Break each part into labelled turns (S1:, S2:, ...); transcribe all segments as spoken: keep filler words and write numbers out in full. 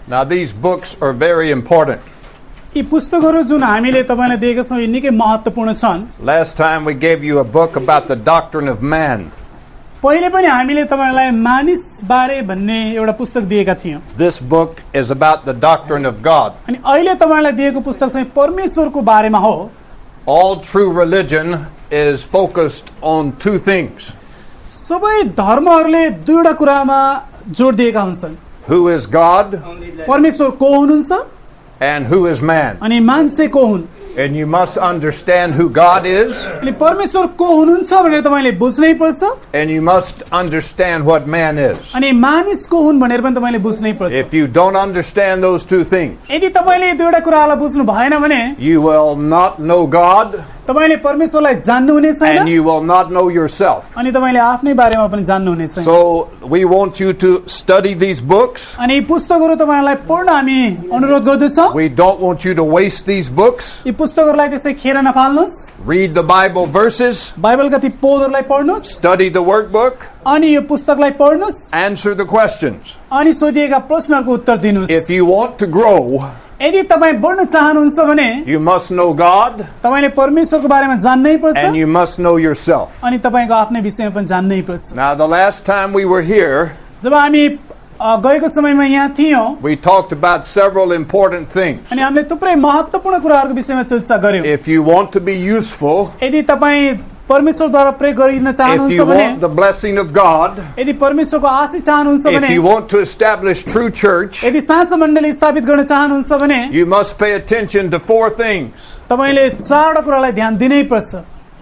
S1: Now these books are very important.
S2: यी पुस्तकहरू जुन हामीले तपाईलाई दिएका छौं यी निकै महत्त्वपूर्ण छन्.
S1: Last time we gave you a book about the doctrine of man.
S2: पहिले पनि हामीले तपाईलाई मानिस बारे भन्ने एउटा पुस्तक दिएका थियौं.
S1: This book is about the doctrine of God.
S2: अनि अहिले तपाईलाई दिएको पुस्तक चाहिँ परमेश्वरको बारेमा हो.
S1: All true religion is focused on two things.
S2: सबै धर्महरूले दुईवटा कुरामा जोड दिएका हुन्छन्.
S1: Who is God?
S2: परमेश्वर को हुनुहुन्छ
S1: And who is man?
S2: अनि मान्छे को हुन्.
S1: And you must understand who God is.
S2: अनि परमेश्वर को हुनुहुन्छ भनेर तपाईले बुझ्नै पर्छ.
S1: And you must understand what man is.
S2: अनि मानिस को हुन् भनेर पनि तपाईले बुझ्नै पर्छ.
S1: If you don't understand those two things,
S2: यदि तपाईले दुईवटा कुरालाई बुझ्नु भएन भने
S1: you will not know God.
S2: तपाईले परमेश्वरलाई जान्नु हुने छैन.
S1: And you will not know yourself.
S2: अनि तपाईले आफ्नै बारेमा पनि जान्नु हुने छैन.
S1: So we want you to study these books.
S2: अनि पुस्तकहरू तपाईलाई पढ्न हामी अनुरोध गर्दछौं.
S1: We don't want you to waste these books.
S2: यी पुस्तकहरूलाई त्यसै Kher नफाल्नुस्.
S1: Read the Bible verses.
S2: बाइबलका ती पदहरूलाई पढ्नुस्.
S1: Study the workbook.
S2: अनि यो पुस्तकलाई पढ्नुस्.
S1: Answer the questions.
S2: अनि सोधिएका प्रश्नहरूको उत्तर दिनुस्.
S1: If you want to grow,
S2: यदि तपाई बढ्न चाहनुहुन्छ भने
S1: you must know God.
S2: तपाईले परमेश्वरको बारेमा जान्नै पर्छ.
S1: And you must know yourself.
S2: अनि तपाईको आफ्नै विषयमा पनि जान्नै पर्छ.
S1: Now the last time we were here,
S2: जब हामी गएको समयमा यहाँ थियौं,
S1: we talked about several important things.
S2: अनि हामीले थुप्रै महत्त्वपूर्ण कुराहरूको विषयमा चर्चा गर्यौं.
S1: If you want to be useful,
S2: यदि तपाई परमेश्वरद्वारा प्रयोग गरिन
S1: if
S2: चाहनुहुन्छ
S1: you
S2: भने,
S1: want the blessing of God,
S2: यदि परमेश्वरको आशीष चाहनुहुन्छ
S1: if
S2: भने,
S1: you want to establish true church,
S2: यदि साँचो मण्डली स्थापित गर्न चाहनुहुन्छ भने,
S1: you must pay attention to four things.
S2: तपाईले चारवटा कुरालाई ध्यान दिनै पर्छ.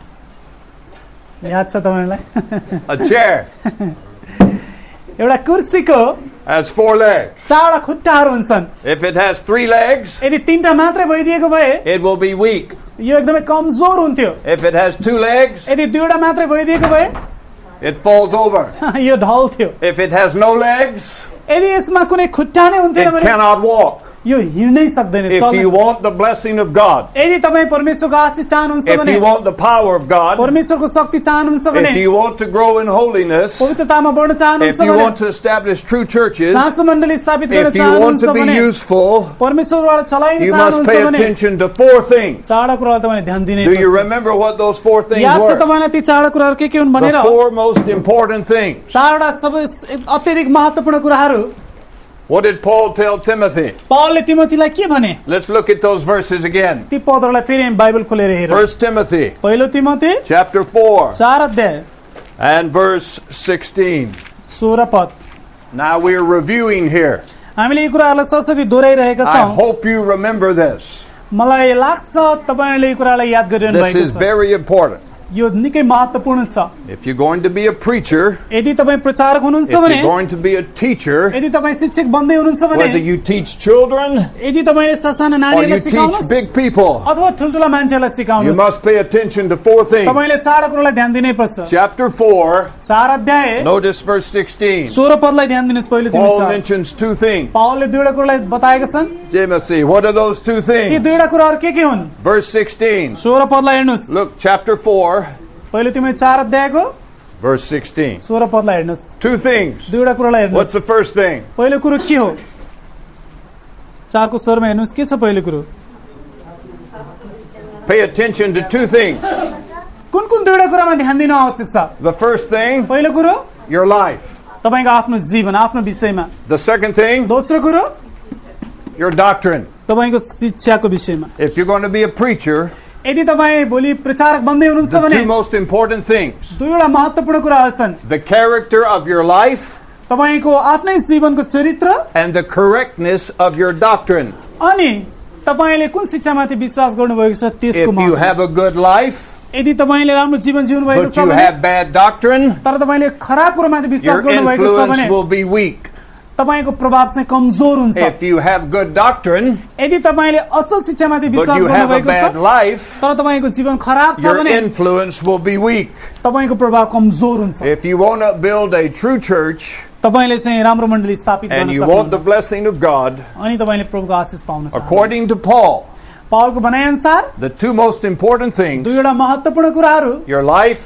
S2: याद छ तपाईलाई?
S1: A chair
S2: एउटा कुर्सीको
S1: has four legs.
S2: चारवटा खुट्टाहरू हुन्छन्.
S1: If it has three legs,
S2: यदि तीनटा मात्रै भइदिएको भए
S1: it will be weak.
S2: यो एकदमै कमजोर हुन्थ्यो.
S1: If it has two legs,
S2: यदि दुईवटा मात्रै भइदिएको भए
S1: it falls over.
S2: Yo ढल्थ्यो.
S1: If it has no legs,
S2: यदि यसमा कुनै खुट्टा नै हुन्थेन
S1: it
S2: भने
S1: cannot walk.
S2: यो हिँड्नै सक्दैन.
S1: If you want the blessing of God,
S2: यदि तपाई परमेश्वरको आशीष चाहनुहुन्छ
S1: if
S2: भने,
S1: you want the power of God,
S2: परमेश्वरको शक्ति चाहनुहुन्छ भने,
S1: if you want to grow in holiness,
S2: पवित्रतामा बढ्न चाहनुहुन्छ
S1: if you
S2: भने,
S1: want to establish true churches,
S2: साँचो मण्डली स्थापित गर्न
S1: if you want
S2: चाहनुहुन्छ
S1: to be
S2: भने,
S1: useful,
S2: परमेश्वरबाट चलाइन
S1: you must
S2: चाहनुहुन्छ
S1: pay
S2: भने,
S1: attention to four things.
S2: चारवटा कुरालाई तपाईले ध्यान दिनै
S1: Do you
S2: पर्छ.
S1: remember what those four things
S2: याद छ
S1: were?
S2: तपाईलाई ती चारवटा कुराहरू के के हुन् भनेर?
S1: The four most important things.
S2: चारवटा सबै अत्यधिक महत्त्वपूर्ण कुराहरू.
S1: What did Paul tell Timothy?
S2: पौलले तिमोथीलाई के भने?
S1: Let's look at those verses again.
S2: ती पदहरूलाई फेरि हामी बाइबल खोलेर हेरौँ.
S1: First Timothy,
S2: पहिलो तिमोथी
S1: chapter four,
S2: चार अध्याय
S1: and verse sixteen.
S2: सोह्र पद.
S1: Now we're reviewing here.
S2: हामीले यी कुराहरूलाई सरसरी दोहोऱ्याइरहेका
S1: I
S2: छौँ.
S1: hope you remember this.
S2: मलाई लाग्छ तपाईले यी कुरालाई याद गरिरहनु
S1: This
S2: भएको
S1: is
S2: छ.
S1: very important.
S2: यो निकै महत्त्वपूर्ण छ.
S1: If you're going to be a preacher,
S2: यदि तपाई प्रचारक हुनुहुन्छ
S1: if
S2: भने,
S1: you're going to be a teacher,
S2: यदि तपाई शिक्षक बन्दै हुनुहुन्छ भने,
S1: whether you teach children
S2: यदि तपाईले सासाना
S1: or
S2: नानीहरूलाई
S1: you teach
S2: सिकाउनुहोस्
S1: big people,
S2: अथवा ठुलठुला मान्छेहरूलाई
S1: you
S2: सिकाउनुहोस्,
S1: must pay attention to four things.
S2: तपाईले चारवटा कुरालाई ध्यान दिनै पर्छ.
S1: Chapter four,
S2: चार अध्याय
S1: notice verse sixteen.
S2: सोह्र पदलाई ध्यान दिनुस्. पहिलो
S1: Paul
S2: तिमोथी चार.
S1: mentions two things.
S2: पावलले दुईवटा कुरालाई बताएका छन्.
S1: Timothy, what are those two
S2: ती
S1: things?
S2: दुईवटा कुराहरू के के हुन्?
S1: Verse sixteen.
S2: सोह्र पदलाई हेर्नुस्.
S1: Look, chapter four,
S2: पहिलो तिमोथी चार अध्यायको
S1: verse sixteen.
S2: सोह्र पदलाई हेर्नुस्.
S1: Two things.
S2: दुईवटा कुरालाई
S1: What's the
S2: हेर्नुस्.
S1: first thing?
S2: पहिलो कुरो के हो? चारको स्वरमा हेर्नुस्. के छ पहिलो कुरो?
S1: Pay attention to two things.
S2: कुन कुन दुईवटा कुरामा ध्यान दिनु आवश्यक छ?
S1: The first thing,
S2: पहिलो कुरो
S1: your life.
S2: तपाईको आफ्नो जीवन, आफ्नो विषयमा.
S1: The second thing,
S2: दोस्रो कुरो
S1: your doctrine.
S2: तपाईको शिक्षाको विषयमा.
S1: If you're going to be a preacher,
S2: यदि तपाईँ भोलि प्रचारक बन्दै हुनुहुन्छ
S1: the
S2: भने
S1: two most important things,
S2: दुईवटा महत्त्वपूर्ण कुराहरू छन्.
S1: the character of your life
S2: तपाईको आफ्नै जीवनको चरित्र
S1: and the correctness of your doctrine.
S2: अनि तपाईले कुन शिक्षामाथि विश्वास गर्नुभएको छ त्यसको
S1: If you
S2: महत्त्व.
S1: have a good life,
S2: यदि तपाईले राम्रो जीवन जिउनु भएको
S1: but
S2: छ
S1: you
S2: भने
S1: have bad doctrine,
S2: तर तपाईले खराब कुरामाथि विश्वास
S1: your
S2: गर्नुभएको छ भने
S1: influence will be weak.
S2: तपाईको प्रभाव चाहिँ कमजोर हुन्छ.
S1: If you have good doctrine,
S2: यदि तपाईले असल शिक्षामाथि
S1: but
S2: विश्वास
S1: you have a
S2: गर्नुभएको
S1: bad
S2: छ
S1: life,
S2: तर तपाईको जीवन खराब छ
S1: your
S2: भने
S1: influence will be weak.
S2: तपाईको प्रभाव कमजोर हुन्छ.
S1: If you want to build a true church
S2: तपाईले चाहिँ राम्रो मण्डली स्थापित गर्न
S1: and you want the
S2: सक्नुहुन्छ
S1: blessing of God,
S2: अनि तपाईले प्रभुको आशीष पाउन सक्नुहुन्छ.
S1: according to Paul,
S2: पावलको भनाइ अनुसार
S1: the two most important things,
S2: दुईवटा महत्त्वपूर्ण कुराहरू
S1: your life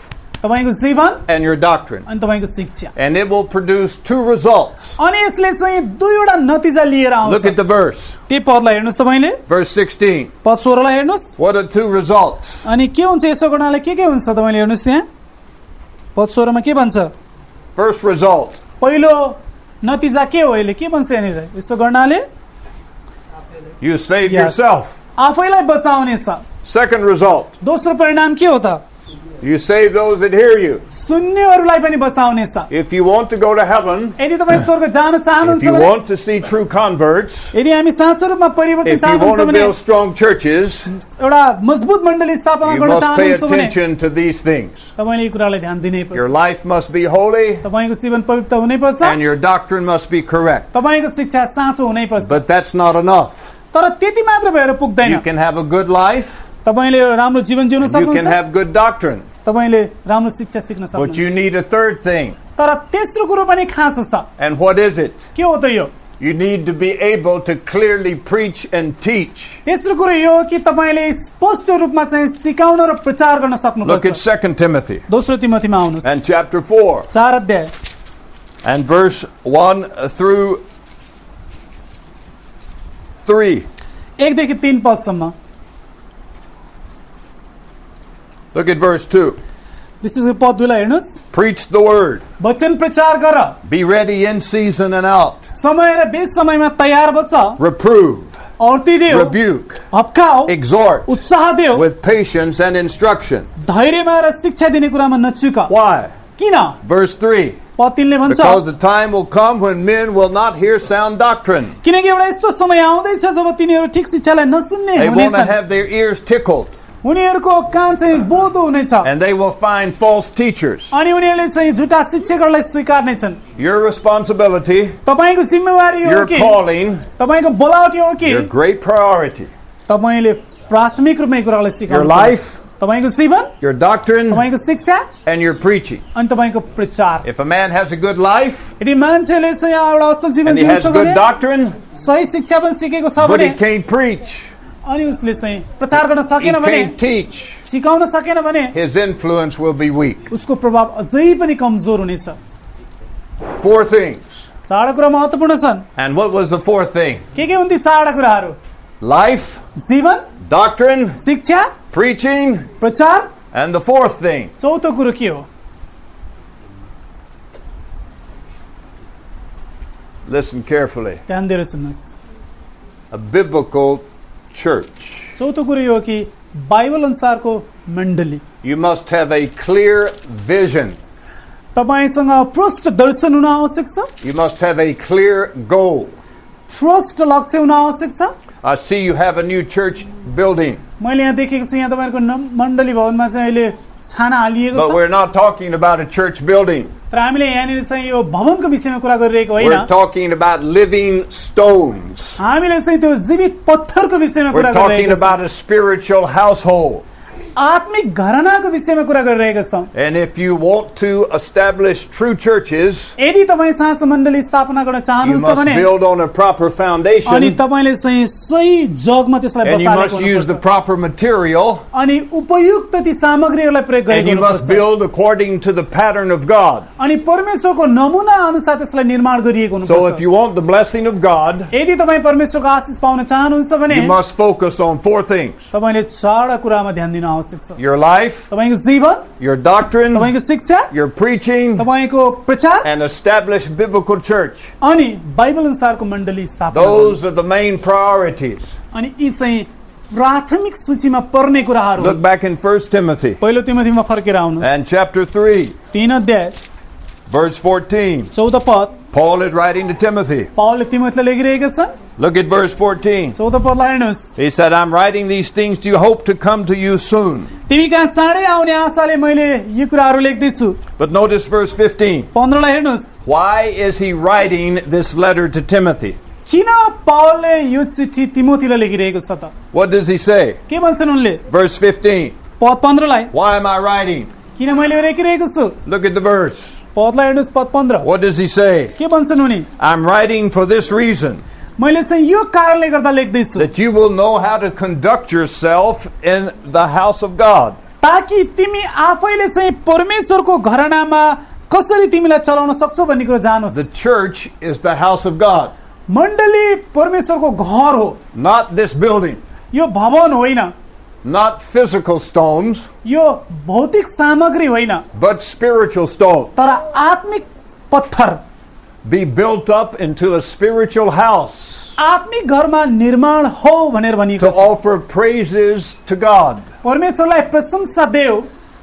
S2: तपाईको जीवन
S1: and your doctrine.
S2: अनि तपाईको शिक्षा
S1: And it will produce two results.
S2: अनि यसले चाहिँ दुईवटा नतिजा लिएर आउँछ
S1: Look at the verse.
S2: त्यो पदलाई हेर्नुस् तपाईले
S1: Verse sixteen.
S2: पद सोह्रलाई हेर्नुस्
S1: What are two results?
S2: अनि के हुन्छ यसो गर्नाले के के हुन्छ तपाईले हेर्नुस् त्यहाँ पद सोह्रमा के भन्छ
S1: First result.
S2: पहिलो नतिजा के हो यसले के भन्छ यहाँनिर यसो गर्नाले
S1: You save
S2: Yes.
S1: yourself.
S2: आफैलाई बचाउने छ
S1: Second result.
S2: दोस्रो परिणाम के हो त
S1: You save those that hear you.
S2: सुन्नेहरूलाई पनि बचाउने छ
S1: If you want to go to heaven,
S2: यदि तपाईँ स्वर्ग जान
S1: if
S2: चाहनुहुन्छ
S1: you
S2: भने
S1: want to see true converts,
S2: यदि हामी साँचो रूपमा परिवर्तन
S1: if you want
S2: चाहनुहुन्छ
S1: to
S2: भने
S1: build strong churches,
S2: एउटा मजबुत मण्डली स्थापना
S1: you
S2: गर्न
S1: must pay
S2: चाहनुहुन्छ भने
S1: attention to these things.
S2: तपाईले यी कुरालाई ध्यान दिनै
S1: Your
S2: पर्छ
S1: life must be holy
S2: तपाईको जीवन पवित्र हुनै पर्छ
S1: and your doctrine must be correct.
S2: तपाईको शिक्षा साँचो हुनै पर्छ
S1: But that's not enough.
S2: तर त्यति मात्र भएर पुग्दैन
S1: You can have a good life,
S2: तपाईले राम्रो जीवन जिउन
S1: you can
S2: सक्नुहुन्छ
S1: have good doctrine,
S2: तपाईले राम्रो शिक्षा सिक्न
S1: but
S2: सक्नुहुन्छ
S1: you need a third thing.
S2: तर तेस्रो कुरो पनि खाँचो छ
S1: And what is it?
S2: के हो त यो
S1: You need to be able to clearly preach and teach.
S2: तेस्रो कुरो यो हो कि तपाईले स्पष्ट रूपमा चाहिँ सिकाउन र प्रचार गर्न
S1: Look at
S2: सक्नुपर्छ
S1: Second Timothy
S2: दोस्रो तिमोथीमा आउनुस्
S1: and chapter four
S2: चार अध्याय
S1: and verse one through three.
S2: एकदेखि तीन पदसम्म
S1: Look at verse two.
S2: विशेष गरी पद दुईलाई हेर्नुस्
S1: Preach the word.
S2: वचन प्रचार गर
S1: Be ready in season and out.
S2: समय र बेस समयमा तयार बस
S1: Reprove,
S2: और्ती देऊ
S1: rebuke,
S2: हप्काऊ
S1: exhort
S2: उत्साह देऊ
S1: with patience and instruction.
S2: धैर्यमा र शिक्षा दिने कुरामा नचुक
S1: Why?
S2: किन
S1: Verse three.
S2: पद तीनले भन्छ
S1: Because the time will come when men will not hear sound doctrine.
S2: किनकि एउटा यस्तो समय आउँदैछ जब तिनीहरू ठिक शिक्षालाई नसुन्ने
S1: They want to
S2: हुनेछन्
S1: have their ears tickled
S2: उनीहरूको कान चाहिँ बोधो हुनेछ
S1: and they will find false teachers.
S2: अनि उनीहरूले चाहिँ झुटा शिक्षकहरूलाई स्वीकार्ने छन्
S1: Your responsibility,
S2: तपाईको जिम्मेवारी हो
S1: your
S2: कि
S1: calling,
S2: तपाईको बोलावटी हो कि
S1: your great priority,
S2: तपाईले प्राथमिक रूपमा यी कुरालाई
S1: your
S2: सिकाउनु
S1: life,
S2: तपाईको जीवन
S1: your doctrine,
S2: तपाईको शिक्षा
S1: and your preaching.
S2: अनि तपाईको प्रचार
S1: If a man has a good life
S2: यदि मान्छेले चाहिँ एउटा असल जीवन
S1: and he has
S2: जिउँछ
S1: good
S2: भने
S1: doctrine,
S2: सही शिक्षा पनि सिकेको छ
S1: but
S2: भने
S1: he can't preach,
S2: अनि उसले चाहिँ प्रचार गर्न
S1: he
S2: सकेन भने
S1: can't teach,
S2: सिकाउन सकेन भने
S1: his influence will be weak.
S2: उसको प्रभाव अझै पनि कमजोर हुनेछ
S1: Four things.
S2: चारवटा कुरा महत्त्वपूर्ण छन्
S1: And what was the fourth thing?
S2: के के हुन् ती चारवटा कुराहरू
S1: Life,
S2: जीवन
S1: doctrine,
S2: शिक्षा
S1: preaching,
S2: प्रचार
S1: and the fourth thing,
S2: चौथो कुरो के हो
S1: listen carefully,
S2: ध्यान दिएर सुन्नुहोस्
S1: a biblical church.
S2: चौथो कुरो यो हो कि बाइबल अनुसारको मण्डली
S1: You must have a clear vision.
S2: तपाईसँग प्रष्ट दर्शन हुन आवश्यक छ
S1: You must have a clear goal.
S2: प्रष्ट लक्ष्य हुन आवश्यक छ
S1: I see you have a new church building,
S2: मैले यहाँ देखेको छु यहाँ तपाईँहरूको नम- मण्डली भवनमा चाहिँ अहिले छाना हालिएको
S1: but
S2: छ
S1: we're not talking about a church building.
S2: तर हामीले यहाँनिर चाहिँ यो भवनको विषयमा कुरा गरिरहेको होइन
S1: We're talking about living stones.
S2: हामीले चाहिँ त्यो जीवित पत्थरको विषयमा कुरा
S1: We're talking
S2: गरिरहेका छौँ
S1: about a spiritual household.
S2: आत्मिक घरनाको विषयमा कुरा गरिरहेका छौँ
S1: And if you want to establish true churches,
S2: यदि तपाईँ साँचो मण्डली स्थापना गर्न
S1: you
S2: चाहनुहुन्छ
S1: must
S2: भने
S1: build on a proper
S2: अनि
S1: foundation,
S2: तपाईँले चाहिँ सही जगमा त्यसलाई
S1: and you
S2: बसालेको
S1: must use the
S2: हुनुपर्छ
S1: proper material,
S2: अनि उपयुक्त ती सामग्रीहरूलाई प्रयोग
S1: and
S2: गरेको
S1: you must
S2: हुनुपर्छ
S1: build according to the pattern of God.
S2: अनि परमेश्वरको नमुना अनुसार त्यसलाई निर्माण गरिएको
S1: So if
S2: हुनुपर्छ
S1: you want the blessing of God,
S2: यदि तपाईँ परमेश्वरको आशिष पाउन चाहनुहुन्छ भने
S1: you must focus on four things:
S2: तपाईँले चारवटा कुरामा ध्यान दिन आवश्यक छ
S1: your life,
S2: तपाईँको जीवन
S1: your doctrine,
S2: तपाईँको शिक्षा
S1: your preaching,
S2: तपाईँको प्रचार
S1: and establish biblical church.
S2: अनि बाइबल अनुसारको मण्डली स्थापना गर्नु।
S1: Those are the main priorities.
S2: अनि यी चाहिँ प्राथमिक सूचीमा पर्ने कुराहरू
S1: Look back in First Timothy
S2: पहिलो तिमोथीमा फर्केर आउनुहोस्
S1: and chapter three,
S2: तीन अध्याय
S1: verse fourteen.
S2: चौध पद
S1: Paul is writing to Timothy.
S2: पौलले तिमोथीलाई लेखिरहेका छन्
S1: Look at verse fourteen.
S2: चौध पदलाई हेर्नुहोस्
S1: He said, I'm writing these things to you, hope to come to you soon.
S2: तिमी कहाँ चाँडै आउने आशाले मैले यी कुराहरू लेख्दैछु
S1: But notice verse fifteen.
S2: पन्ध्रलाई हेर्नुहोस्
S1: Why is he writing this letter to Timothy?
S2: किन पौलले यो चिठी तिमोथीलाई लेखिरहेको छ त
S1: What does he say?
S2: के भन्छन् उनले
S1: Verse fifteen.
S2: पद पन्ध्रलाई
S1: Why am I writing?
S2: किन मैले लेखिरहेको छु
S1: Look at the verse.
S2: पदलाई हेर्नुहोस् पद पन्ध्र
S1: What does he say?
S2: के भन्छन् उनी
S1: I'm writing for this reason,
S2: मैले चाहिँ यो कारणले गर्दा लेख्दैछु
S1: that you will know how to conduct yourself in the house of God.
S2: ताकि तिमी आफैले चाहिँ परमेश्वरको घरानामा कसरी तिमीलाई चलाउन सक्छौ भन्ने कुरा जानोस्।
S1: The church is the house of God.
S2: मण्डली परमेश्वरको घर हो,
S1: Not this building,
S2: यो भवन होइन,
S1: not physical stones,
S2: यो भौतिक सामग्री होइन,
S1: but spiritual stones.
S2: तर आत्मिक पत्थर,
S1: Be built up into a spiritual house
S2: आत्मिक घरमा निर्माण हो भनेर भनिएको
S1: to
S2: छ।
S1: offer praises to God.
S2: परमेश्वरलाई प्रशंसा देऊ।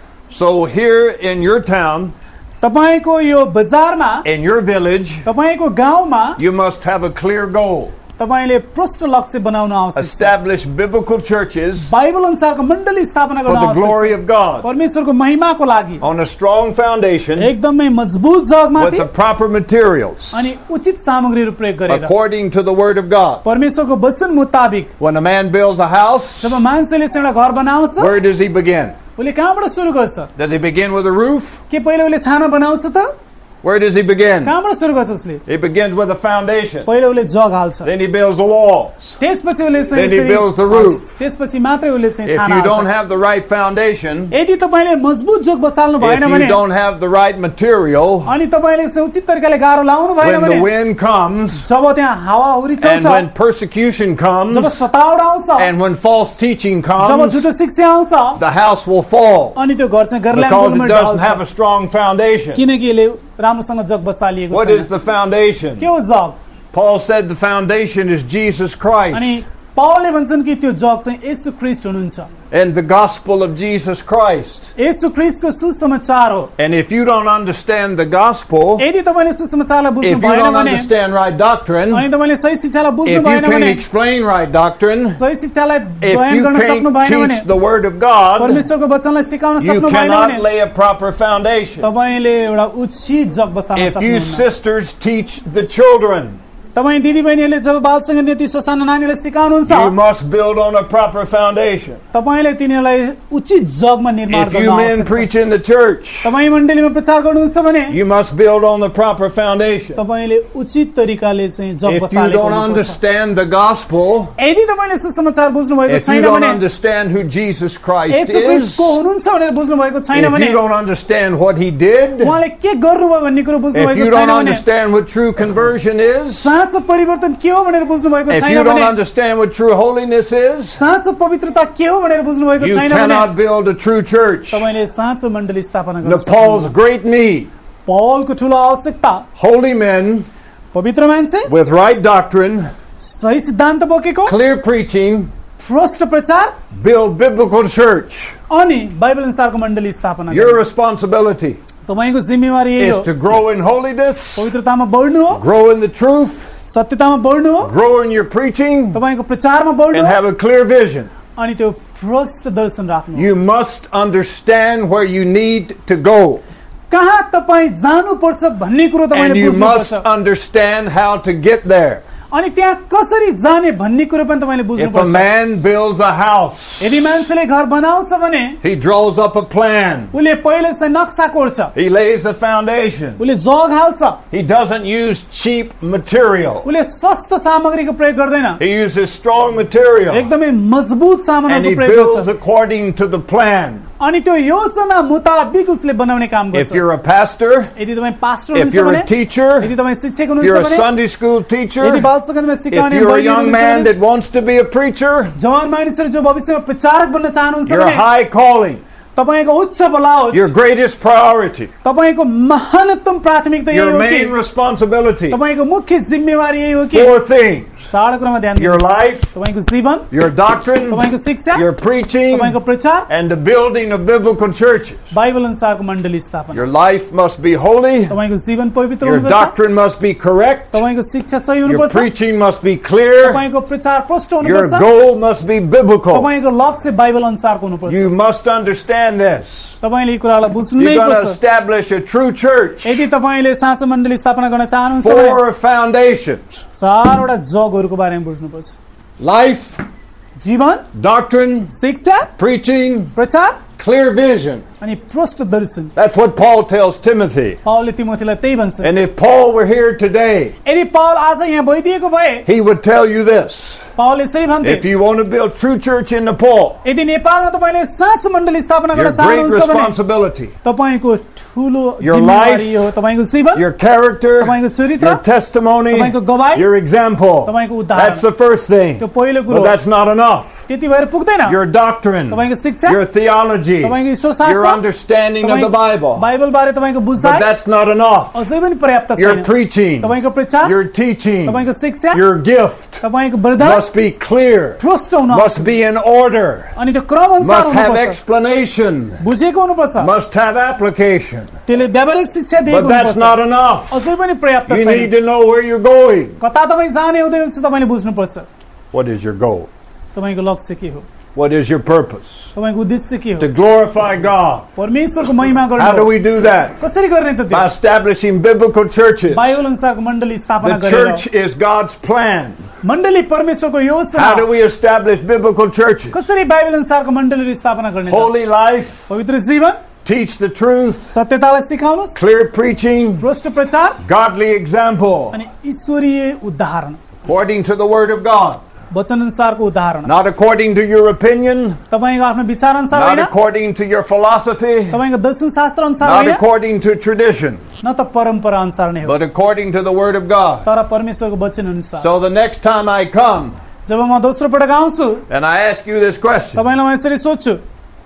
S1: So here in your town,
S2: तपाईको यो बजारमा,
S1: in your village,
S2: तपाईको गाउँमा
S1: you must have a clear goal.
S2: तपाईले प्रष्ट लक्ष्य बनाउन आवश्यक छ।
S1: Establish biblical churches
S2: बाइबल अनुसारको मण्डली स्थापना
S1: for
S2: गर्न
S1: the
S2: आवश्यक
S1: glory
S2: छ।
S1: of God
S2: परमेश्वरको महिमाको लागि
S1: on a strong foundation
S2: एकदमै मजबुत जगमाथि
S1: with the proper materials
S2: अनि उचित सामग्रीहरू प्रयोग गरेर
S1: according to the word of God.
S2: परमेश्वरको वचन मुताबिक
S1: When a man builds a house,
S2: जब मान्छेले चाहिँ एउटा घर बनाउँछ,
S1: where does he begin?
S2: उसले कहाँबाट सुरु गर्छ?
S1: Does he begin with a roof?
S2: के पहिला उसले छाना बनाउँछ त?
S1: Where does he begin?
S2: कहाँबाट सुरु गर्छ उसले?
S1: He begins with a foundation.
S2: पहिला उसले जग हाल्छ,
S1: Then he builds the walls.
S2: त्यसपछि उसले चाहिँ
S1: Then he
S2: यसरी
S1: builds the roof.
S2: त्यसपछि मात्रै उसले चाहिँ
S1: If
S2: छाना
S1: you don't
S2: हाल्छ।
S1: have the right foundation,
S2: यदि तपाईले मजबुत जग बसाल्नु भएन
S1: if
S2: भने
S1: you don't have the right material,
S2: अनि तपाईले चाहिँ उचित तरिकाले गाह्रो लाउनु भएन
S1: when the
S2: भने
S1: wind comes
S2: जब त्यहाँ हावाहुरी
S1: and
S2: चल्छ,
S1: when persecution
S2: जब
S1: comes
S2: सताउट आउँछ,
S1: and when false teaching
S2: जब
S1: comes,
S2: झुटो शिक्षा आउँछ,
S1: the house will fall
S2: अनि त्यो घर चाहिँ
S1: because
S2: गर्ल्याङमा
S1: it doesn't have
S2: ढल्छ,
S1: a strong foundation.
S2: किनकि यसले राम्रोसँग जग बसालिएको
S1: What
S2: छैन।
S1: is the foundation?
S2: के हो जग?
S1: Paul said the foundation is Jesus
S2: अनि
S1: Christ
S2: पावलले भन्छन् कि त्यो जग चाहिँ येशू ख्रीष्ट हुनुहुन्छ,
S1: and the gospel of Jesus Christ.
S2: येशू ख्रीष्टको सुसमाचार हो।
S1: And if you don't understand the gospel,
S2: यदि तपाईले सुसमाचारलाई बुझ्नु
S1: if you
S2: भएन
S1: don't
S2: भने
S1: understand right doctrine,
S2: अनि तपाईले सही शिक्षालाई बुझ्नु
S1: if you
S2: भएन
S1: can't
S2: भने,
S1: explain right doctrine,
S2: सही शिक्षालाई
S1: if
S2: बयान
S1: you
S2: गर्न सक्नु
S1: can't
S2: भएन भने,
S1: teach the word of God,
S2: परमेश्वरको वचनलाई सिकाउन
S1: you
S2: सक्नु भएन
S1: cannot
S2: भने
S1: lay a proper foundation.
S2: तपाईले एउटा उचित जग बसाल्न
S1: If you
S2: सक्नुहुन्न।
S1: sisters teach the children,
S2: तपाई दिदीबहिनीहरूले जब बाल संगति ससाना नानीलाई सिकाउनुहुन्छ,
S1: you must build on a proper foundation.
S2: तपाईले तिनीहरूलाई उचित जगमा निर्माण
S1: If
S2: गर्न
S1: you men
S2: आवश्यक छ।
S1: preach in the church,
S2: तपाई मण्डलीमा प्रचार गर्नुहुन्छ भने
S1: you must build on the proper foundation.
S2: तपाईले उचित तरिकाले चाहिँ जग
S1: If you
S2: बसालेको
S1: don't
S2: हुनुपर्छ।
S1: understand the gospel,
S2: यदि तपाईले सुसमाचार बुझ्नु भएको
S1: if you
S2: छैन
S1: don't
S2: भने,
S1: understand who Jesus Christ
S2: Yeshu
S1: is,
S2: ख्रीष्ट को हुनुहुन्छ भनेर बुझ्नु भएको छैन
S1: if
S2: भने,
S1: you don't understand what he did,
S2: उहाँले के गर्नुभयो भन्ने कुरो बुझ्नु
S1: if
S2: भएको
S1: you
S2: छैन
S1: don't
S2: भने,
S1: understand what true conversion is,
S2: साँचो परिवर्तन के हो भनेर बुझ्नु भएको
S1: if
S2: छैन
S1: you don't
S2: भने,
S1: understand what true holiness is,
S2: साँचो पवित्रता के हो भनेर बुझ्नु भएको
S1: you
S2: छैन भने,
S1: cannot build a true church.
S2: तपाईले साँचो मण्डली स्थापना गर्न
S1: The Paul's
S2: सक्नुहुन्न।
S1: great need,
S2: पौलको ठूलो आवश्यकता,
S1: holy men
S2: पवित्र मान्छे,
S1: with right doctrine,
S2: सही सिद्धान्त बोकेको,
S1: clear preaching,
S2: प्रष्ट प्रचार
S1: build biblical church.
S2: अनि बाइबल अनुसारको मण्डली स्थापना
S1: Your
S2: गर्नु।
S1: responsibility
S2: तपाईको जिम्मेवारी यही
S1: is
S2: हो,
S1: to grow in holiness,
S2: पवित्रतामा बढ्नु हो,
S1: grow in the truth,
S2: सत्यतामा बढ्नु हो,
S1: grow in your preaching,
S2: तपाईको प्रचारमा बढ्नु
S1: and
S2: हो,
S1: have a clear vision.
S2: अनि त्यो प्रष्ट दर्शन राख्नु हो।
S1: You must understand where you need to go,
S2: कहाँ तपाईँ जानुपर्छ भन्ने कुरो
S1: and
S2: तपाईले
S1: you must
S2: बुझ्नुपर्छ,
S1: understand how to get there.
S2: अनि त्यहाँ कसरी जाने भन्ने कुरो पनि तपाईले
S1: If a
S2: बुझ्नुपर्छ।
S1: man builds a house,
S2: यदि मान्छेले घर बनाउँछ भने
S1: he draws up a plan,
S2: उसले पहिले चाहिँ नक्सा कोर्छ,
S1: he lays the foundation,
S2: उसले जग हाल्छ,
S1: he doesn't use cheap material,
S2: उसले सस्तो सामग्रीको प्रयोग गर्दैन,
S1: he uses strong material,
S2: एकदमै मजबुत
S1: and
S2: सामानको
S1: he
S2: प्रयोग
S1: builds
S2: गर्छ,
S1: according to the plan.
S2: अनि त्यो योजना मुताबिक उसले बनाउने काम
S1: If
S2: गर्छ।
S1: you're a pastor,
S2: यदि तपाईँ पास्टर
S1: if
S2: हुनुहुन्छ
S1: you're
S2: भने,
S1: a teacher,
S2: यदि तपाईँ शिक्षक
S1: if
S2: हुनुहुन्छ
S1: you're a
S2: भने,
S1: Sunday school teacher,
S2: यदि बाल सङ्गतमा
S1: if
S2: सिकाउने
S1: you're a
S2: बहिनी
S1: young
S2: हुनुहुन्छ
S1: man
S2: भने,
S1: that wants to be a preacher,
S2: जवान मानिसहरू जो भविष्यमा प्रचारक बन्न चाहनुहुन्छ
S1: your
S2: भने,
S1: high calling,
S2: तपाईको उच्च बलाओ,
S1: your greatest priority,
S2: तपाईको महानतम प्राथमिकता यही
S1: your
S2: हो
S1: main
S2: कि
S1: responsibility,
S2: तपाईको मुख्य जिम्मेवारी यही हो कि
S1: four things:
S2: चार कुरामा ध्यान
S1: your
S2: दिनुहोस्।
S1: life,
S2: तपाईको जीवन,
S1: your doctrine,
S2: तपाईको शिक्षा,
S1: your preaching,
S2: तपाईको प्रचार,
S1: and the building of biblical churches.
S2: Bible अनुसारको मण्डली स्थापना।
S1: Your life must be holy,
S2: तपाईको जीवन पवित्र
S1: your
S2: हुनुपर्छ,
S1: doctrine must be correct,
S2: तपाईको शिक्षा सही
S1: your
S2: हुनुपर्छ,
S1: preaching must be clear,
S2: तपाईको प्रचार प्रष्ट
S1: your
S2: हुनुपर्छ,
S1: goal must be biblical.
S2: तपाईको लक्ष्य बाइबल अनुसारको हुनुपर्छ।
S1: You must understand this.
S2: तपाईले यी कुरालाई बुझ्नु नै
S1: You're going to
S2: पर्छ।
S1: establish a true church.
S2: यदि तपाईले साँचो मण्डली स्थापना गर्न चाहनुहुन्छ भने
S1: Four foundations:
S2: चारवटा जगहरूको बारेमा बुझ्नुपर्छ।
S1: life,
S2: जीवन,
S1: doctrine,
S2: शिक्षा,
S1: preaching,
S2: प्रचार
S1: clear vision.
S2: अनि प्रष्ट दर्शन
S1: That's what Paul tells Timothy.
S2: पावलले तिमोथीलाई त्यही भन्छ
S1: And if Paul were here today,
S2: यदि पावल आज यहाँ भइदिएको भए
S1: he would tell you this.
S2: पावलले यसरी भन्थे
S1: If you want to build true church in Nepal,
S2: यदि नेपालमा तपाईले साँचो मण्डली स्थापना
S1: your
S2: गर्न
S1: great
S2: चाहनुहुन्छ भने
S1: responsibility,
S2: तपाईको ठूलो
S1: Your
S2: जिम्मेवारी
S1: life,
S2: हो तपाईको जीवन
S1: your character,
S2: तपाईको चरित्र
S1: your testimony,
S2: तपाईको गवाई
S1: your example.
S2: तपाईको
S1: That's
S2: उदाहरण
S1: the first thing.
S2: त्यो पहिलो
S1: But
S2: कुरो
S1: that's not enough.
S2: त्यति भएर पुग्दैन
S1: Your doctrine,
S2: तपाईको शिक्षा
S1: your theology,
S2: तपाईको ईश्वर
S1: your
S2: शास्त्र
S1: understanding of the Bible.
S2: Bible बारे तपाईको
S1: But
S2: बुझाइ
S1: that's not enough.
S2: अझै पनि पर्याप्त
S1: Your
S2: छैन
S1: preaching,
S2: तपाईको प्रचार
S1: your teaching,
S2: तपाईको शिक्षा
S1: your gift
S2: तपाईको वरदान
S1: must be clear,
S2: प्रष्ट हुन
S1: must be in order,
S2: अनि त्यो क्रम अनुसार
S1: must have
S2: हुनुपर्छ
S1: explanation,
S2: बुझेको हुनुपर्छ
S1: must have application.
S2: त्यसले व्यावहारिक शिक्षा
S1: But
S2: दिएको
S1: that's
S2: हुनुपर्छ
S1: not enough.
S2: अझै पनि पर्याप्त
S1: You
S2: छैन
S1: need to know where you're going.
S2: कता तपाईँ जाने हुँदैछ तपाईँले बुझ्नुपर्छ
S1: What is your goal?
S2: तपाईँको लक्ष्य के हो
S1: What is your purpose?
S2: तपाईँको उद्देश्य के हो
S1: To glorify God.
S2: परमेश्वरको महिमा
S1: How do
S2: गर्नु
S1: we do that?
S2: कसरी गर्ने त
S1: By
S2: त्यो
S1: establishing biblical churches.
S2: बाइबल अनुसारको मण्डली स्थापना
S1: The
S2: गरेर
S1: church is God's plan.
S2: मण्डली परमेश्वरको योजना
S1: How do we establish biblical churches?
S2: कसरी बाइबल अनुसारको मण्डली स्थापना गर्ने त?
S1: Holy life,
S2: पवित्र जीवन
S1: teach the truth,
S2: सत्यतालाई सिकाउनुस्
S1: clear preaching,
S2: भ्रष्ट प्रचार
S1: godly example,
S2: अनि ईश्वरीय उदाहरण
S1: according to the word of God.
S2: वचन अनुसारको उदाहरण
S1: Not according to your opinion,
S2: तपाईको आफ्नो विचार अनुसार
S1: not
S2: होइन
S1: according to your philosophy,
S2: तपाईको दर्शन शास्त्र अनुसार
S1: not
S2: होइन
S1: according to tradition,
S2: न त परम्परा अनुसार नै हो
S1: but according to the word of God.
S2: तर परमेश्वरको वचन अनुसार
S1: So the next time I come
S2: जब म दोस्रो पटक आउँछु
S1: and I ask you this question,
S2: तपाईलाई म यसरी सोध्छु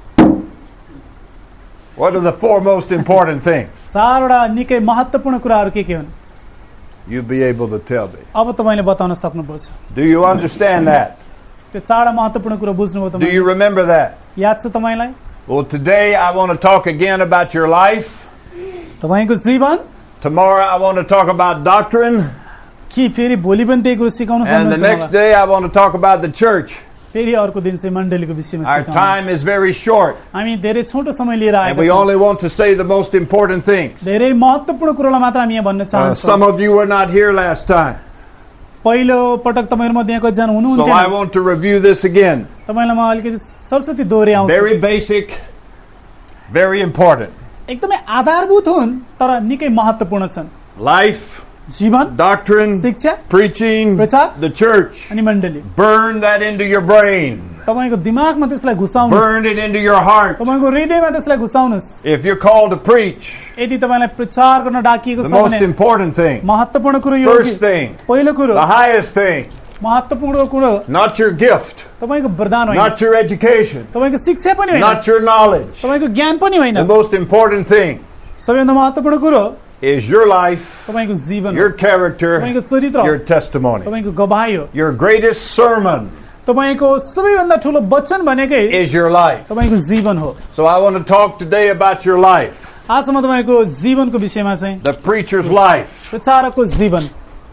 S1: what are the four most important things?
S2: चारवटा निकै महत्त्वपूर्ण कुराहरू के के हुन्
S1: You'd be able to tell me.
S2: अब तपाईले बताउन सक्नुपर्छ
S1: Do you understand that?
S2: त्यो चारवटा महत्त्वपूर्ण कुरा बुझ्नुभयो
S1: Do
S2: तपाईँ
S1: you remember that?
S2: याद छ तपाईलाई
S1: Well, today I want to talk again about your life.
S2: तपाईको जीवन
S1: Tomorrow I want to talk about doctrine.
S2: कि फेरि भोलि पनि त्यही कुरो सिकाउनु
S1: And the
S2: सक्नुहुन्छ
S1: next
S2: मलाई?
S1: day I want to talk about the church.
S2: फेरि अर्को दिन चाहिँ मण्डलीको विषयमा
S1: Our
S2: सिकाउनु
S1: time is very short.
S2: हामी धेरै छोटो समय लिएर
S1: And
S2: आएका
S1: we
S2: छौँ
S1: only want to say the most important things.
S2: धेरै महत्त्वपूर्ण कुरालाई मात्र हामी यहाँ भन्न
S1: Uh,
S2: चाहन्छौँ
S1: some of you were not here last time.
S2: पहिलो पटक तपाईँहरू मध्ये यहाँ कतिजना
S1: So I
S2: हुनुहुन्थेन
S1: want to review this again.
S2: तपाईँलाई म अलिकति Saraswati दोहोऱ्याउँछु
S1: Very basic, very important.
S2: एकदमै आधारभूत हुन् तर निकै महत्त्वपूर्ण छन्
S1: Life,
S2: जीवन
S1: doctrine,
S2: शिक्षा
S1: preaching,
S2: प्रचार,
S1: the church.
S2: अनि मण्डली
S1: Burn that into your brain.
S2: तपाईँको दिमागमा त्यसलाई घुसाउनुहोस्
S1: Burn it into your heart.
S2: तपाईँको हृदयमा त्यसलाई घुसाउनुहोस्
S1: If you're called to preach,
S2: यदि तपाईँलाई प्रचार गर्न डाकिएको
S1: the
S2: छ
S1: most
S2: भने
S1: important thing,
S2: महत्त्वपूर्ण कुरो यो हो
S1: first
S2: कि
S1: thing,
S2: पहिलो कुरो
S1: the highest thing,
S2: महत्त्वपूर्ण कुरो
S1: not your gift,
S2: तपाईँको वरदान होइन
S1: not your education,
S2: तपाईँको शिक्षा पनि होइन
S1: not your knowledge.
S2: तपाईँको ज्ञान पनि होइन
S1: The most important thing
S2: सबैभन्दा महत्त्वपूर्ण कुरो
S1: is your life,
S2: तपाईँको जीवन हो
S1: your character,
S2: तपाईँको चरित्र
S1: your
S2: हो
S1: testimony.
S2: तपाईँको गवाही हो
S1: Your greatest sermon
S2: तपाईँको सबैभन्दा ठुलो वचन भनेकै
S1: is your life.
S2: तपाईँको जीवन हो
S1: So I want to talk today about your life,
S2: आज म तपाईँको जीवनको विषयमा चाहिँ
S1: the preacher's life.
S2: प्रचारकको जीवन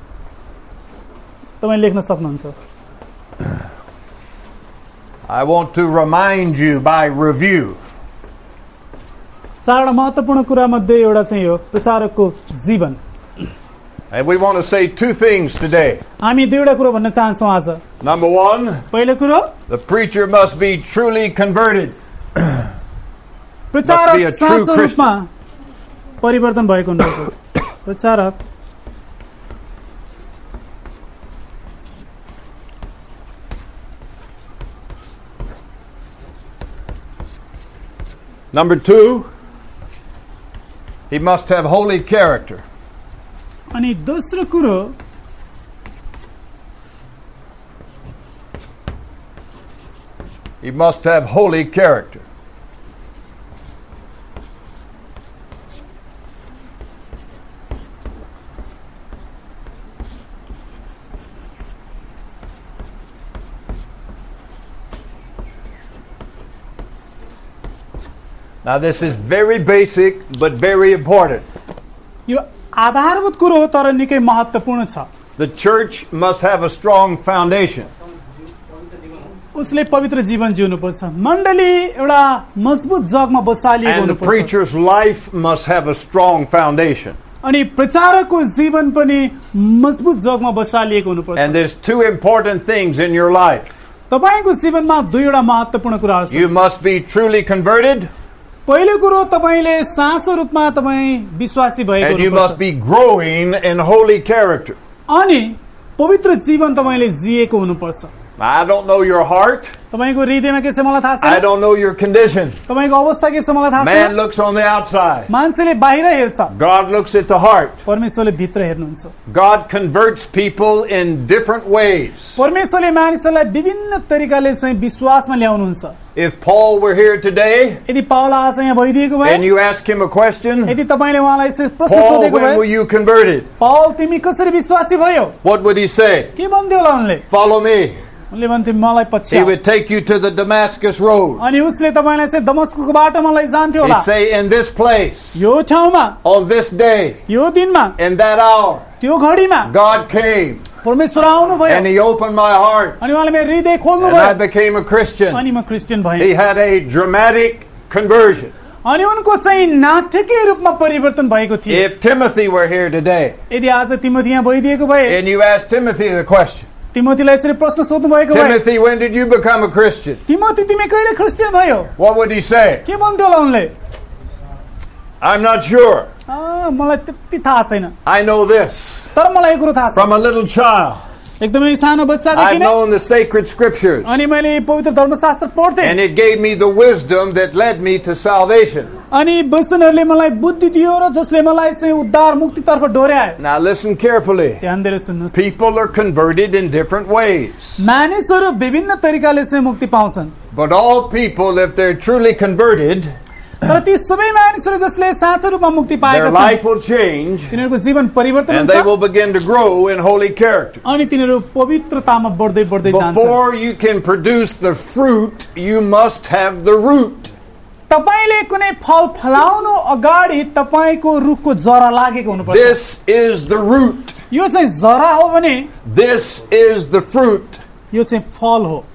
S2: तपाईँ लेख्न सक्नुहुन्छ
S1: I want to remind you by review
S2: चारवटा महत्त्वपूर्ण कुरा मध्ये एउटा चाहिँ हो प्रचारकको जीवन
S1: and we want to say two things today.
S2: हामी दुईवटा कुरो भन्न चाहन्छौँ आज
S1: Number one,
S2: पहिलो कुरो
S1: the preacher must be truly converted.
S2: प्रचारक
S1: a true
S2: साँचो
S1: Christian.
S2: रूपमा परिवर्तन भएको हुनुपर्छ प्रचारक
S1: Number two, he must have holy character.
S2: अनि दोस्रो कुरो
S1: He must have holy character. Now this is very basic but very important.
S2: यो आधारभूत कुरो हो तर निकै महत्त्वपूर्ण छ
S1: The church must have a strong foundation.
S2: उसले पवित्र जीवन जिउनुपर्छ मण्डली एउटा मजबुत जगमा बसालिएको
S1: And the
S2: हुनुपर्छ
S1: preacher's life must have a strong foundation.
S2: अनि प्रचारकको जीवन पनि मजबुत जगमा बसालिएको हुनुपर्छ
S1: And there's two important things in your life.
S2: तपाईको जीवनमा दुईवटा महत्त्वपूर्ण कुराहरू छन्
S1: You must be truly converted
S2: पहिलो कुरो तपाईले साँचो रूपमा तपाई विश्वासी भएको
S1: And you
S2: हुनुपर्छ
S1: must be growing in holy character.
S2: अनि पवित्र जीवन तपाईले जिएको हुनुपर्छ
S1: I don't know your heart.
S2: तपाईको हृदयमा के छ मलाई थाहा
S1: I
S2: छैन
S1: don't know your condition.
S2: तपाईको अवस्था के छ मलाई थाहा
S1: Man
S2: छैन
S1: looks on the outside.
S2: मान्छेले बाहिर हेर्छ
S1: God looks at the heart.
S2: परमेश्वरले भित्र हेर्नुहुन्छ
S1: God converts people in different ways.
S2: परमेश्वरले मानिसहरूलाई विभिन्न तरिकाले चाहिँ विश्वासमा ल्याउनुहुन्छ
S1: If Paul were here today
S2: यदि पाउल आज यहाँ भइदिएको भए
S1: and you ask him a question,
S2: यदि तपाईले उहाँलाई यसरी प्रश्न
S1: Paul,
S2: सोधेको
S1: when were
S2: भए
S1: you converted?
S2: पाउल तिमी कसरी विश्वासी भयो
S1: What would he say?
S2: के भन्थ्यो होला उनले
S1: Follow me.
S2: उनले भन्थे मलाई
S1: He
S2: पछ्याउ
S1: would take you to the Damascus road.
S2: अनि उसले तपाईलाई चाहिँ दमस्कको बाटोमा लैजान्थ्यो होला
S1: He'd say, in this place,
S2: यो ठाउँमा
S1: on this day,
S2: यो दिनमा
S1: in that hour,
S2: त्यो घडीमा
S1: God came
S2: परमेश्वर आउनु भयो
S1: and He opened my heart
S2: अनि उहाँले मेरो हृदय खोल्नु
S1: and I
S2: भयो
S1: became a Christian.
S2: अनि म क्रिस्चियन भएँ
S1: He had a dramatic conversion.
S2: अनि उनको चाहिँ नाटकीय रूपमा परिवर्तन भएको थियो
S1: If Timothy were here today
S2: यदि आज तिमोथी यहाँ भइदिएको भए
S1: and you asked Timothy the question,
S2: तिमोथीलाई यसरी प्रश्न सोध्नु भएको भए
S1: Timothy, when did you become a Christian?
S2: Timothy तिमी कहिले क्रिस्चियन भयो
S1: What would he say?
S2: के भन्थ्यो होला उनले
S1: I'm not sure.
S2: आ, मलाई त्यति थाहा छैन
S1: I know this.
S2: तर मलाई यो कुरो थाहा छ
S1: From a little child,
S2: एकदमै सानो बच्चादेखि
S1: I've
S2: नै
S1: known the sacred scriptures.
S2: अनि मैले पवित्र धर्मशास्त्र पढ्थेँ
S1: And it gave me the wisdom that led me to salvation.
S2: अनि वचनहरूले मलाई बुद्धि दियो र जसले मलाई चाहिँ उद्धार मुक्तितर्फ डोर्यायो
S1: Now listen carefully.
S2: ध्यान दिएर सुन्नुहोस्
S1: People are converted in different ways.
S2: मानिसहरू विभिन्न तरिकाले चाहिँ मुक्ति पाउँछन्
S1: But all people, if they're truly converted,
S2: तर ती सबै मानिसहरू जसले साँचो रूपमा मुक्ति पाएका
S1: their
S2: छन्
S1: life will change
S2: तिनीहरूको जीवन परिवर्तन
S1: and they
S2: हुन्छ
S1: will begin to grow in holy character.
S2: अनि तिनीहरू पवित्रतामा बढ्दै बढ्दै जान्छन्
S1: Before you can produce the fruit, you must have the root.
S2: तपाईले कुनै फल फलाउनु अगाडि तपाईको रुखको जरा लागेको हुनुपर्छ
S1: This is the root.
S2: यो चाहिँ जरा हो भने
S1: This is the fruit.
S2: यो चाहिँ फल हो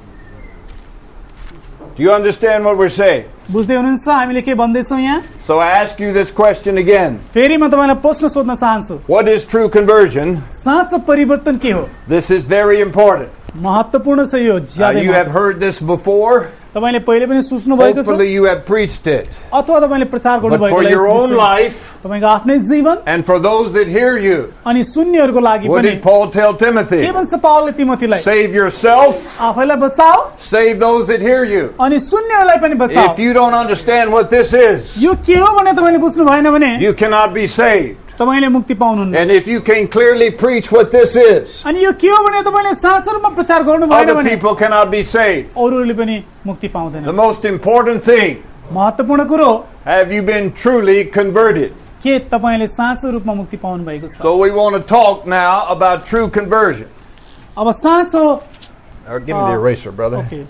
S1: Do you understand what we're saying?
S2: बुझ्दै हुनुहुन्छ हामीले के भन्दैछौँ यहाँ
S1: So I ask you this question again.
S2: फेरि म तपाईलाई प्रश्न सोध्न चाहन्छु
S1: What is true conversion?
S2: साँचो परिवर्तन के हो
S1: This is very important.
S2: महत्त्वपूर्ण छ यो
S1: Uh,
S2: ज्यादै
S1: you have
S2: महत्त्व-
S1: heard this before.
S2: तपाईले पहिले पनि सोच्नु भएको छ
S1: Hopefully you have preached it.
S2: अथवा तपाईले प्रचार गर्नु
S1: But
S2: भएको
S1: for
S2: होला
S1: your
S2: यस
S1: own
S2: विषयमा।
S1: life
S2: तपाईको आफ्नै जीवन
S1: and for those that hear you,
S2: अनि सुन्नेहरूको लागि
S1: what
S2: पनि
S1: did Paul tell
S2: के
S1: Timothy?
S2: भन्छ पावलले तिमोथीलाई
S1: Save yourself,
S2: आफैलाई बचाओ
S1: save those that hear you.
S2: अनि सुन्नेहरूलाई पनि बचाओ
S1: If you don't understand what this is,
S2: यो के हो भने तपाईले बुझ्नु भएन भने
S1: you cannot be saved.
S2: तपाईले मुक्ति पाउनुहुन्न
S1: And if you can clearly preach what this is,
S2: अनि यो के हो भने तपाईले साँचो रूपमा प्रचार गर्नु भएन
S1: other
S2: भने
S1: people cannot be saved.
S2: अरूहरूले पनि मुक्ति
S1: The
S2: पाउँदैन
S1: most important thing,
S2: महत्त्वपूर्ण कुरो
S1: have you been truly converted?
S2: के तपाईले साँचो रूपमा मुक्ति पाउनु भएको छ
S1: So we want to talk now about true conversion.
S2: अब साँचो
S1: Or give me
S2: Uh,
S1: the eraser, brother.
S2: Okay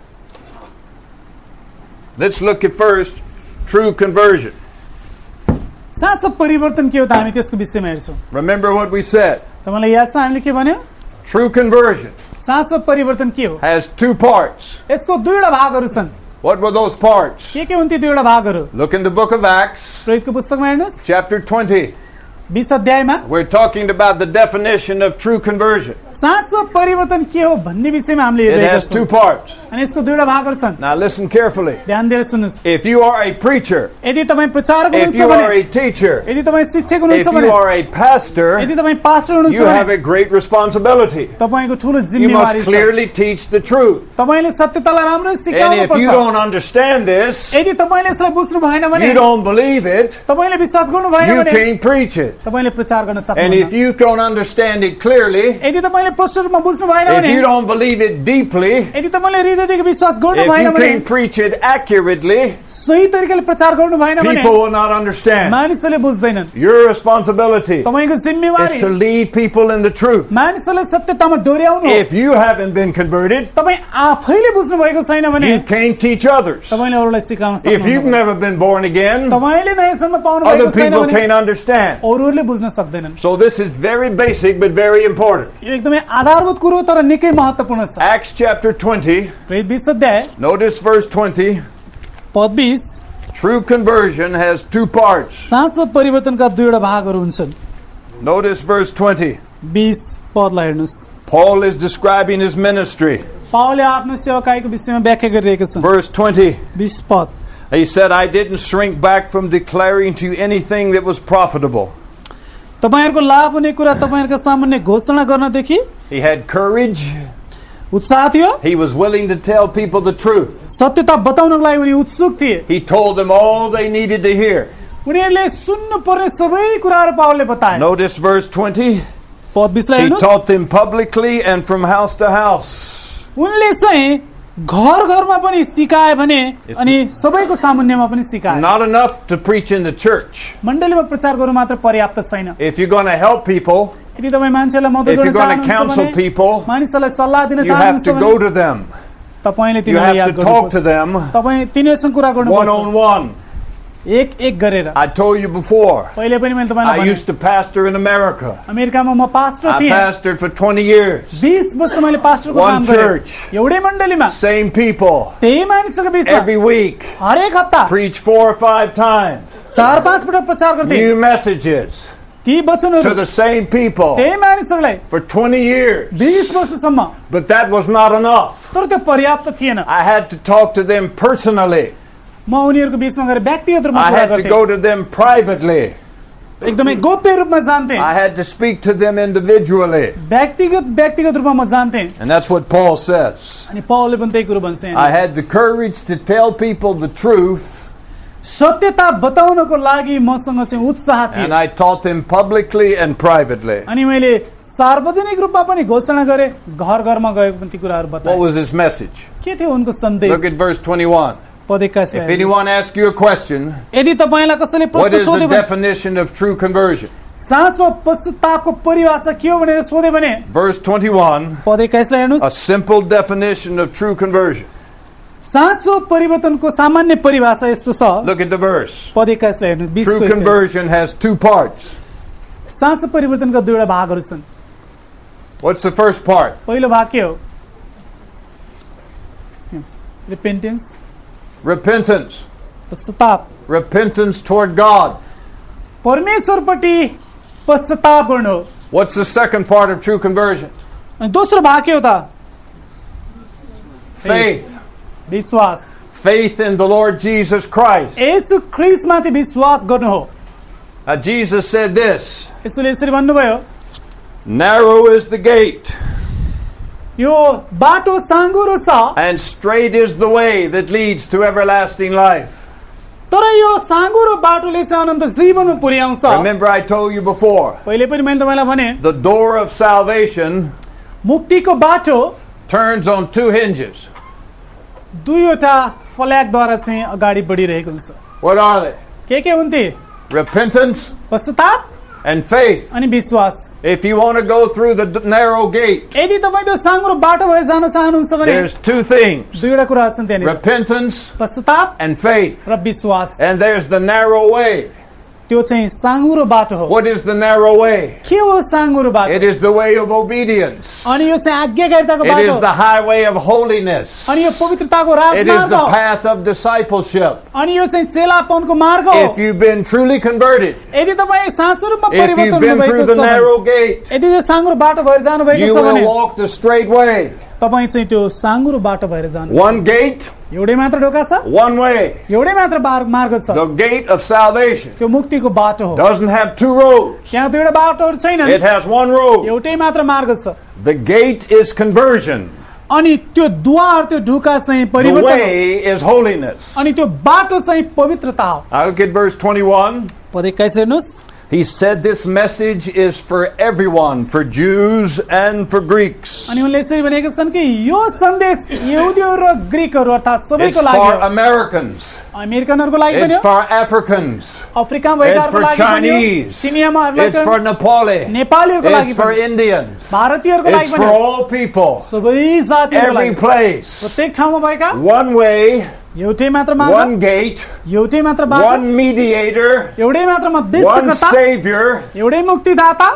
S1: Let's look at first true conversion.
S2: साँचो परिवर्तन के हो त हामी त्यसको विषयमा हेर्छौँ
S1: Remember what we said.
S2: तपाईँलाई याद छ हामीले के भन्यो
S1: True conversion
S2: साँचो परिवर्तन के हो
S1: has two parts.
S2: यसको दुईवटा भागहरू छन्
S1: What were those parts?
S2: के के हुन् ती दुईवटा भागहरू
S1: Look in the book of Acts,
S2: प्रेरितको पुस्तकमा हेर्नुहोस्
S1: chapter twenty.
S2: बीस अध्यायमा
S1: We're talking about the definition of true conversion.
S2: साँचो परिवर्तन के हो भन्ने विषयमा हामीले
S1: It
S2: हेरिरहेका
S1: has two
S2: छौँ
S1: parts.
S2: अनि यसको दुईवटा भागहरू छन्
S1: Now listen carefully.
S2: ध्यान दिएर सुन्नुहोस्
S1: If you are a preacher,
S2: यदि तपाईँ प्रचारक
S1: if
S2: हुनुहुन्छ
S1: you are
S2: भने
S1: a teacher,
S2: यदि तपाईँ शिक्षक
S1: if
S2: हुनुहुन्छ भने
S1: you are a pastor,
S2: यदि तपाईँ पास्टर हुनुहुन्छ
S1: you have
S2: भने
S1: a great responsibility.
S2: तपाईँको ठुलो
S1: You
S2: जिम्मेवारी
S1: must
S2: छ
S1: clearly teach the truth.
S2: तपाईँले सत्यतालाई राम्ररी
S1: And
S2: सिकाउनु
S1: if you
S2: पर्छ
S1: don't understand this,
S2: यदि तपाईँले यसलाई बुझ्नु भएन भने
S1: you don't believe it,
S2: तपाईँले विश्वास गर्नु भएन
S1: you
S2: भने
S1: can't preach it.
S2: तपाईँले प्रचार गर्न
S1: And
S2: सक्नुहुन्न
S1: if you don't understand it clearly,
S2: यदि तपाईँले प्रष्ट रूपमा बुझ्नु भएन
S1: if
S2: भने
S1: you don't believe it deeply,
S2: यदि तपाईँले हृदयदेखि विश्वास गर्नु
S1: if
S2: भएन
S1: you
S2: भने
S1: can't preach it accurately,
S2: सही तरिकाले प्रचार गर्नु भएन भने
S1: people will not understand.
S2: मानिसहरूले बुझ्दैनन्
S1: Your responsibility
S2: तपाईँको जिम्मेवारी
S1: is to lead people in the truth.
S2: मानिसहरूलाई सत्यतामा डोर्याउनु हो
S1: If you haven't been converted,
S2: तपाईँ आफैले बुझ्नु भएको छैन भने
S1: you can't teach others.
S2: तपाईँले अरूलाई सिकाउन
S1: If you've
S2: सक्नुहुन्न
S1: never been born again,
S2: तपाईँले नयाँसम्म पाउनु
S1: other
S2: भएको छैन
S1: people
S2: भने
S1: can't understand.
S2: अरूहरूले बुझ्न सक्दैनन्
S1: So this is very basic but very important.
S2: यो एकदमै आधारभूत कुरो तर निकै महत्त्वपूर्ण छ
S1: Acts chapter twenty,
S2: प्रेरित बीस अध्याय
S1: notice verse twenty.
S2: पद बीस
S1: True conversion has two parts.
S2: साँचो परिवर्तनका दुईवटा भागहरू हुन्छन्
S1: Notice verse twenty.
S2: बीस पदलाई हेर्नुहोस्
S1: Paul is describing his ministry.
S2: पावलले आफ्नो सेवकाईको विषयमा व्याख्या गरिरहेका छन्
S1: Verse twenty.
S2: बीस पद
S1: He said, I didn't shrink back from declaring to you anything that was profitable.
S2: तपाईहरुको लाभ हुने कुरा तपाईहरुका सामुन्ने घोषणा गर्नदेखि
S1: He had courage.
S2: उत्साह थियो
S1: He was willing to tell people the truth.
S2: सत्यता बताउनको लागि उनी उत्सुक थिए
S1: He told them all they needed to hear.
S2: उनीहरुले सुन्नु पर्ने सबै कुराहरु पावलले बताए
S1: Notice verse twenty.
S2: पद बीस लाई
S1: He
S2: हेर्नुस्
S1: taught them publicly and from house to house.
S2: उनले चाहिँ घर घरमा पनि सिकाए भने अनि सबैको सामुन्नेमा पनि सिकाए
S1: Not enough to preach in the church.
S2: मण्डलीमा प्रचार गर्नु मात्र पर्याप्त छैन
S1: If you're going to help people,
S2: यदि तपाई मान्छेलाई मद्दत
S1: if
S2: गर्न
S1: you're going to
S2: चाहनुहुन्छ
S1: counsel
S2: भने
S1: people,
S2: मानिसहरूलाई सल्लाह दिन
S1: you have
S2: चाहनुहुन्छ
S1: to
S2: भने
S1: go to them.
S2: तपाईले
S1: You
S2: तिनीलाई
S1: have
S2: याद
S1: to talk to
S2: गर्नुपर्छ
S1: them
S2: तपाई तिनीहरुसँग कुरा
S1: one
S2: गर्नुपर्छ
S1: on one.
S2: एक एक गरेर
S1: I told you before,
S2: पहिले पनि मैले तपाईलाई
S1: I
S2: भने
S1: used to pastor in America.
S2: अमेरिकामा म पास्टर
S1: I
S2: थिएँ
S1: pastored for twenty years.
S2: बीस वर्ष मैले पास्टरको
S1: One
S2: काम गरेँ
S1: church.
S2: एउटै मण्डलीमा
S1: Same people.
S2: त्यही मानिसहरूको बीचमा
S1: Every week.
S2: हरेक हप्ता
S1: Preach four or five times.
S2: चार पाँच पटक प्रचार गर्थे
S1: New messages
S2: ती वचनहरू
S1: to the same people
S2: त्यही मानिसहरूलाई
S1: for twenty years.
S2: बीस वर्षसम्म
S1: But that was not enough.
S2: तर त्यो पर्याप्त थिएन
S1: I had to talk to them personally.
S2: म उनीहरूको बीचमा गएर व्यक्तिगत रूपमा
S1: I
S2: कुरा
S1: had to
S2: गर्थेँ
S1: go to them privately.
S2: एकदमै गोप्य रूपमा जान्थे
S1: I had to speak to them individually.
S2: व्यक्तिगत व्यक्तिगत रूपमा म जान्थे
S1: And that's what Paul says.
S2: अनि पौलले पनि त्यही कुरो भन्छ
S1: I had the courage to tell people the truth,
S2: सत्यता बताउनको लागि मसँग चाहिँ उत्साह थियो
S1: and I taught them publicly and privately.
S2: अनि मैले सार्वजनिक रूपमा पनि घोषणा गरे घर घरमा गएको पनि ती कुराहरू
S1: What
S2: बताए
S1: was his message?
S2: के थियो उनको
S1: Look at
S2: Sandesh
S1: verse twenty-one.
S2: पद एक्काइस
S1: If anyone asks you a question,
S2: यदि तपाईलाई कसैले
S1: what
S2: प्रश्न
S1: is the
S2: सोध्यो भने
S1: definition of true conversion?
S2: साँचो पश्चातापको परिभाषा के हो भनेर सोध्यो भने
S1: Verse twenty-one,
S2: पद एक्काइसलाई
S1: a
S2: हेर्नुस्
S1: simple definition of true conversion.
S2: साँचो परिवर्तनको सामान्य परिभाषा यस्तो छ
S1: Look at the verse.
S2: पद एक्काइसलाई हेर्नु बीस
S1: True conversion has two parts.
S2: साँचो परिवर्तनका दुईवटा भागहरू छन्
S1: What's the first part?
S2: पहिलो भाग के हो रिपेन्टेन्स
S1: Repentance.
S2: पश्चाताप
S1: Repentance toward God.
S2: परमेश्वरपट्टि पश्चाताप गर्नु हो
S1: What's the second part of true conversion?
S2: अनि दोस्रो भाग के हो त
S1: Faith.
S2: विश्वास
S1: Faith in the Lord Jesus Christ.
S2: येशू ख्रीष्टमाथि विश्वास गर्नु हो
S1: Now Jesus said this,
S2: यसोले यसरी भन्नुभयो
S1: narrow is the gate,
S2: यो बाटो साँघुरो छ
S1: and straight is the way that leads to everlasting life.
S2: तर यो साँघुरो बाटोले चाहिँ अनन्त जीवनमा पुर्याउँछ
S1: Remember I told you before,
S2: पहिले पनि मैले तपाईँलाई भने
S1: the door of salvation
S2: मुक्तिको बाटो
S1: turns on two hinges.
S2: दुईवटा फ्ल्यागद्वारा चाहिँ अगाडि बढिरहेको हुन्छ
S1: What are they?
S2: के के हुन् ती
S1: Repentance
S2: पश्चाताप
S1: and faith.
S2: अनि विश्वास
S1: If you want to go through the d- narrow gate,
S2: यदि तपाईँ त्यो साँघुरो बाटो भएर जान चाहनुहुन्छ भने
S1: there's two things,
S2: दुईवटा कुराहरू छन् त्यहाँनिर
S1: repentance
S2: पश्चाताप
S1: and faith.
S2: र विश्वास
S1: And there's the narrow way.
S2: त्यो चाहिँ साँघुरो बाटो हो
S1: What is the narrow way?
S2: के हो साँघुरो बाटो
S1: It is the way of obedience.
S2: अनि यो चाहिँ आज्ञाकारिताको
S1: It
S2: बाटो
S1: is the highway of holiness.
S2: अनि यो पवित्रताको
S1: It is
S2: राजमार्ग
S1: the
S2: हो
S1: path of discipleship.
S2: अनि यो चाहिँ चेलापनको मार्ग हो
S1: If you've been truly converted,
S2: यदि तपाईँ साँचो रूपमा
S1: if
S2: परिवर्तन
S1: you've been
S2: हुनुभएको
S1: through the
S2: छ भने,
S1: narrow gate,
S2: यदि त्यो साँघुरो बाटो भएर जानुभएको
S1: you
S2: छ भने
S1: will walk the straight way.
S2: तपाईँ चाहिँ त्यो साँघुरो बाटो भएर जानु
S1: One gate,
S2: एउटै मात्र ढोका छ
S1: one way.
S2: एउटै मात्र बार- मार्ग छ
S1: The gate of salvation
S2: त्यो मुक्तिको बाटो हो
S1: doesn't have two roads.
S2: त्यहाँ दुईवटा बाटोहरू छैनन्
S1: It has one road.
S2: एउटै मात्र मार्ग छ
S1: The gate is conversion.
S2: अनि त्यो द्वार त्यो ढोका चाहिँ
S1: The
S2: परिवर्तन हो।
S1: way is holiness.
S2: अनि त्यो बाटो चाहिँ पवित्रता हो
S1: Now look at verse twenty-one.
S2: पद एक्काइस हेर्नुहोस्
S1: He said this message is for everyone, for Jews and for Greeks.
S2: अनि उनले यसरी भनेका छन् कि यो सन्देश यहुदीहरू र ग्रीकहरू अर्थात्
S1: It's
S2: सबैको
S1: for
S2: लागि हो
S1: Americans.
S2: अमेरिकनहरूको लागि पनि
S1: It's
S2: हो
S1: for Africans.
S2: अफ्रिकामा
S1: It's
S2: भएकाहरूको
S1: for
S2: लागि पनि हो
S1: Chinese.
S2: चिनियामाहरूलाई
S1: It's for
S2: पनि
S1: Nepali.
S2: नेपालीहरूको लागि
S1: It's for
S2: पनि
S1: Indians.
S2: भारतीयहरूको लागि
S1: It's for
S2: पनि हो
S1: all people.
S2: सबै जातिहरूको
S1: Every
S2: लागि
S1: place.
S2: प्रत्येक ठाउँमा भएका
S1: One way,
S2: एउटै मात्र मार्ग
S1: one gate,
S2: एउटै मात्र बाटो
S1: one mediator,
S2: एउटै मात्र
S1: one
S2: मध्यस्थकर्ता
S1: Savior,
S2: एउटै मुक्तिदाता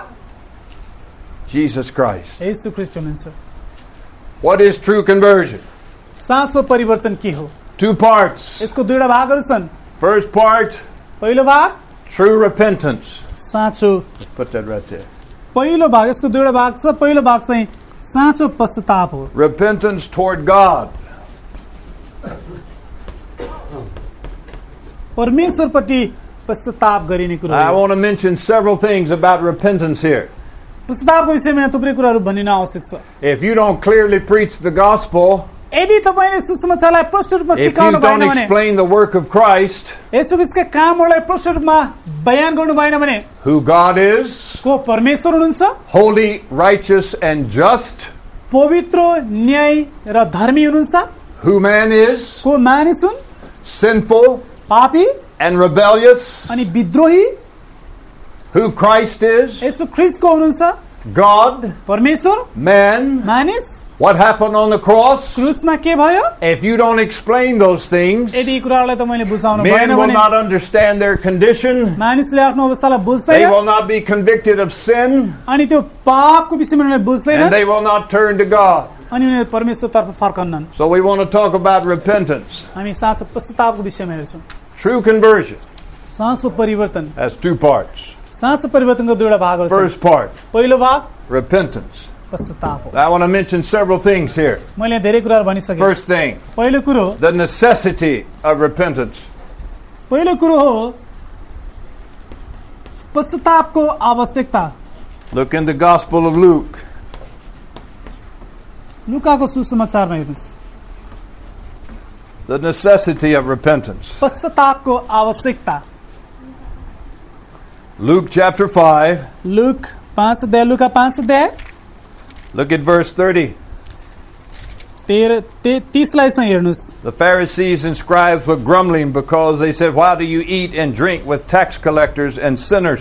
S1: Jesus Christ.
S2: येशू ख्रीष्ट हुनुहुन्छ
S1: What is true conversion?
S2: साँचो परिवर्तन के हो
S1: Two parts.
S2: यसको दुईवटा भागहरू छन्
S1: First part,
S2: पहिलो भाग
S1: true repentance.
S2: साँचो
S1: Put that right there.
S2: पहिलो भाग यसको दुईवटा भाग छ पहिलो भाग चाहिँ साँचो पश्चाताप हो
S1: Repentance toward God.
S2: परमेश्वरपट्टि पश्चाताप गरिने कुरो
S1: I
S2: हो।
S1: want to mention several things about repentance here.
S2: पश्चातापको विषयमा यहाँ थुप्रै कुराहरू भनिन आवश्यक छ।
S1: If you don't clearly preach the gospel,
S2: यदि तपाईले सुसमाचारलाई प्रष्ट रूपमा
S1: if you
S2: सिकाउनु भएन
S1: don't
S2: भने,
S1: explain the work of Christ,
S2: येशू ख्रीष्टका कामहरूलाई प्रष्ट रूपमा बयान गर्नु भएन भने,
S1: who God is,
S2: को परमेश्वर हुनुहुन्छ,
S1: holy, righteous, and just,
S2: पवित्र, न्याय र धर्मी हुनुहुन्छ,
S1: who man is,
S2: को मानिस हुन्,
S1: sinful,
S2: पापी
S1: and rebellious,
S2: अनि विद्रोही,
S1: who Christ is,
S2: येशू ख्रीष्टको हुनुहुन्छ,
S1: God,
S2: परमेश्वर,
S1: man,
S2: मानिस,
S1: what happened on the cross.
S2: क्रुसमा के भयो,
S1: If you don't explain those things,
S2: यदि यी कुराहरूलाई तपाईले बुझाउनु भएन
S1: men will
S2: भने,
S1: not understand their condition.
S2: मानिसले आफ्नो अवस्थालाई
S1: They
S2: बुझ्दैन
S1: will not be convicted of sin,
S2: अनि त्यो पापको विषयमा उनीहरूले बुझ्दैन
S1: and they will not turn to God.
S2: अनि उनीहरू परमेश्वरतर्फ फर्कन्नन्।
S1: So we want to talk about repentance.
S2: हामी साँचो पश्चातापको विषयमा हेर्छौँ।
S1: True conversion
S2: साँचो परिवर्तन,
S1: has two parts.
S2: साँचो परिवर्तनको दुईवटा भागहरू छन्।
S1: First part,
S2: पहिलो भाग
S1: repentance.
S2: पश्चाताप हो।
S1: I want to mention several things here.
S2: मैले धेरै कुराहरू भनिसकेँ।
S1: First thing,
S2: पहिलो कुरो,
S1: the necessity of repentance.
S2: पहिलो कुरो हो पश्चातापको आवश्यकता।
S1: Look in the Gospel of Luke.
S2: लुकाको सुसमाचारमा हेर्नुस्।
S1: The necessity of repentance.
S2: पश्चातापको आवश्यकता।
S1: Luke chapter five.
S2: लुक पाँच अध्याय, लुका पाँच अध्याय
S1: Look at verse thirty.
S2: तेह्र ते तीसलाई चाहिँ हेर्नुस्।
S1: The Pharisees and scribes were grumbling because they said, "Why do you eat and drink with tax collectors and sinners?"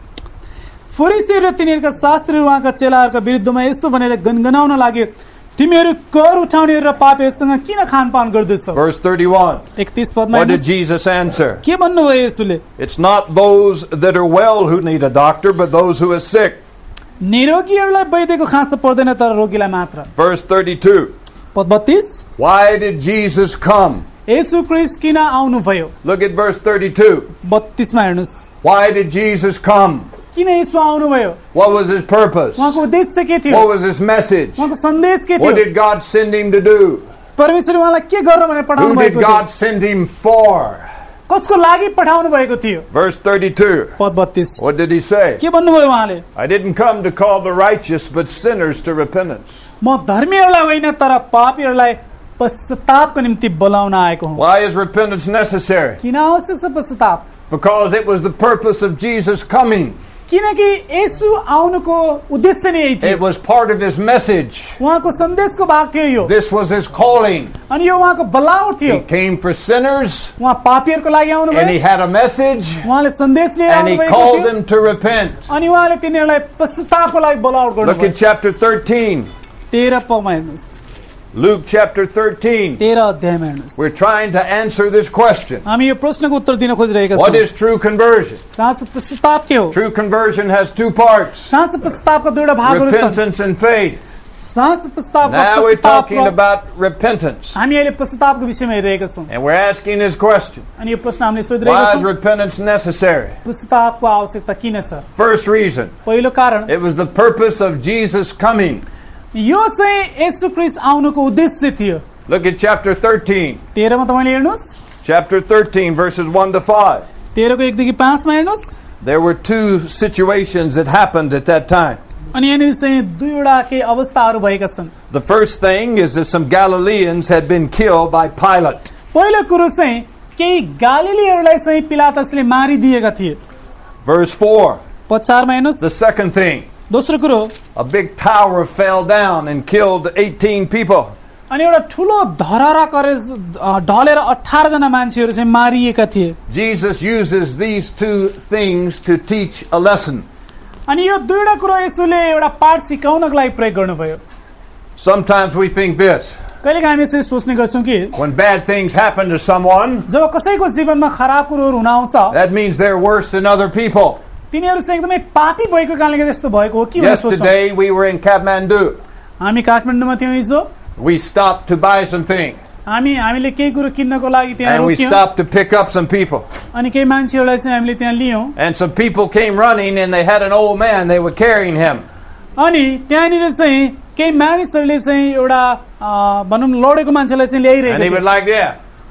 S2: फरिसीहरू र तिनीहरूका शास्त्रीहरू उहाँका चेलाहरूका विरुद्धमा यसो भनेर गनगनाउन लागे, तिमीहरू कर उठाउनेहरू र पापीहरूसँग किन खानपान गर्दैछौ?
S1: Verse thirty-one.
S2: एकतीस पदमा
S1: What did
S2: हेर्नुस्।
S1: Jesus answer?
S2: के भन्नुभयो येशूले?
S1: It's not those that are well who need a doctor, but those who are sick.
S2: निरोगीहरूलाई वैद्यको खाँचो पर्दैन तर रोगीलाई मात्र।
S1: Verse thirty-two.
S2: पद बत्तीस,
S1: Why did Jesus come?
S2: येशू ख्रीष्ट किन आउनुभयो?
S1: Look at verse thirty-two.
S2: बत्तीसमा हेर्नुस्।
S1: Why did Jesus come?
S2: किन येशू आउनुभयो?
S1: What was his purpose?
S2: उहाँको उद्देश्य के थियो?
S1: What was his message?
S2: उहाँको सन्देश के
S1: What
S2: थियो?
S1: did God send him to do?
S2: परमेश्वरले उहाँलाई के गर्न भनेर पठाउनु
S1: Who did
S2: भएको थियो?
S1: God send him for?
S2: कसको लागि पठाउनु भएको थियो?
S1: Verse thirty-two.
S2: पद बत्तीस,
S1: What did he say?
S2: के भन्नुभयो उहाँले?
S1: I didn't come to call the righteous, but sinners to repentance.
S2: म धर्मीहरूलाई होइन तर पापीहरूलाई पश्चातापको निम्ति बोलाउन आएको हुँ।
S1: Why is repentance necessary?
S2: किन आवश्यक छ पश्चाताप?
S1: Because it was the purpose of Jesus coming.
S2: किनकि येशू आउनुको उद्देश्य नै यही
S1: It
S2: थियो।
S1: was part of his message.
S2: उहाँको सन्देशको भाग थियो यो,
S1: This was his calling.
S2: अनि यो उहाँको बोलावट थियो।
S1: He came for sinners,
S2: उहाँ पापीहरूको लागि
S1: and he
S2: आउनुभयो,
S1: had a message,
S2: उहाँले सन्देश लिएर
S1: and he
S2: आउनुभएको
S1: called
S2: थियो,
S1: them to repent.
S2: अनि उहाँले तिनीहरूलाई पश्चातापको लागि बोलावट
S1: Look
S2: गर्नुभयो।
S1: at chapter thirteen.
S2: तेह्र पदमा हेर्नुहोस्,
S1: Luke chapter thirteen.
S2: तेह्र अध्यायमा हेर्नुहोस्।
S1: We're trying to answer this question.
S2: हामी यो प्रश्नको उत्तर दिन खोजिरहेका
S1: What
S2: छौँ।
S1: is true conversion?
S2: साँचो पश्चाताप के हो?
S1: True conversion has two parts,
S2: साँचो पश्चातापका दुईवटा भागहरू छन्।
S1: repentance and faith.
S2: साँचो पश्चातापका
S1: Now we're talking
S2: पश्चाताप
S1: about repentance.
S2: हामी अहिले पश्चातापको विषयमा हेरिरहेका छौँ।
S1: And we're asking this question.
S2: अनि यो प्रश्न हामीले सोधिरहेका
S1: Why is
S2: छौँ,
S1: repentance necessary?
S2: पश्चातापको आवश्यकता किन छ?
S1: First reason,
S2: पहिलो कारण,
S1: it was the purpose of Jesus coming.
S2: यो चाहिँ येशू ख्रीष्ट आउनुको उद्देश्य थियो।
S1: Look at chapter thirteen.
S2: तेह्रमा तपाईँले हेर्नुहोस्,
S1: Chapter thirteen, verses one to five.
S2: तेह्रको एकदेखि पाँचमा हेर्नुहोस्।
S1: There were two situations that happened at that time.
S2: अनि यहाँनिर चाहिँ दुईवटा केही अवस्थाहरू भएका छन्।
S1: The first thing is that some Galileans had been killed by Pilate.
S2: पहिलो कुरो चाहिँ केही गालिलीहरूलाई चाहिँ पिलातसले मारिदिएका थिए।
S1: Verse four.
S2: पद चारमा हेर्नुहोस्।
S1: The second thing,
S2: दोस्रो कुरो,
S1: a big tower fell down and killed eighteen people.
S2: अनि एउटा ठुलो धरहरा करे ढलेर अठार जना मान्छेहरू चाहिँ मारिएका थिए।
S1: Jesus uses these two things to teach a lesson.
S2: अनि यो दुईवटा कुरो येशूले एउटा पाठ सिकाउनको लागि प्रयोग गर्नुभयो।
S1: Sometimes we think this,
S2: कहिलेकाहीँ हामी चाहिँ सोच्ने गर्छौँ कि
S1: when bad things happen to someone,
S2: जब कसैको जीवनमा खराब कुरोहरू हुन आउँछ,
S1: that means they're worse than other people.
S2: तिनीहरू चाहिँ एकदमै पापी भएको कारणले गर्दा यस्तो भएको हो कि भनेर सोच्छौँ।
S1: Yesterday we were in Kathmandu.
S2: हामी काठमाडौँमा थियौँ हिजो,
S1: We stopped to buy some things,
S2: हामी हामीले केही कुरो किन्नको लागि त्यहाँ
S1: and we
S2: रोक्यौँ
S1: stopped to pick up some people.
S2: अनि केही मान्छेहरूलाई चाहिँ हामीले त्यहाँ लियौँ
S1: And some people came running, and they had an old man. They were carrying him.
S2: अनि त्यहाँनिर चाहिँ केही मानिसहरूले चाहिँ एउटा अ, भनौँ लडेको मान्छेलाई चाहिँ ल्याइरहेको
S1: And he
S2: थियो
S1: was like that.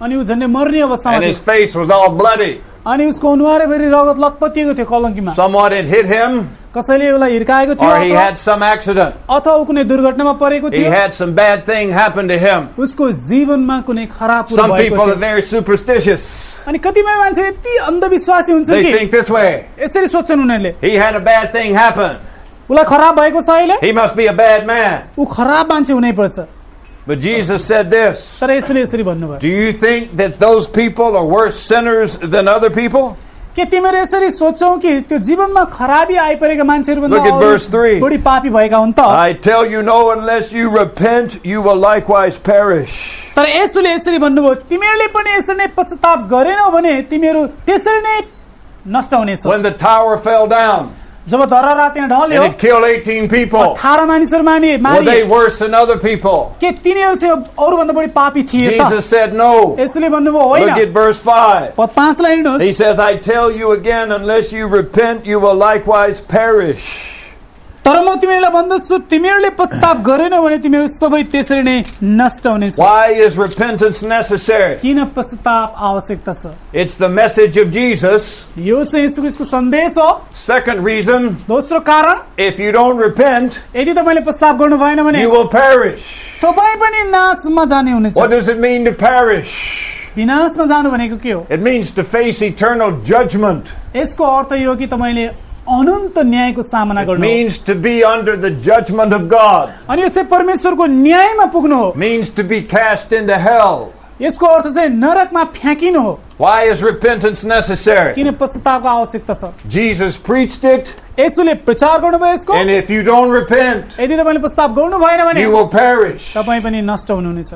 S2: अनि उ झन्डै मर्ने अवस्थामा
S1: and his
S2: थियो
S1: face was all bloody.
S2: अनि उसको अनुहारैभरि रगत लतपतिएको थियो कलंकीमा
S1: Someone had hit him,
S2: कसैले उसलाई हिर्काएको थियो
S1: or he
S2: अथवा
S1: had some accident.
S2: अथवा उ कुनै दुर्घटनामा परेको
S1: He
S2: थियो
S1: had some bad thing happen to him.
S2: उसको जीवनमा कुनै खराब कुरा
S1: Some
S2: भएको
S1: people are
S2: थियो
S1: very superstitious.
S2: अनि कतिपय मान्छे यति अन्धविश्वासी हुन्छन्
S1: They
S2: कि
S1: think this way.
S2: यसरी सोच्छन् उनीहरूले
S1: He had a bad thing happen.
S2: उसलाई खराब भएको छ अहिले
S1: He must be a bad man.
S2: ऊ खराब मान्छे हुनै पर्छ
S1: But Jesus said this.
S2: तर यसले यसरी भन्नुभयो
S1: Do you think that those people are worse sinners than other people?
S2: के तिमीहरू यसरी सोच्छौ कि त्यो जीवनमा खराबी आइपरेका मान्छेहरू
S1: Look at verse three.
S2: बढी पापी भएका हुन् त
S1: I tell you no, unless you repent, you will likewise perish.
S2: तर यसुले यसरी भन्नुभयो तिमीहरूले पनि यसरी नै पश्चाताप गरेनौ भने तिमीहरू त्यसरी नै नष्ट हुनेछौ
S1: When the tower fell down
S2: जब धरहरा त्यहाँ ढल्यो
S1: and it killed eighteen people,
S2: अठार मानिसहरू मानि
S1: were they
S2: मारिए
S1: worse than other people?
S2: के तिनीहरू चाहिँ अरूभन्दा बढी पापी थिए त
S1: Jesus said no.
S2: यसुले भन्नुभयो
S1: Look
S2: होइन
S1: at verse five.
S2: पद पाँचलाई हेर्नुहोस्
S1: He says, I tell you again, unless you repent, you will likewise perish.
S2: तर म तिमीहरूलाई भन्दछु तिमीहरूले पश्चाताप गरेनौ भने तिमीहरू सबै त्यसरी नै नष्ट हुनेछौ
S1: Why is repentance necessary?
S2: किन पश्चाताप आवश्यकता छ
S1: It's the message of Jesus.
S2: यो चाहिँ यीशु ख्रीष्टको सन्देश हो
S1: Second reason,
S2: दोस्रो कारण
S1: if you don't repent,
S2: यदि तपाईले पश्चाताप गर्नु भएन भने
S1: you will perish.
S2: तपाई पनि नाशमा जाने हुनेछ
S1: What does it mean to perish?
S2: विनाशमा जानु भनेको के हो
S1: It means to face eternal judgment.
S2: यसको अर्थ यो कि तपाईले अनन्त न्यायको सामना
S1: It
S2: गर्नु हो
S1: means to be under the judgment of God.
S2: अनि यो चाहिँ परमेश्वरको न्यायमा पुग्नु हो
S1: It means to be cast into hell.
S2: यसको अर्थ चाहिँ नरकमा फ्याँकिनु हो
S1: Why is repentance necessary?
S2: किन पश्चातापको आवश्यकता छ
S1: Jesus preached it,
S2: यसुले प्रचार गर्नुभयो यसको
S1: and if you don't repent,
S2: यदि तपाईले पश्चाताप गर्नु भएन भने
S1: you will perish.
S2: तपाई पनि नष्ट हुनुहुनेछ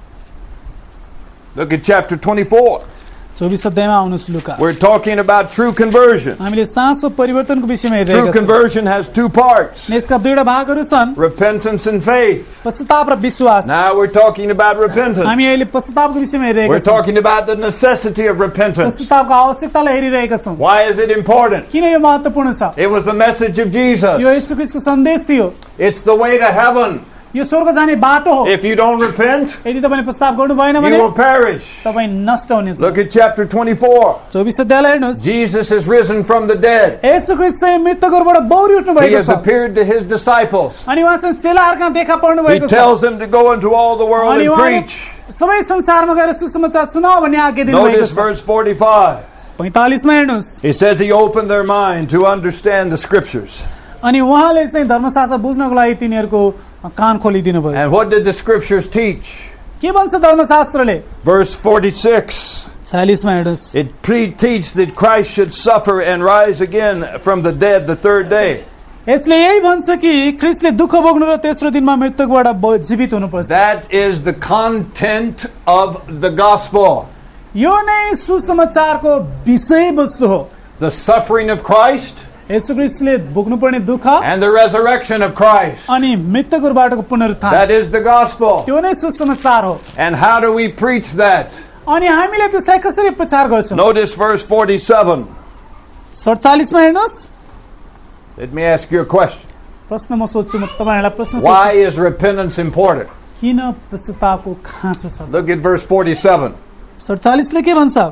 S1: Look at chapter twenty-four.
S2: चौबीस अध्यायमा आउनुहोस् लुका
S1: We're talking about true conversion.
S2: हामीले साँचो परिवर्तनको विषयमा
S1: True
S2: हेरिरहेका छौँ
S1: conversion has two parts,
S2: यसका दुईटा भागहरू छन्
S1: repentance and faith.
S2: पश्चाताप र विश्वास
S1: Now we're talking about repentance.
S2: हामी अहिले पश्चातापको विषयमा हेरिरहेका
S1: We're
S2: छौँ
S1: talking about the necessity of repentance.
S2: पश्चातापको आवश्यकतालाई हेरिरहेका छौँ
S1: Why is it important?
S2: किन यो महत्त्वपूर्ण छ
S1: It was the message of
S2: yo
S1: Jesus.
S2: यीशु ख्रीष्टको सन्देश थियो
S1: It's the way to heaven.
S2: यो स्वर्ग जाने बाटो हो
S1: If you don't repent,
S2: यदि तपाईले पश्चाताप गर्नु भएन
S1: you
S2: भने
S1: will perish.
S2: तपाई नष्ट हुनेछ
S1: Look at chapter twenty-four.
S2: चौबीस अध्यायलाई हेर्नुहोस्
S1: Jesus is risen from the dead.
S2: यीशु ख्रीष्ट चाहिँ मृतकहरूबाट बौरी उठ्नु
S1: He
S2: भएको
S1: has
S2: छ
S1: appeared to his disciples.
S2: अनि उहाँ चाहिँ चेलाहरूका देखा पर्नु
S1: He
S2: भएको छ
S1: tells them to go into all the world
S2: अनि
S1: and
S2: उहाँले
S1: preach.
S2: सबै संसारमा गएर सुसमाचार सुनाऊ भन्ने आज्ञा दिनुभएको
S1: Notice
S2: छ
S1: verse forty-five.
S2: पैंतालीसमा हेर्नुहोस्
S1: He says he opened their mind to understand the scriptures.
S2: अनि उहाँले चाहिँ धर्मशास्त्र बुझ्नको लागि तिनीहरूको कान खोलिदिनु भयो
S1: And what did the scriptures teach?
S2: के भन्छ धर्मशास्त्रले
S1: Verse forty-six.
S2: छयालिसमा हेर्नुहोस्
S1: It pre- teach that Christ should suffer and rise again from the dead the third day.
S2: यसले यही भन्छ कि ख्रीष्टले दुःख भोग्नु र तेस्रो दिनमा मृतकबाट ब- जीवित हुनुपर्छ
S1: That is the content of the gospel.
S2: यो नै सुसमाचारको विषय वस्तु हो
S1: The suffering of Christ
S2: यीशु ख्रीष्टले भोग्नुपर्ने दुःख
S1: and the resurrection of Christ.
S2: अनि मृतकहरूबाटको पुनरुत्थान
S1: That is the gospel.
S2: त्यो नै सुसमाचार हो
S1: And how do we preach that?
S2: अनि हामीले त्यसलाई कसरी प्रचार गर्छौँ
S1: Notice verse forty-seven.
S2: सडचालिसमा हेर्नुहोस्
S1: Let me ask you a question.
S2: प्रश्न म सोध्छु म तपाईँहरूलाई प्रश्न
S1: Why
S2: सोध्छु
S1: is repentance important?
S2: किन पश्चातापको खाँचो छ
S1: Look at verse forty-seven.
S2: सडचालिसले के भन्छ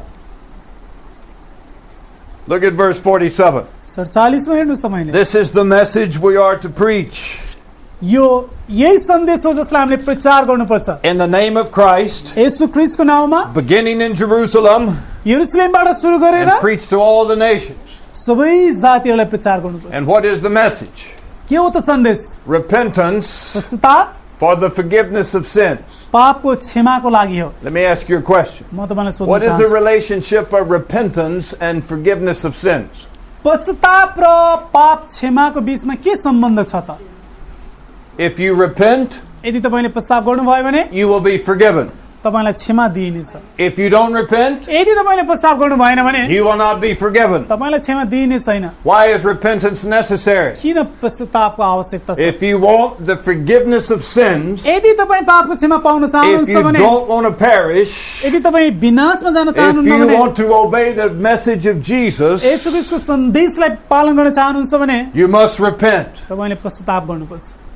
S1: Look at verse forty-seven.
S2: सडचालिसमा हेर्नुहोस् तपाईँले
S1: This is the message we are to preach.
S2: यो यही सन्देश हो जसलाई हामीले प्रचार गर्नुपर्छ
S1: In the name of Christ,
S2: Yeshu ख्रीष्टको नाउँमा
S1: beginning in Jerusalem,
S2: यरुशलेमबाट सुरु गरेर
S1: and preach to all the nations.
S2: सबै जातिहरूलाई प्रचार गर्नुपर्छ
S1: And what is the message?
S2: के हो त सन्देश
S1: Repentance
S2: पश्चाताप
S1: for the forgiveness of sins.
S2: पापको क्षमाको लागि हो
S1: Let me ask you a question.
S2: म तपाईँलाई सोध्न
S1: What is the
S2: चाहन्छु
S1: relationship of repentance and forgiveness of sins?
S2: पश्चाताप र पाप क्षमाको बीचमा के सम्बन्ध छ त
S1: If you repent,
S2: यदि तपाईँले पश्चाताप गर्नुभयो भने
S1: you will be forgiven.
S2: तपाईँलाई क्षमा दिइनेछ
S1: If you don't repent,
S2: यदि तपाईँले पश्चाताप गर्नु भएन भने
S1: you will not be forgiven.
S2: तपाईँलाई क्षमा दिइने छैन
S1: Why is repentance necessary?
S2: किन पश्चातापको आवश्यकता छ
S1: If you want the forgiveness of sins,
S2: यदि तपाईँ पापको क्षमा पाउन
S1: if
S2: चाहनुहुन्छ
S1: you
S2: भने
S1: don't want to perish,
S2: यदि तपाईँ विनाशमा जान
S1: if
S2: चाहनुहुन्छ
S1: you
S2: भने
S1: want to obey the message of Jesus,
S2: येशू ख्रीष्टको सन्देशलाई पालन गर्न चाहनुहुन्छ भने
S1: you must repent.
S2: तपाईँले पश्चाताप गर्नुपर्छ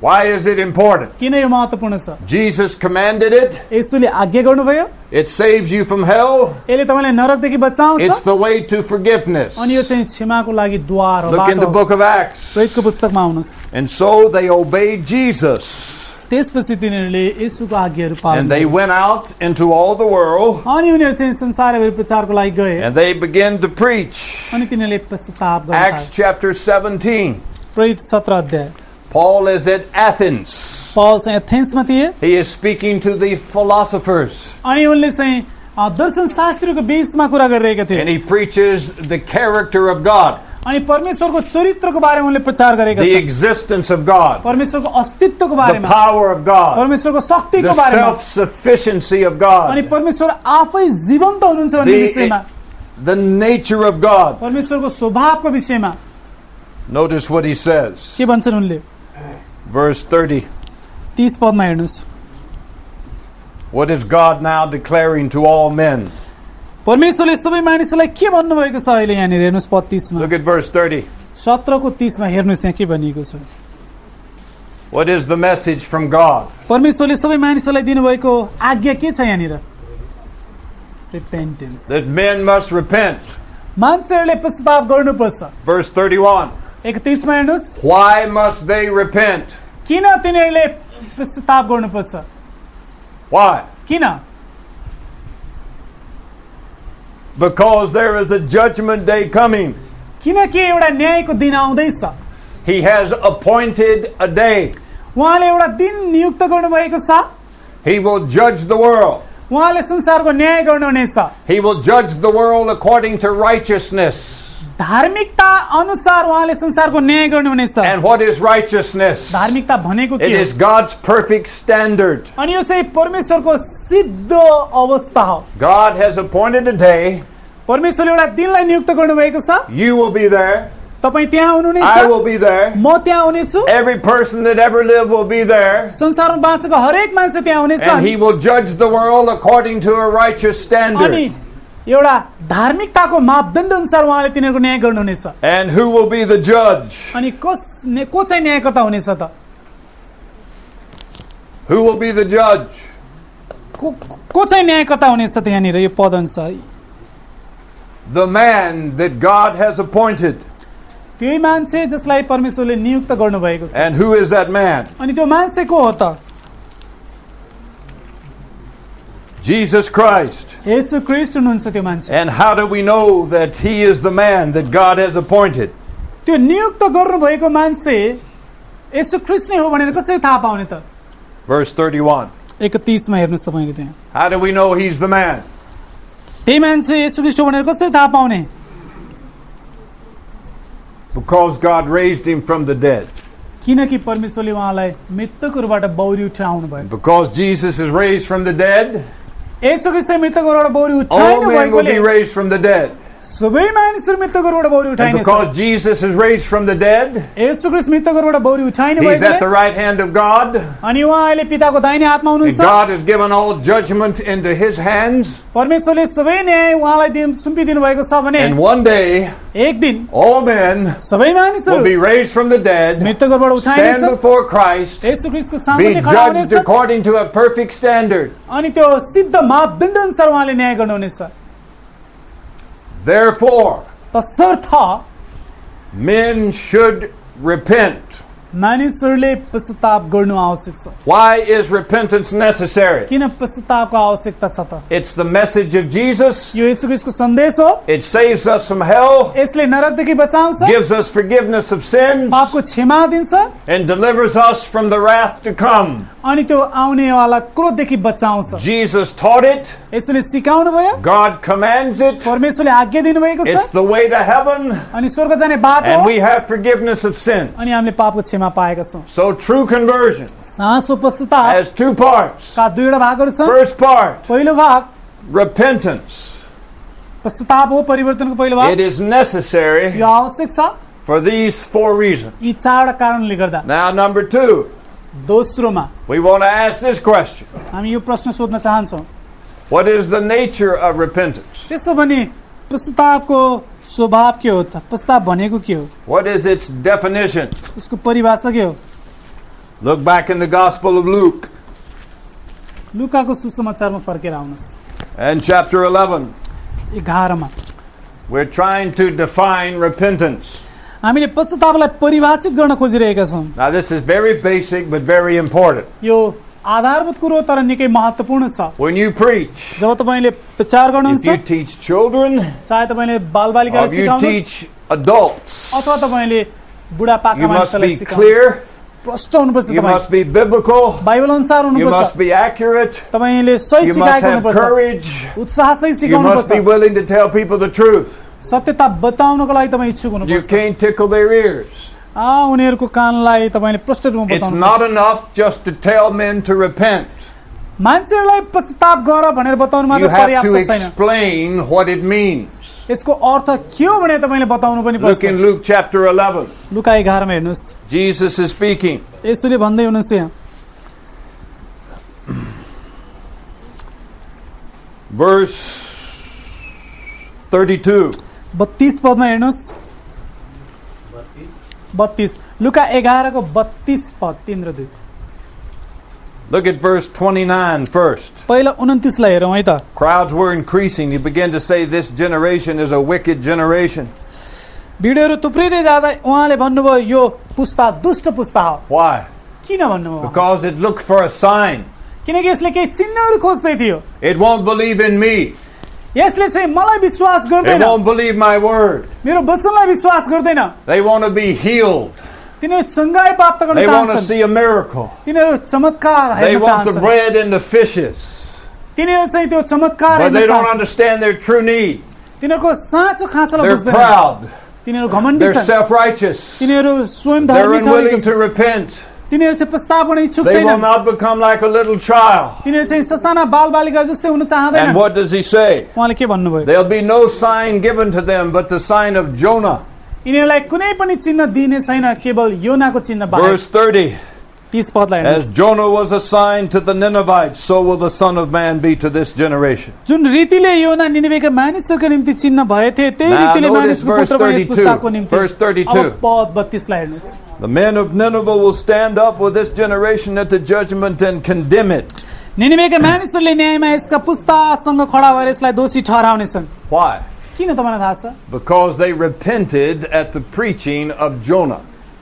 S1: Why is it important?
S2: किन यो महत्त्वपूर्ण छ?
S1: Jesus commanded it.
S2: येशूले आज्ञा गर्नुभयो.
S1: It saves you from hell.
S2: यसले तपाईलाई नरकदेखि बचाउँछ.
S1: It's the way to forgiveness.
S2: अनि यो चाहिँ क्षमाको लागि द्वार हो.
S1: Look in the book of Acts.
S2: प्रेरितको पुस्तकमा आउनुस्.
S1: And so they obeyed Jesus.
S2: त्यसपछि तिनीहरूले येशूको आज्ञाहरू पालन
S1: And they went out into all the world.
S2: अनि उनीहरू चाहिँ संसारभरि प्रचारको लागि गए.
S1: And they began to preach.
S2: अनि तिनीहरूले पश्चाताप गर्ने.
S1: Acts chapter seventeen.
S2: प्रेरित सत्र अध्याय.
S1: Paul is at Athens.
S2: Paul चाहिँ एथेन्समा थिए.
S1: He is speaking to the philosophers.
S2: अनि उनले चाहिँ दर्शन शास्त्रीको बीचमा कुरा गरिरहेका थिए.
S1: And he preaches the character of God.
S2: अनि परमेश्वरको चरित्रको बारेमा उनले प्रचार गरेका
S1: The
S2: छन्.
S1: existence of God.
S2: परमेश्वरको अस्तित्वको
S1: The
S2: बारेमा.
S1: power of God.
S2: परमेश्वरको शक्तिको
S1: The
S2: बारेमा.
S1: self-sufficiency of
S2: अनि
S1: God.
S2: परमेश्वर आफै जीवन्त हुनुहुन्छ भन्ने विषयमा.
S1: The, the nature of God.
S2: परमेश्वरको स्वभावको विषयमा.
S1: Notice what he says.
S2: के भन्छन् उनले?
S1: Verse thirty.
S2: तीस पदमा हेर्नुस्.
S1: What is God now declaring to all men?
S2: परमेश्वरले सबै मानिसलाई के भन्नुभएको छ अहिले यहाँनिर हेर्नुस् पद तीस मा.
S1: Look at verse thirty.
S2: सत्रको तीस मा हेर्नुस् त्यहाँ के भनिएको छ.
S1: What is the message from God?
S2: परमेश्वरले सबै मानिसलाई दिनुभएको आज्ञा के छ यहाँनिर? Repentance.
S1: That men must repent.
S2: मान्छेहरूले पश्चाताप गर्नुपर्छ.
S1: Verse thirty-one.
S2: एकतीस मा हेर्नुस्.
S1: Why must they repent?
S2: किन तिनीहरूले पश्चाताप गर्नुपर्छ?
S1: Why?
S2: किन?
S1: Because there is a judgment day coming.
S2: किनकि एउटा न्यायको दिन आउँदैछ.
S1: He has appointed a day.
S2: उहाँले एउटा दिन नियुक्त गर्नुभएको छ.
S1: He will judge the world.
S2: उहाँले संसारको न्याय गर्नुहुनेछ.
S1: He will judge the world according to righteousness.
S2: धार्मिकता अनुसार उहाँले संसारको न्याय गर्नुहुनेछ.
S1: And what is righteousness?
S2: धार्मिकता भनेको के
S1: It
S2: हो?
S1: is God's perfect standard.
S2: अनि यो चाहिँ परमेश्वरको सिद्ध अवस्था हो.
S1: God has appointed a day.
S2: परमेश्वरले एउटा दिनलाई नियुक्त गर्नुभएको छ.
S1: You will be there.
S2: तपाई त्यहाँ हुनुहुनेछ.
S1: I will be there.
S2: म त्यहाँ हुनेछु.
S1: Every person that ever lived will be there.
S2: संसारमा बाँचेको हरेक मान्छे त्यहाँ हुनेछ.
S1: And he will judge the world according to a righteous standard.
S2: अनि एउटा धार्मिकताको मापदण्ड अनुसार उहाँले तिनीहरूको न्याय गर्नुहुनेछ.
S1: And who will be the judge?
S2: अनि कस ने को चाहिँ न्यायकर्ता हुनेछ त?
S1: Who will be the judge?
S2: को को चाहिँ न्यायकर्ता हुनेछ त यहाँनिर यो पद अनुसार?
S1: The man that God has appointed.
S2: त्यही मान्छे जसलाई परमेश्वरले नियुक्त गर्नुभएको छ.
S1: And who is that man?
S2: अनि त्यो मान्छे को हो त?
S1: Jesus Christ.
S2: येशू ख्रीष्ट हुनुहुन्छ त्यो मान्छे.
S1: And how do we know that he is the man that God has appointed?
S2: त्यो नियुक्त गर्नुभएको मान्छे येशू ख्रीष्ट नै हो भनेर कसरी थाहा पाउने त?
S1: Verse thirty-one.
S2: एकतीस मा हेर्नुस् तपाईले त्यहाँ.
S1: How do we know he's the man?
S2: त्यही मान्छे येशू ख्रीष्ट हो भनेर कसरी थाहा पाउने?
S1: Because God raised him from the dead.
S2: किनकि परमेश्वरले उहाँलाई मृतकहरूबाट बौरी उठाउनु भयो.
S1: Because Jesus is raised from the dead,
S2: येशू ख्रीष्ट मृतकहरूबाट बौरी
S1: all
S2: उठाइनु
S1: men will
S2: भएकोले
S1: be raised from the dead.
S2: सबै मानिसहरू मृतकहरूबाट बौरी
S1: And
S2: उठाइनेछ.
S1: because Jesus is raised from the dead,
S2: येशू ख्रीष्ट मृतकहरूबाट बौरी उठाइनु
S1: he's at the
S2: भएकोले
S1: right hand of God.
S2: अनि उहाँ अहिले पिताको दाहिने हातमा
S1: And
S2: हुनुहुन्छ.
S1: God has given all judgment into his hands.
S2: परमेश्वरले सबै न्याय उहाँलाई दिन सुम्पिदिनु भएको छ भने
S1: And one day,
S2: एक दिन
S1: all men
S2: सबै
S1: will
S2: मानिसहरू
S1: be raised from the dead,
S2: मृतकहरूबाट
S1: stand
S2: उठाइनेछ.
S1: before Christ,
S2: Yeshu ख्रीष्टको
S1: be
S2: सामुन्ने खडा
S1: judged
S2: हुनेछ.
S1: according to a perfect standard.
S2: अनि त्यो सिद्ध मापदण्ड अनुसार उहाँले न्याय गर्नुहुनेछ.
S1: Therefore,
S2: तसर्थ
S1: men should repent.
S2: मानिसहरूले पश्चाताप गर्नु आवश्यक छ.
S1: Why is repentance necessary?
S2: किन पश्चातापको आवश्यकता छ त?
S1: It's the message of Jesus.
S2: यो येशू ख्रीष्टको सन्देश हो.
S1: It saves us from hell,
S2: यसले नरकदेखि बचाउँछ,
S1: gives us forgiveness of sins,
S2: पापको क्षमा दिन्छ
S1: and delivers us from the wrath to come.
S2: अनि त्यो आउनेवाला क्रोधदेखि बचाउँछ.
S1: Jesus taught it.
S2: येशूले सिकाउनु भयो.
S1: God commands it.
S2: परमेश्वरले आज्ञा दिनुभएको
S1: It's
S2: छ.
S1: the way to heaven,
S2: अनि स्वर्ग जाने बाटो
S1: and
S2: हो.
S1: we have forgiveness of sin.
S2: अनि हामीले पापको क्षमा पाएका छौँ.
S1: So true conversion
S2: साँचो पश्चाताप
S1: has two parts.
S2: का दुईवटा भागहरू छन्.
S1: First part,
S2: पहिलो भाग
S1: repentance.
S2: पश्चाताप हो, परिवर्तनको पहिलो भाग.
S1: It is necessary
S2: यो आवश्यक छ
S1: for these four reasons.
S2: यी चारवटा कारणले गर्दा.
S1: Now, number two,
S2: दोस्रोमा
S1: we want to ask this question.
S2: हामी यो प्रश्न सोध्न चाहन्छौँ.
S1: What is the nature of repentance?
S2: त्यसो भने पश्चातापको स्वभाव के हो त? पश्चाताप भनेको के हो?
S1: What is its definition?
S2: उसको परिभाषा के हो?
S1: Look back in the Gospel of Luke
S2: लुकाको सुसमाचारमा फर्केर आउनुहोस्
S1: and chapter eleven.
S2: एघारमा
S1: We're trying to define repentance.
S2: हामीले पश्चातापलाई परिभाषित गर्न खोजिरहेका छौँ.
S1: Now this is very basic but very important.
S2: यो आधारभूत कुरो तर निकै महत्त्वपूर्ण छ.
S1: When you preach,
S2: जब तपाईले प्रचार
S1: if
S2: गर्नुहुन्छ,
S1: you teach children,
S2: चाहे तपाईले बालबालिकालाई
S1: or you
S2: सिकाउनुहोस्
S1: teach adults,
S2: अथवा तपाईले बुढापाका
S1: you must
S2: मानिसलाई
S1: be
S2: सिकाउनुहोस्,
S1: clear,
S2: प्रष्ट हुनुपर्छ.
S1: you
S2: तपाईँ
S1: must be biblical,
S2: बाइबल अनुसार
S1: you
S2: हुनुपर्छ.
S1: must be accurate,
S2: तपाईले सही
S1: you must
S2: सिकाएको
S1: have
S2: हुनुपर्छ.
S1: courage,
S2: उत्साहसहित
S1: you
S2: सिकाउनु
S1: must be
S2: पर्छ.
S1: willing to tell people the truth.
S2: सत्यता बताउनको लागि तपाईँ इच्छुक
S1: You
S2: हुनुपर्छ.
S1: can't tickle their ears.
S2: आ उनीहरूको कानलाई तपाईले प्रष्ट रूपमा
S1: It's
S2: बताउनु.
S1: not enough just to tell men to repent.
S2: मान्छेहरूलाई पश्चाताप गर भनेर बताउनु
S1: You
S2: मात्र
S1: have to
S2: पर्याप्त छैन.
S1: explain what it means.
S2: यसको अर्थ के हो भने तपाईले बताउनु पनि
S1: Look
S2: पर्छ.
S1: in Luke chapter eleven.
S2: लुका एघारमा हेर्नुहोस्.
S1: Jesus is speaking.
S2: यसुले भन्दै हुनुहुन्छ यहाँ.
S1: Verse thirty-two.
S2: बत्तीस पदमा हेर्नुहोस्. बत्तीस लुका एघारको बत्तीस पद तीन र दुई.
S1: Look at verse twenty-nine first.
S2: पहिला उन्तिसलाई हेरौँ है त.
S1: Crowds were increasing. He began to say, this generation is a wicked generation.
S2: भिडियोहरू थुप्रिँदै जाँदा उहाँले भन्नुभयो यो पुस्ता दुष्ट पुस्ता हो.
S1: Why?
S2: किन भन्नुभयो?
S1: Because it looked for a sign.
S2: किनकि यसले केही चिन्हहरू खोज्दै थियो.
S1: It won't believe in me.
S2: यसले चाहिँ मलाई विश्वास
S1: It
S2: गर्दैन.
S1: won't believe my word.
S2: मेरो वचनलाई विश्वास गर्दैन.
S1: They want to be healed.
S2: तिनीहरू चंगाई प्राप्त गर्न
S1: They want to
S2: चाहन्छन्.
S1: see a miracle.
S2: तिनीहरू चमत्कार
S1: They
S2: हेर्न
S1: want the
S2: चाहन्छन्.
S1: bread and the fishes.
S2: तिनीहरू चाहिँ त्यो चमत्कार
S1: But
S2: हेर्न
S1: they don't
S2: चाहन्छन्.
S1: understand their true need.
S2: तिनीहरूको साँचो खाँचोलाई
S1: They're
S2: बुझ्दैन.
S1: proud.
S2: तिनीहरू घमण्डी
S1: They're
S2: छन्.
S1: self-righteous.
S2: तिनीहरू स्वयं
S1: They're
S2: धार्मिक
S1: unwilling
S2: छन्.
S1: to repent.
S2: तिनीहरू चाहिँ प्रस्ताव गर्न इच्छुक
S1: They will
S2: छैनन्.
S1: not become like a little child.
S2: तिनीहरू चाहिँ ससाना बालबालिका जस्तै हुन
S1: And
S2: चाहँदैनन्.
S1: what does he say?
S2: उहाँले के भन्नुभयो?
S1: There'll be no sign given to them but the sign of Jonah.
S2: यिनीहरूलाई कुनै पनि चिन्ह दिइने छैन, केवल योनाको चिन्ह बाहेक.
S1: Verse thirty.
S2: तीस पदलाई
S1: As
S2: हेर्नुहोस्.
S1: Jonah was a sign to the Ninevites, so will the Son of Man be to this generation.
S2: जुन रीतिले योना निनिवेका मानिसहरूको निम्ति चिन्ह भए थिए त्यही
S1: Now
S2: रीतिले
S1: notice
S2: मानिसको
S1: verse
S2: पुत्रमा यस
S1: thirty-two.
S2: पुस्ताको निम्ति.
S1: Verse thirty-two.
S2: अब पद बत्तीसलाई हेर्नुहोस्.
S1: The men of Nineveh will stand up with this generation at the judgment and condemn it.
S2: निनिवेका मानिसहरूले न्यायमा यसका पुस्तासँग खडा भएर यसलाई दोषी ठहराउनेछन्.
S1: Why?
S2: किन तपाईलाई थाहा छ?
S1: Because they repented at the preaching of Jonah.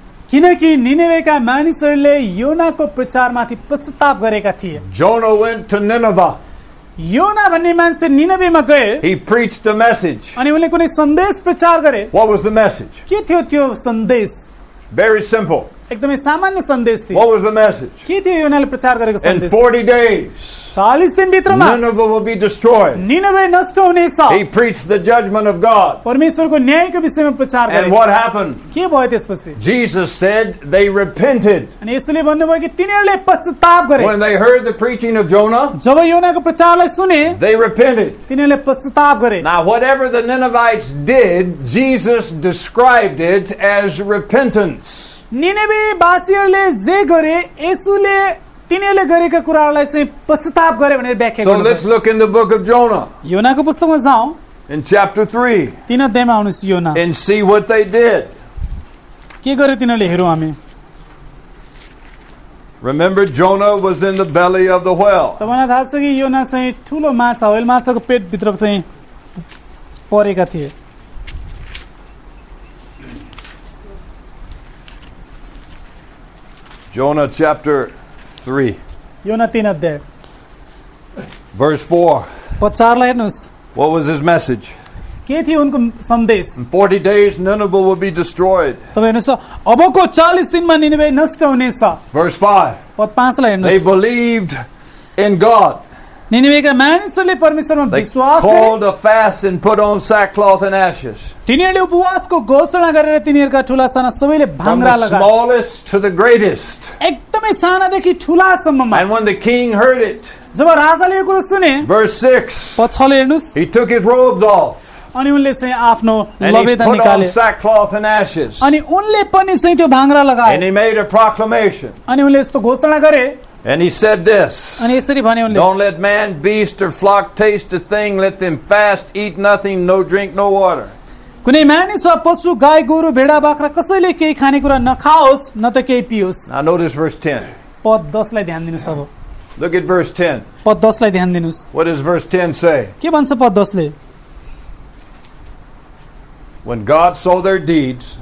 S2: किनकि निनिवेका मानिसहरूले योनाको प्रचारमाथि पश्चाताप गरेका थिए.
S1: Jonah went to Nineveh.
S2: योना भन्ने मान्छे निनवेमा गए
S1: He preached a message.
S2: अनि उनले कुनै सन्देश प्रचार गरे.
S1: What was the message?
S2: के थियो त्यो सन्देश?
S1: Very simple.
S2: एकदमै सामान्य सन्देश थियो.
S1: What was the message?
S2: के थियो योनाले प्रचार गरेको
S1: In
S2: सन्देश?
S1: forty days,
S2: चालीस दिन भित्रमा
S1: Nineveh will be destroyed.
S2: Nineveh नष्ट हुनेछ.
S1: He preached the judgment of God.
S2: परमेश्वरको न्यायको विषयमा प्रचार
S1: And
S2: गरे.
S1: what happened?
S2: के भयो त्यसपछि?
S1: Jesus said they repented.
S2: अनि यसुले भन्नुभयो कि तिनीहरूले पश्चाताप गरे.
S1: When they heard the preaching of Jonah,
S2: जब योनाको प्रचारलाई सुने
S1: they repented.
S2: तिनीहरूले पश्चाताप गरे.
S1: Now, whatever the Ninevites did, Jesus described it as repentance.
S2: Nineveh वासीहरूले जे गरे यसुले तिनीहरूले गरेका कुराहरूलाई चाहिँ पश्चाताप गरे भनेर व्याख्या
S1: So let's
S2: गर्नुभयो.
S1: look in the book of Jonah
S2: योनाको पुस्तकमा जाउँ.
S1: in chapter three
S2: तीन अध्यायमा आउनुहोस्. योना
S1: and see what they did.
S2: के गरे तिनीहरूले हेरौँ हामी.
S1: Remember, Jonah was in the belly of the whale.
S2: तपाईँलाई थाहा छ कि योना चाहिँ ठुलो माछा हो. माछाको पेटभित्र चाहिँ परेका थिए.
S1: Jonah chapter three,
S2: योना तीन अध्याय
S1: verse four.
S2: पचारलाई हेर्नुहोस्.
S1: What was his message?
S2: के थियो उनको सन्देश?
S1: In forty days, Nineveh will be destroyed.
S2: तपाईँ हेर्नुहोस् अबको चालीस दिनमा निनिवे नष्ट हुनेछ.
S1: Verse five.
S2: पद पाँचलाई
S1: They
S2: हेर्नुहोस्.
S1: believed in God.
S2: निनिवेका मानिसहरूले परमेश्वरमा
S1: They
S2: विश्वास गरे.
S1: called a fast and put on sackcloth and ashes.
S2: तिनीहरूले उपवासको घोषणा गरेर तिनीहरूका ठुला साना सबैले
S1: From
S2: भाङ्रा
S1: the
S2: लगाए.
S1: smallest to the greatest.
S2: एकदमै सानादेखि ठुलासम्ममा.
S1: And when the king heard it,
S2: जब राजाले यो कुरो सुने
S1: verse six,
S2: पद छले हेर्नुहोस्.
S1: he took his robes off
S2: अनि उनले चाहिँ आफ्नो
S1: and he
S2: लबेदा
S1: put on
S2: निकाले.
S1: sackcloth and ashes.
S2: अनि उनले पनि चाहिँ त्यो भाङ्रा लगाए.
S1: And he made a proclamation.
S2: अनि उनले यस्तो घोषणा गरे.
S1: And he said this,
S2: अनि यसरी भने उनले,
S1: don't let man, beast, or flock taste a thing. Let them fast, eat nothing, no drink, no water.
S2: कुनै मानिस वा पशु गाई गोरु भेडा बाख्रा कसैले केही खानेकुरा नखाओस् न त केही पियोस्।
S1: Now notice verse ten.
S2: पद दस लाई ध्यान दिनुस्। अब
S1: Look at verse ten.
S2: पद दस लाई ध्यान दिनुस्।
S1: What does verse ten say?
S2: के भन्छ पद दस ले?
S1: When God saw their deeds,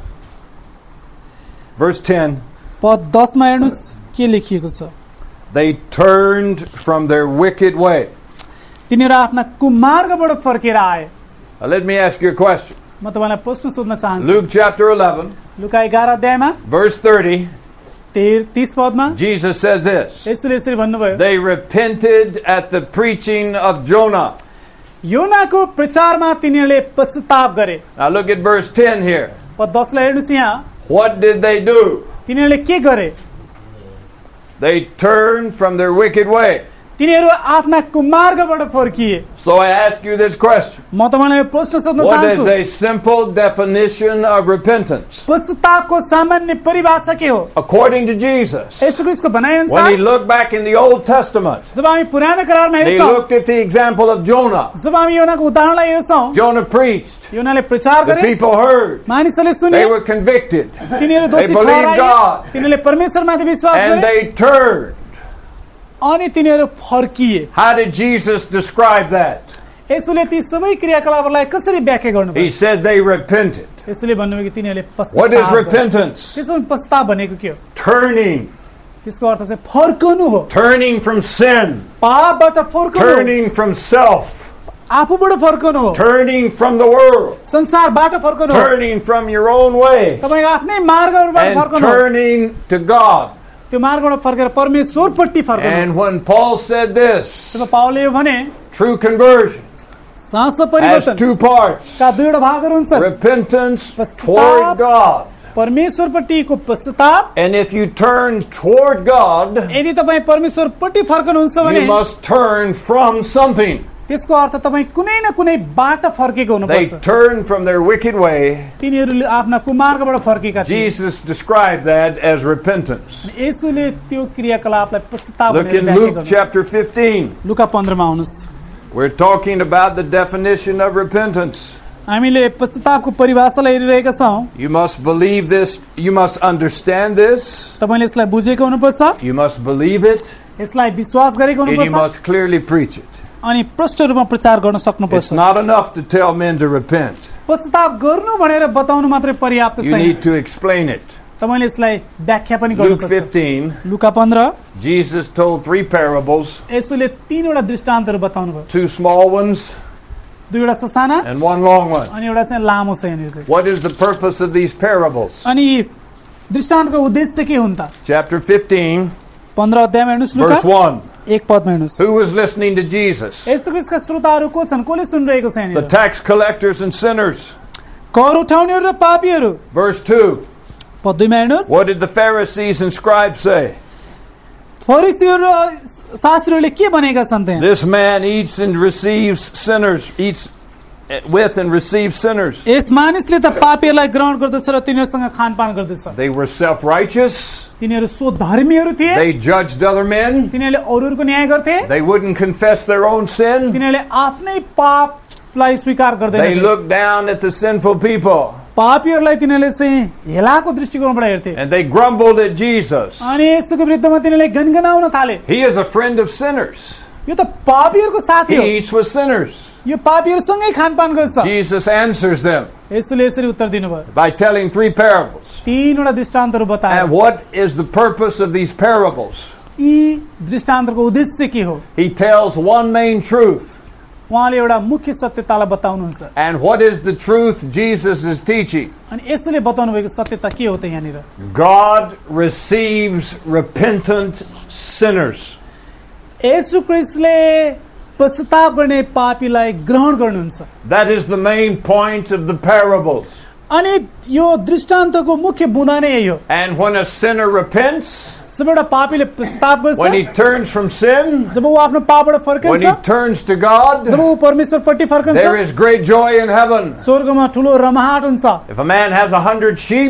S1: verse ten,
S2: पद दस मा हेर्नुस् के लेखिएको छ?
S1: they turned from their wicked way.
S2: तिनीहरू आफ्ना कुमार्गबाट फर्केर आए।
S1: Now let me ask you a question.
S2: म तपाईलाई प्रश्न सोध्न चाहन्छु।
S1: Luke chapter eleven,
S2: लुका एघार अध्यायमा
S1: verse thirty,
S2: तीस पदमा
S1: Jesus says this.
S2: यसुले यसरी भन्नुभयो,
S1: They repented at the preaching of Jonah.
S2: योनाको प्रचारमा तिनीहरूले पश्चाताप गरे।
S1: Now look at verse ten here.
S2: पद दस लाई हेर्नुस् यहाँ।
S1: What did they do?
S2: तिनीहरूले के गरे?
S1: They turned from their wicked way.
S2: तिनीहरू आफ्ना कुमार्गबाट फर्किए।
S1: So I ask you this question.
S2: म तपाईलाई प्रश्न सोध्न
S1: What is
S2: चाहन्छु।
S1: a simple definition of repentance?
S2: पश्चातापको सामान्य परिभाषा के हो?
S1: According to Jesus,
S2: यीशु ख्रीष्टको भनाइ
S1: when
S2: अनुसार
S1: he looked back in the Old Testament,
S2: जब हामी पुरानो करारमा
S1: and he
S2: हेर्छौं,
S1: looked at the example of Jonah.
S2: जब हामी योनाको उदाहरणलाई हेर्छौं,
S1: Jonah preached.
S2: योनाले प्रचार
S1: The
S2: गरे,
S1: people heard.
S2: मानिसहरूले सुने,
S1: They were convicted.
S2: तिनीहरू
S1: They
S2: दोषी
S1: believed
S2: ठहराए,
S1: God.
S2: तिनीहरूले परमेश्वरमाथि विश्वास
S1: And
S2: गरे
S1: they turned.
S2: अनि तिनीहरू फर्किए।
S1: How did Jesus describe that?
S2: यसुले ती सबै क्रियाकलापलाई कसरी व्याख्या गर्नुभयो?
S1: He said they repented.
S2: यसुले भन्नुभयो कि तिनीहरूले
S1: What is
S2: पश्चाताप गरे।
S1: repentance?
S2: त्यसमा पश्चाताप भनेको के हो?
S1: Turning.
S2: त्यसको अर्थ चाहिँ फर्कनु हो।
S1: Turning from sin.
S2: पापबाट फर्कनु हो,
S1: Turning from self.
S2: आफूबाट फर्कनु हो,
S1: Turning from the world.
S2: संसारबाट फर्कनु हो,
S1: Turning from your own way.
S2: तपाईको आफ्नै मार्गबाट
S1: And
S2: फर्कनु हो,
S1: turning to God.
S2: त्यो मार्गबाट फर्केर परमेश्वरपट्टि फर्कनु।
S1: And when Paul said this,
S2: तब पावलले यो भने
S1: true conversion
S2: साँचो
S1: has
S2: परिवर्तन
S1: two parts.
S2: का दुईवटा भागहरू हुन्छन्।
S1: Repentance
S2: Pastap.
S1: toward God.
S2: परमेश्वरपट्टिको पश्चाताप,
S1: And if you turn toward God,
S2: यदि तपाईँ परमेश्वरपट्टि फर्कनुहुन्छ भने
S1: you must turn from something.
S2: त्यसको अर्थ तपाईँ कुनै न कुनै बाट फर्केको
S1: They
S2: हुनुपर्छ।
S1: turned from their wicked way.
S2: तिनीहरूले आफ्ना कुमार्गबाट फर्केका थिए।
S1: Jesus described that as repentance.
S2: यसुले त्यो क्रियाकलापलाई पश्चाताप
S1: Look
S2: भनेर
S1: in
S2: व्याख्या
S1: Luke
S2: गर्नु।
S1: chapter fifteen.
S2: लुका पन्ध्रमा आउनुहोस्।
S1: We're talking about the definition of repentance.
S2: हामीले पश्चातापको परिभाषालाई हेरिरहेका छौँ।
S1: You must believe this. You must understand this.
S2: तपाईँले यसलाई बुझेको हुनुपर्छ,
S1: You must believe it.
S2: यसलाई विश्वास गरेको
S1: And you
S2: हुनुपर्छ
S1: must clearly preach it.
S2: अनि प्रष्ट रूपमा प्रचार गर्न
S1: It's
S2: सक्नुपर्छ।
S1: not enough to tell men to repent.
S2: पश्चाताप गर्नु भनेर बताउनु मात्रै पर्याप्त
S1: You
S2: छैन,
S1: need to explain it.
S2: तपाईँले यसलाई व्याख्या पनि
S1: Luke
S2: गर्नुपर्छ।
S1: fifteen,
S2: लुका पन्ध्र
S1: Jesus told three parables,
S2: यसुले तीनवटा दृष्टान्तहरू बताउनु भयो,
S1: two small ones
S2: दुईवटा ससाना
S1: and one long one.
S2: अनि एउटा चाहिँ लामो छ यहाँनिर चाहिँ।
S1: What is the purpose of these parables?
S2: अनि यी दृष्टान्तको उद्देश्य के हुन् त?
S1: Chapter fifteen,
S2: पन्ध्र अध्यायमा हेर्नुहोस्, लुका
S1: verse one.
S2: एक पदमा हेर्नुहोस्।
S1: Who was listening to Jesus?
S2: Yesu ख्रीष्टका श्रोताहरू को छन्? कसले सुनिरहेको छ
S1: The
S2: यहाँनिर?
S1: tax collectors and sinners.
S2: कर उठाउनेहरू र पापीहरू।
S1: Verse two.
S2: पद दुईमा हेर्नुहोस्,
S1: What did the Pharisees and scribes say?
S2: फरिसीहरू र शास्त्रीहरूले के भनेका छन् त्यहाँ?
S1: This man eats and receives sinners, eats with and receives sinners.
S2: यस मानिसले त पापीहरूलाई ग्रहण गर्दछ र तिनीहरूसँग खानपान गर्दछ।
S1: They were self-righteous.
S2: तिनीहरू सो धर्मीहरू थिए,
S1: They judged other men.
S2: तिनीहरूले अरूहरूको न्याय गर्थे,
S1: They wouldn't confess their own sin.
S2: तिनीहरूले आफ्नै पापलाई स्वीकार
S1: They
S2: गर्दैनथे।
S1: looked down at the sinful people
S2: पापीहरूलाई तिनीहरूले चाहिँ हेलाको दृष्टिकोणबाट हेर्थे
S1: and they grumbled at Jesus.
S2: अनि यसुको विरुद्धमा तिनीहरूले गनगनाउन थाले।
S1: He is a friend of sinners.
S2: यो त पापीहरूको साथी हो,
S1: He eats with sinners.
S2: यो पापीहरूसँगै खानपान गर्छ।
S1: Jesus answers them
S2: यसुले यसरी उत्तर दिनुभयो,
S1: by telling three parables.
S2: तीनवटा दृष्टान्तहरू बताए।
S1: And what is the purpose of these parables?
S2: यी दृष्टान्तको उद्देश्य के हो?
S1: He tells one main truth.
S2: उहाँले एउटा मुख्य सत्यतालाई बताउनुहुन्छ।
S1: And what is the truth Jesus is teaching?
S2: अनि यसुले बताउनु भएको सत्यता के हो त यहाँनिर?
S1: God receives repentant sinners.
S2: Yesu ख्रीष्टले पश्चाताप गर्ने पापीलाई ग्रहण गर्नुहुन्छ।
S1: That is the main point of the parables.
S2: अनि यो दृष्टान्तको मुख्य बुँदा नै यही हो।
S1: And when a sinner repents,
S2: जब एउटा पापीले पश्चाताप
S1: when he
S2: गर्छ,
S1: turns from sin,
S2: जब ऊ आफ्नो पापबाट
S1: when he
S2: फर्कन्छ,
S1: turns to
S2: जब
S1: God,
S2: ऊ परमेश्वरपट्टि फर्कन्छ,
S1: there is great joy in heaven.
S2: स्वर्गमा ठुलो रमाहाट हुन्छ।
S1: If a man has a hundred sheep,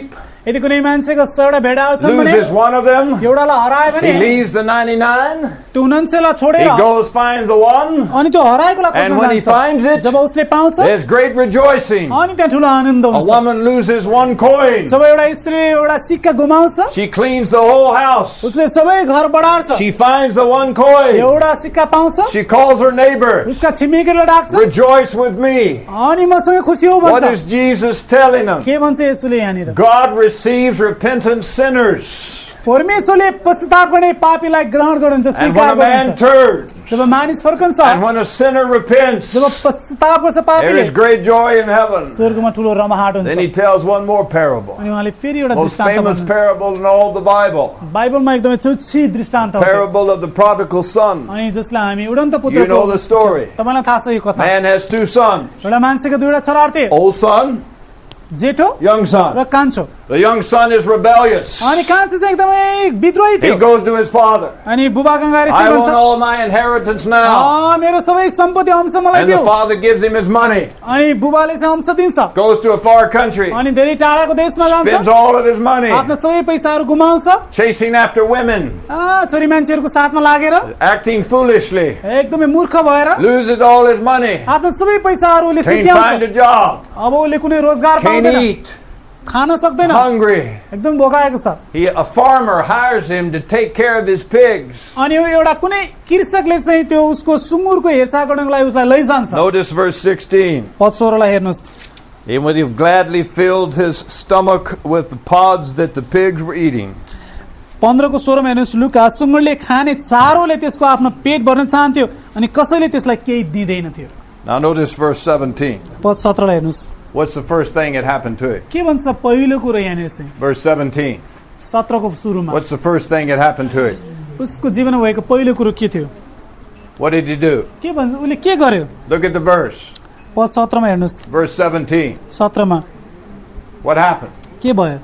S2: यदि कुनै मान्छेको सयवटा भेडा आउँछन् भने
S1: loses one of them,
S2: एउटालाई हरायो भने
S1: he leaves the ninety-nine,
S2: त्यो उनान्सयलाई
S1: he
S2: छोडेर
S1: goes find the one,
S2: अनि त्यो हराएकोलाई
S1: and
S2: खोज्न
S1: when he
S2: जान्छ
S1: finds it,
S2: जब उसले पाउँछ
S1: there's great rejoicing.
S2: अनि त्यहाँ ठुलो आनन्द
S1: A
S2: हुन्छ
S1: woman loses one coin,
S2: जब एउटा स्त्री एउटा सिक्का गुमाउँछ
S1: she cleans the whole house.
S2: उसले सबै घर बढार्छ
S1: She finds the one coin,
S2: एउटा सिक्का पाउँछ
S1: she calls her neighbor,
S2: उसका छिमेकीलाई डाक्छ
S1: rejoice with me.
S2: अनि मसँग खुसी हो
S1: What
S2: भन्छ
S1: is Jesus telling them?
S2: के भन्छ यसुले यहाँनिर
S1: God receives repentant sinners.
S2: परमेश्वरले पश्चाताप गर्ने पापीलाई ग्रहण गर्नुहुन्छ
S1: And when
S2: स्वीकार
S1: a man
S2: गर्नुहुन्छ
S1: turns,
S2: जब मानिस फर्कन्छ
S1: and when a sinner repents,
S2: जब पश्चाताप गर्छ
S1: there
S2: पापीले
S1: is great joy in heaven.
S2: स्वर्गमा ठुलो रमाहाट हुन्छ
S1: Then he tells one more parable.
S2: अनि उहाँले फेरि एउटा
S1: Most
S2: दृष्टान्त
S1: famous
S2: भन्नुहुन्छ
S1: parable in all the Bible.
S2: बाइबलमा एकदमै चुच्ची दृष्टान्त हो त्यो।
S1: Parable of the prodigal son.
S2: अनि जसलाई हामी उडन्त
S1: You
S2: पुत्रको
S1: know the story.
S2: तपाईलाई थाहा छ यो कथा
S1: Man has two sons.
S2: एउटा मान्छेको दुईवटा छोरा थिए
S1: Old son,
S2: जेठो
S1: young
S2: र
S1: son.
S2: कान्छो
S1: The young son is rebellious.
S2: अनि कान्छो चाहिँ एकदमै विद्रोही
S1: He
S2: थियो
S1: goes to his father.
S2: अनि बुबाकहाँ गएर
S1: I
S2: यसरी
S1: want
S2: भन्छ
S1: all my inheritance now.
S2: "अँ, मेरो सबै सम्पत्ति अंश मलाई
S1: And the
S2: दियो
S1: father gives him his money.
S2: अनि बुबाले चाहिँ अंश दिन्छ
S1: Goes to a far country.
S2: अनि धेरै टाढाको देशमा जान्छ
S1: Spends all of his money.
S2: आफ्नो सबै पैसाहरू गुमाउँछ
S1: Chasing after women.
S2: अँ, छोरी मान्छेहरूको साथमा लागेर
S1: Acting foolishly.
S2: एकदमै मूर्ख भएर
S1: Loses all his money.
S2: आफ्नो सबै पैसाहरू उसले
S1: Can't find a
S2: सिद्ध्याउँछ
S1: job.
S2: अब उसले कुनै रोजगार
S1: Can't
S2: पाउँदैन
S1: eat.
S2: खान सक्दैन
S1: Hungry.
S2: एकदम भोकाएको छ
S1: He, a farmer hires him to take care of his pigs.
S2: अनि एउटा कुनै कृषकले चाहिँ त्यो उसको सुँगुरको हेरचाह गर्नको लागि उसलाई लैजान्छ
S1: Notice verse sixteen.
S2: पद सोह्रलाई हेर्नुहोस्
S1: He would have gladly filled his stomach with the pods that the pigs were eating.
S2: पन्ध्रको सोह्रमा हेर्नुहोस् लुका सुँगुरले खाने चारोले त्यसको आफ्नो पेट भर्न चाहन्थ्यो अनि कसैले त्यसलाई केही दिँदैन थियो
S1: Now notice verse seventeen.
S2: पद सत्रलाई हेर्नुहोस्
S1: What's the first thing that happened to him?
S2: के भन्छ पहिलो कुरो यहाँनिर चाहिँ
S1: Verse seventeen.
S2: सत्रको सुरुमा
S1: What's the first thing that happened to him?
S2: उसको जीवनमा भएको पहिलो कुरो के थियो
S1: What did he do?
S2: के भन्छ उसले के गर्यो
S1: Look at the verse.
S2: पद सत्रमा हेर्नुहोस्
S1: Verse seventeen.
S2: सत्रमा
S1: What happened?
S2: के भयो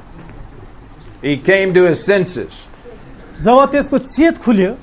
S1: He came to his senses.
S2: जब त्यसको चेत खुल्यो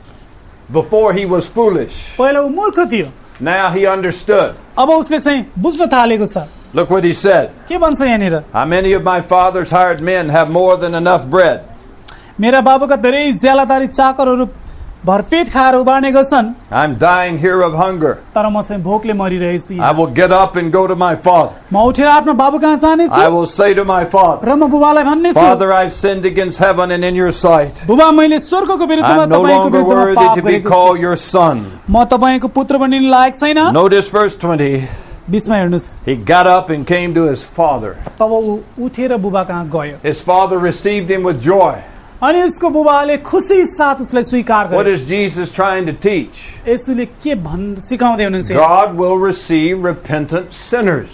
S1: Before he was foolish.
S2: पहिला ऊ मूर्ख थियो
S1: Now he understood.
S2: अब उसले चाहिँ बुझ्न थालेको छ
S1: Look what he said.
S2: के भन्छ यहाँनिर
S1: How many of my father's hired men have more than enough bread?
S2: मेरा बाबुका धेरै ज्यालादारी चाकरहरू भरपेट खाएर उबार्ने गर्छन्
S1: I'm dying here of hunger.
S2: तर म चाहिँ भोकले मरिरहेछु
S1: I
S2: यहाँ।
S1: will get up and go to my father.
S2: म उठेर आफ्नो बाबु कहाँ जानेछु
S1: I will say to my father,
S2: र म बुबालाई भन्नेछु
S1: Father, I've sinned against heaven and in your sight.
S2: बुबा मैले स्वर्गको विरुद्धमा
S1: I'm no
S2: तपाईँको
S1: longer
S2: विरुद्धमा
S1: worthy
S2: पाप
S1: to be
S2: गरेको
S1: called
S2: छु
S1: your son.
S2: म तपाईँको पुत्र बनिने लायक छैन
S1: Notice verse twenty.
S2: बिचमा हेर्नुहोस्
S1: He got up and came to his father.
S2: तब ऊ उठेर बुबा कहाँ गयो
S1: His father received him with joy.
S2: अनि उसको बुबाले खुसी साथ उसलाई स्वीकार
S1: What
S2: गर्यो
S1: is Jesus trying to teach?
S2: यसुले के भन् सिकाउँदै हुनुहुन्छ
S1: God will receive repentant sinners.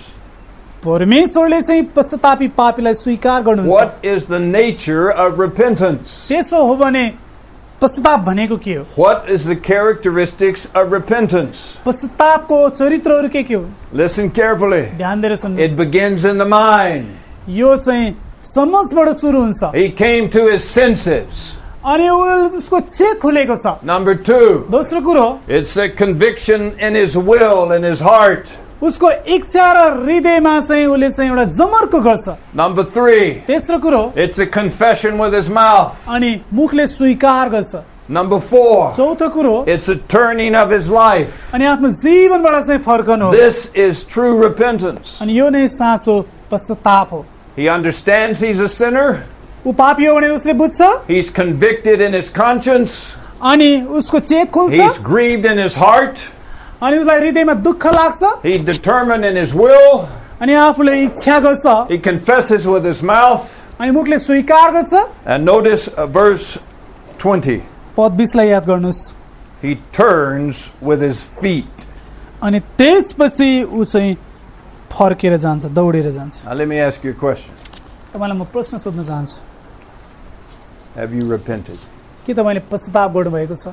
S2: परमेश्वरले चाहिँ पश्चातापी पापीलाई स्वीकार गर्नुहुन्छ
S1: What is the nature of repentance?
S2: त्यसो हो भने पश्चाताप भनेको के हो
S1: What is the characteristics of repentance?
S2: पश्चातापको चरित्रहरू के के हो
S1: Listen carefully.
S2: ध्यान दिएर
S1: It
S2: सुन्नुहोस्
S1: begins in the mind.
S2: यो चाहिँ समझबाट सुरु हुन्छ
S1: He came to his senses.
S2: अनि ऊ- उसको चेत खुलेको छ
S1: Number two,
S2: दोस्रो कुरो
S1: it's a conviction in his will, in his heart.
S2: उसको इच्छा र हृदयमा चाहिँ उसले चाहिँ एउटा जमर्को गर्छ
S1: Number three,
S2: तेस्रो कुरो
S1: it's a confession with his mouth.
S2: अनि मुखले स्वीकार गर्छ
S1: Number four,
S2: चौथो कुरो
S1: it's a turning of his life.
S2: अनि आफ्नो जीवनबाट चाहिँ फर्कनु हो
S1: This is true repentance.
S2: अनि यो नै साँचो पश्चाताप हो
S1: He understands he's a sinner.
S2: ऊ पापी हो भनेर उसले बुझ्छ
S1: He's convicted in his conscience.
S2: अनि उसको चेत खुल्छ
S1: He's grieved in his heart.
S2: अनि उसलाई हृदयमा दुःख लाग्छ
S1: He's determined in his will.
S2: अनि आफूले इच्छा गर्छ
S1: He confesses with his mouth.
S2: अनि मुखले स्वीकार गर्छ
S1: And notice uh, verse twenty.
S2: पद बिसलाई याद गर्नुहोस्
S1: He turns with his feet.
S2: अनि त्यसपछि ऊ चाहिँ फर्केर जान्छ दौडेर जान्छ
S1: Now let me ask you a question.
S2: तपाईँलाई म प्रश्न सोध्न चाहन्छु
S1: Have you repented?
S2: के तपाईँले पश्चाताप गर्नुभएको छ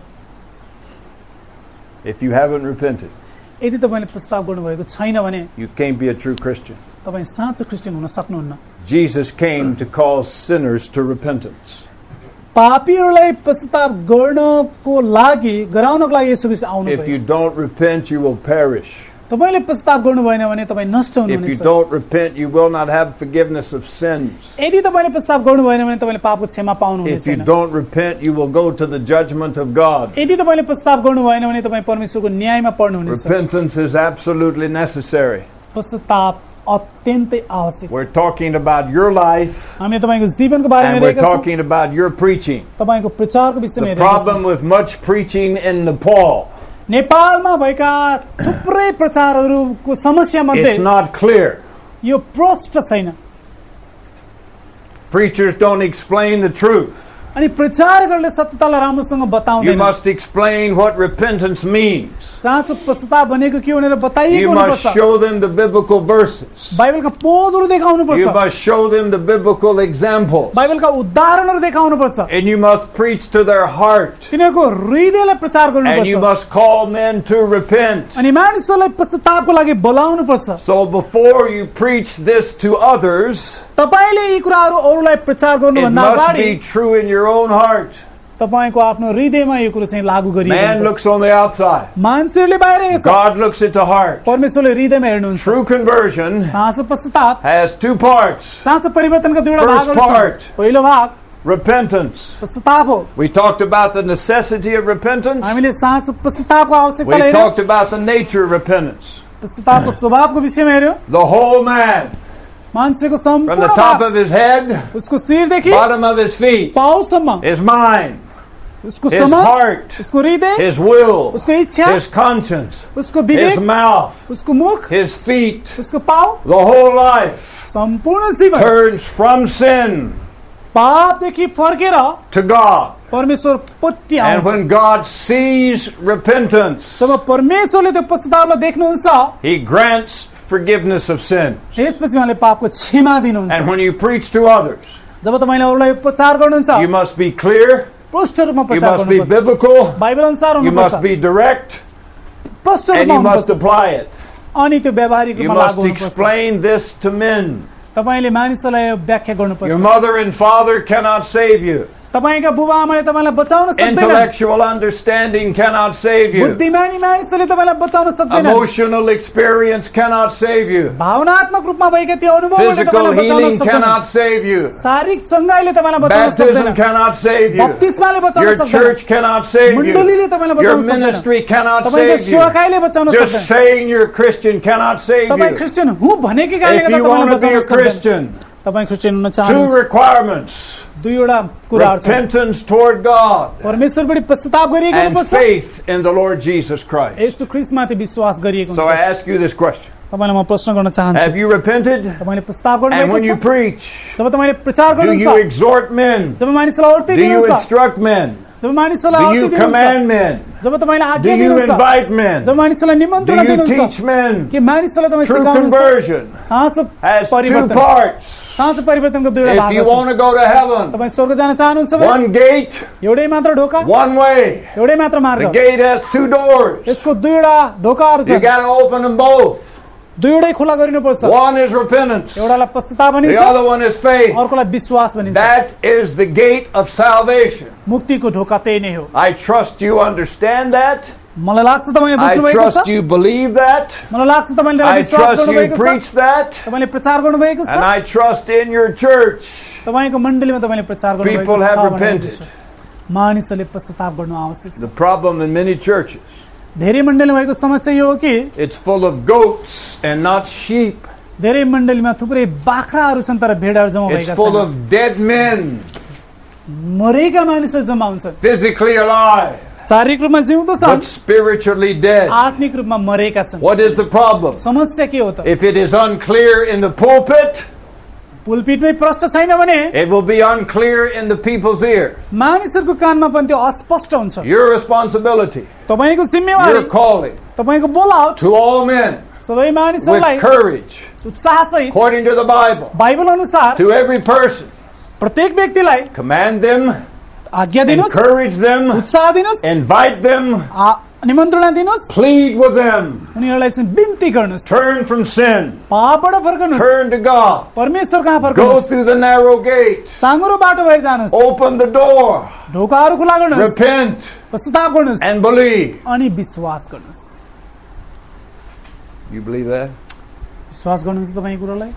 S1: If you haven't repented,
S2: यदि तपाईँले पश्चाताप गर्नुभएको छैन भने
S1: you can't be a true Christian.
S2: तपाईँ साँचो क्रिस्चियन हुन सक्नुहुन्न
S1: Jesus came to call sinners to repentance.
S2: पापीहरूलाई पश्चाताप गर्नको लागि गराउनको लागि यसो आउनु
S1: If you
S2: भयो
S1: don't repent, you will perish.
S2: तपाईले पश्चाताप गर्नु भएन भने तपाई नष्ट
S1: If you
S2: हुनुहुनेछ
S1: don't repent, you will not have forgiveness of sins.
S2: यदि तपाईले पश्चाताप गर्नु भएन भने तपाईले पापको क्षमा पाउनुहुनेछ
S1: If you don't repent, you will go to the judgment of God.
S2: यदि तपाईले पश्चाताप गर्नु भएन भने तपाई परमेश्वरको न्यायमा पर्नुहुनेछ
S1: Repentance is absolutely necessary.
S2: पश्चाताप अत्यन्तै आवश्यक छ
S1: We're talking about your life,
S2: हामीले तपाईको जीवनको बारेमा
S1: and we're
S2: हेरेका छौं
S1: talking about your preaching.
S2: तपाईको प्रचारको विषयमा
S1: The
S2: हेरेका छौं
S1: problem with much preaching in Nepal,
S2: नेपालमा भएका थुप्रै प्रचारहरूको समस्या मध्ये
S1: it's not clear.
S2: यो प्रष्ट छैन
S1: Preachers don't explain the truth.
S2: अनि प्रचारकहरूले सत्यतालाई राम्रोसँग
S1: You
S2: बताउँदैन
S1: must explain what repentance means.
S2: साँचो पश्चाताप भनेको के हो भनेर बताइएको
S1: You must
S2: हुनुपर्छ
S1: show them the biblical verses.
S2: बाइबलका पदहरू देखाउनु
S1: You
S2: पर्छ
S1: must show them the biblical examples.
S2: बाइबलका उदाहरणहरू देखाउनु पर्छ
S1: And you must preach to their heart.
S2: तिनीहरूको हृदयलाई प्रचार
S1: And you
S2: गर्नुपर्छ
S1: must call men to repent.
S2: अनि मानिसहरूलाई पश्चातापको लागि बोलाउनु पर्छ
S1: So before you preach this to others,
S2: तपाईले यी कुराहरू अरूलाई प्रचार
S1: it
S2: गर्नुभन्दा
S1: must
S2: अगाडि
S1: be true in your own heart.
S2: तपाईको आफ्नो हृदयमा यो कुरो चाहिँ लागू
S1: Man
S2: गरिएको
S1: looks on the outside.
S2: मान्छेहरूले बाहिर हेर्छ
S1: God looks at the heart.
S2: परमेश्वरले हृदयमा हेर्नुहुन्छ
S1: True conversion
S2: साँचो पश्चाताप
S1: has two parts.
S2: साँचो परिवर्तनका दुईवटा
S1: First
S2: भागहरू
S1: part.
S2: छन् पहिलो भाग
S1: Repentance.
S2: पश्चाताप हो
S1: We talked about the necessity of repentance.
S2: हामीले साँचो पश्चातापको आवश्यकतालाई
S1: We
S2: हेर्यौं
S1: talked about the nature of repentance.
S2: पश्चातापको स्वभावको विषयमा हेर्यौं
S1: The whole man,
S2: मान्छेको
S1: from the
S2: सम्पूर्ण
S1: top
S2: भाग,
S1: of his head,
S2: उसको शिरदेखि
S1: bottom of his feet,
S2: पाउसम्म
S1: his mind,
S2: उसको
S1: his
S2: समाज
S1: heart,
S2: उसको हृदय
S1: his will,
S2: उसको इच्छा
S1: his conscience,
S2: उसको
S1: his
S2: विवेक
S1: mouth,
S2: उसको मुख
S1: his feet,
S2: उसको पाउ
S1: the whole life
S2: सम्पूर्ण जीवन
S1: turns from sin
S2: पापदेखि फर्केर
S1: to God.
S2: परमेश्वर पट्टि
S1: And
S2: आउँछ
S1: when God sees repentance,
S2: जब परमेश्वरले त्यो पश्चातापलाई देख्नुहुन्छ
S1: He grants forgiveness of sin.
S2: त्यसपछि उहाँले पापको क्षमा दिनुहुन्छ
S1: And when you preach to others,
S2: जब तपाईले अरूलाई प्रचार गर्नुहुन्छ
S1: you must be clear,
S2: प्रष्ट रूपमा
S1: you
S2: प्रचार
S1: must be
S2: गर्नुपर्छ
S1: biblical,
S2: बाइबल अनुसार
S1: you
S2: हुनुपर्छ
S1: must be direct,
S2: प्रष्ट
S1: and
S2: रूपमा
S1: you must
S2: हुनुपर्छ
S1: apply it.
S2: अनि त्यो व्यावहारिक
S1: You
S2: रूपमा
S1: must
S2: लागू हुनुपर्छ
S1: explain this to men.
S2: तपाईले मानिसलाई व्याख्या
S1: Your
S2: गर्नुपर्छ
S1: mother and father cannot save you.
S2: तपाईका बुबा आमाले तपाईलाई बचाउन सक्दैन
S1: Intellectual understanding cannot save you.
S2: बुद्धिमानी मानिसले तपाईलाई बचाउन सक्दैन
S1: Emotional experience cannot save you.
S2: भावनात्मक रूपमा भएका त्यो अनुभवले
S1: Physical
S2: तपाईलाई बचाउन
S1: healing
S2: सक्दैन
S1: cannot save you.
S2: शारीरिक चंगाइले तपाईलाई बचाउन
S1: Baptism
S2: सक्दैन
S1: cannot save you.
S2: बप्तिस्माले बचाउन
S1: Your
S2: सक्दैन
S1: church cannot save
S2: मण्डलीले
S1: you.
S2: तपाईलाई
S1: Your
S2: बचाउन सक्दैन
S1: ministry cannot
S2: तपाईको
S1: save you.
S2: सेवकाईले बचाउन
S1: Just
S2: सक्दैन
S1: saying you're Christian cannot save
S2: तपाई
S1: you.
S2: क्रिस्चियन हुँ भनेकै कारणले
S1: If
S2: गर्दा
S1: you
S2: तपाईलाई
S1: want to be
S2: बचाउन
S1: a
S2: सक्दैन
S1: Christian,
S2: तपाई क्रिस्चियन हुन
S1: two
S2: चाहनुहुन्छ
S1: requirements.
S2: दुईवटा कुराहरु छन्
S1: Repentance toward God
S2: परमेश्वरबाट पश्चाताप गरिएको
S1: and
S2: हुनुपर्छ
S1: faith in the Lord Jesus Christ.
S2: येशू ख्रीष्टमाथि विश्वास गरिएको
S1: So I
S2: हुनुपर्छ
S1: ask you this question.
S2: तपाईलाई म प्रश्न गर्न चाहन्छु
S1: Have you repented?
S2: तपाईले पश्चाताप
S1: And when you
S2: गर्नुभएको छ
S1: preach,
S2: जब तपाईले प्रचार
S1: do you
S2: गर्नुहुन्छ
S1: exhort men?
S2: जब मानिसलाई और्ती
S1: Do you
S2: दिनुहुन्छ
S1: instruct men?
S2: जब मानिसलाई
S1: Do
S2: और्ती
S1: you
S2: दिनुहुन्छ
S1: command men?
S2: जब तपाईले
S1: Do
S2: आज्ञा
S1: you
S2: दिनुहुन्छ
S1: invite men?
S2: जब मानिसलाई
S1: Do
S2: निमन्त्रणा
S1: you
S2: दिनुहुन्छ
S1: teach men?
S2: के मानिसलाई तपाई
S1: True
S2: सिकाउनुहुन्छ
S1: conversion
S2: साँचो
S1: has two
S2: परिवर्तन
S1: parts.
S2: साँचो परिवर्तनको दुईवटा
S1: If
S2: भाग
S1: you
S2: छन्
S1: want to go to heaven,
S2: तपाई स्वर्ग जान चाहनुहुन्छ भने
S1: one gate,
S2: एउटै मात्र ढोका
S1: one way.
S2: एउटै मात्र
S1: The
S2: मार्ग
S1: gate has two doors.
S2: यसको दुईवटा ढोकाहरू
S1: You
S2: छन्
S1: got to open them both.
S2: दुईवटै खुला गरिनुपर्छ
S1: One is repentance.
S2: एउटालाई पश्चाताप
S1: The
S2: भनिन्छ
S1: other one is faith.
S2: अर्कोलाई विश्वास भनिन्छ
S1: That is the gate of salvation.
S2: मुक्तिको ढोका त्यही नै हो
S1: I trust you understand that.
S2: मलाई लाग्छ तपाईले
S1: I
S2: बुझ्नुभएको
S1: trust
S2: छ
S1: you believe that.
S2: मलाई लाग्छ तपाईले त्यसलाई
S1: I
S2: विश्वास
S1: trust you
S2: गर्नुभएको छ
S1: preach that.
S2: तपाईले प्रचार गर्नुभएको
S1: And
S2: छ
S1: I trust in your church.
S2: तपाईको मण्डलीमा तपाईले प्रचार गर्नुभएको
S1: People have
S2: छ भनेर
S1: repented.
S2: बुझ्छु। मानिसहरूले पश्चाताप गर्नु आवश्यक छ
S1: The problem in many churches,
S2: धेरै मण्डलीमा भएको समस्या यो हो कि
S1: it's full of goats and not sheep.
S2: धेरै मण्डलीमा थुप्रै बाख्राहरू छन् तर भेडाहरू जम्मा
S1: It's
S2: भएका
S1: full
S2: छैनन्
S1: of dead men,
S2: मरेका मानिसहरू जम्मा हुन्छन्
S1: physically alive,
S2: शारीरिक रूपमा जिउँदो छन्
S1: but spiritually dead.
S2: आत्मिक रूपमा मरेका छन्
S1: What is the problem?
S2: समस्या के हो त
S1: If it is unclear in the pulpit,
S2: पुलपिटमै प्रश्न छैन भने
S1: it will be unclear in the people's ear.
S2: मानिसहरूको कानमा पनि त्यो अस्पष्ट हुन्छ
S1: Your responsibility,
S2: तपाईको जिम्मेवारी
S1: your calling
S2: तपाईको बोलाउट
S1: to all men
S2: सबै मानिसहरूलाई
S1: with courage,
S2: उत्साहसहित
S1: according to the Bible,
S2: Bible अनुसार
S1: to every person.
S2: प्रत्येक व्यक्तिलाई
S1: Command them,
S2: आज्ञा दिनुस्
S1: encourage them,
S2: उत्साह दिनुस्
S1: invite them,
S2: uh- निमन्त्रणा दिनुस्
S1: plead with them,
S2: उनीहरूलाई चाहिँ बिन्ती गर्नुस्
S1: turn from sin,
S2: पापबाट फर्कनुस्
S1: turn to God,
S2: परमेश्वर कहाँ
S1: go
S2: फर्कनुस्
S1: through the narrow gate,
S2: साँघुरो बाटो भएर जानुस्
S1: open the door,
S2: ढोकाहरू खुला गर्नुस्
S1: repent,
S2: पश्चाताप गर्नुस्
S1: and believe.
S2: अनि विश्वास गर्नुस्
S1: You believe that?
S2: विश्वास गर्नुहुन्छ तपाईँ यो कुरालाई?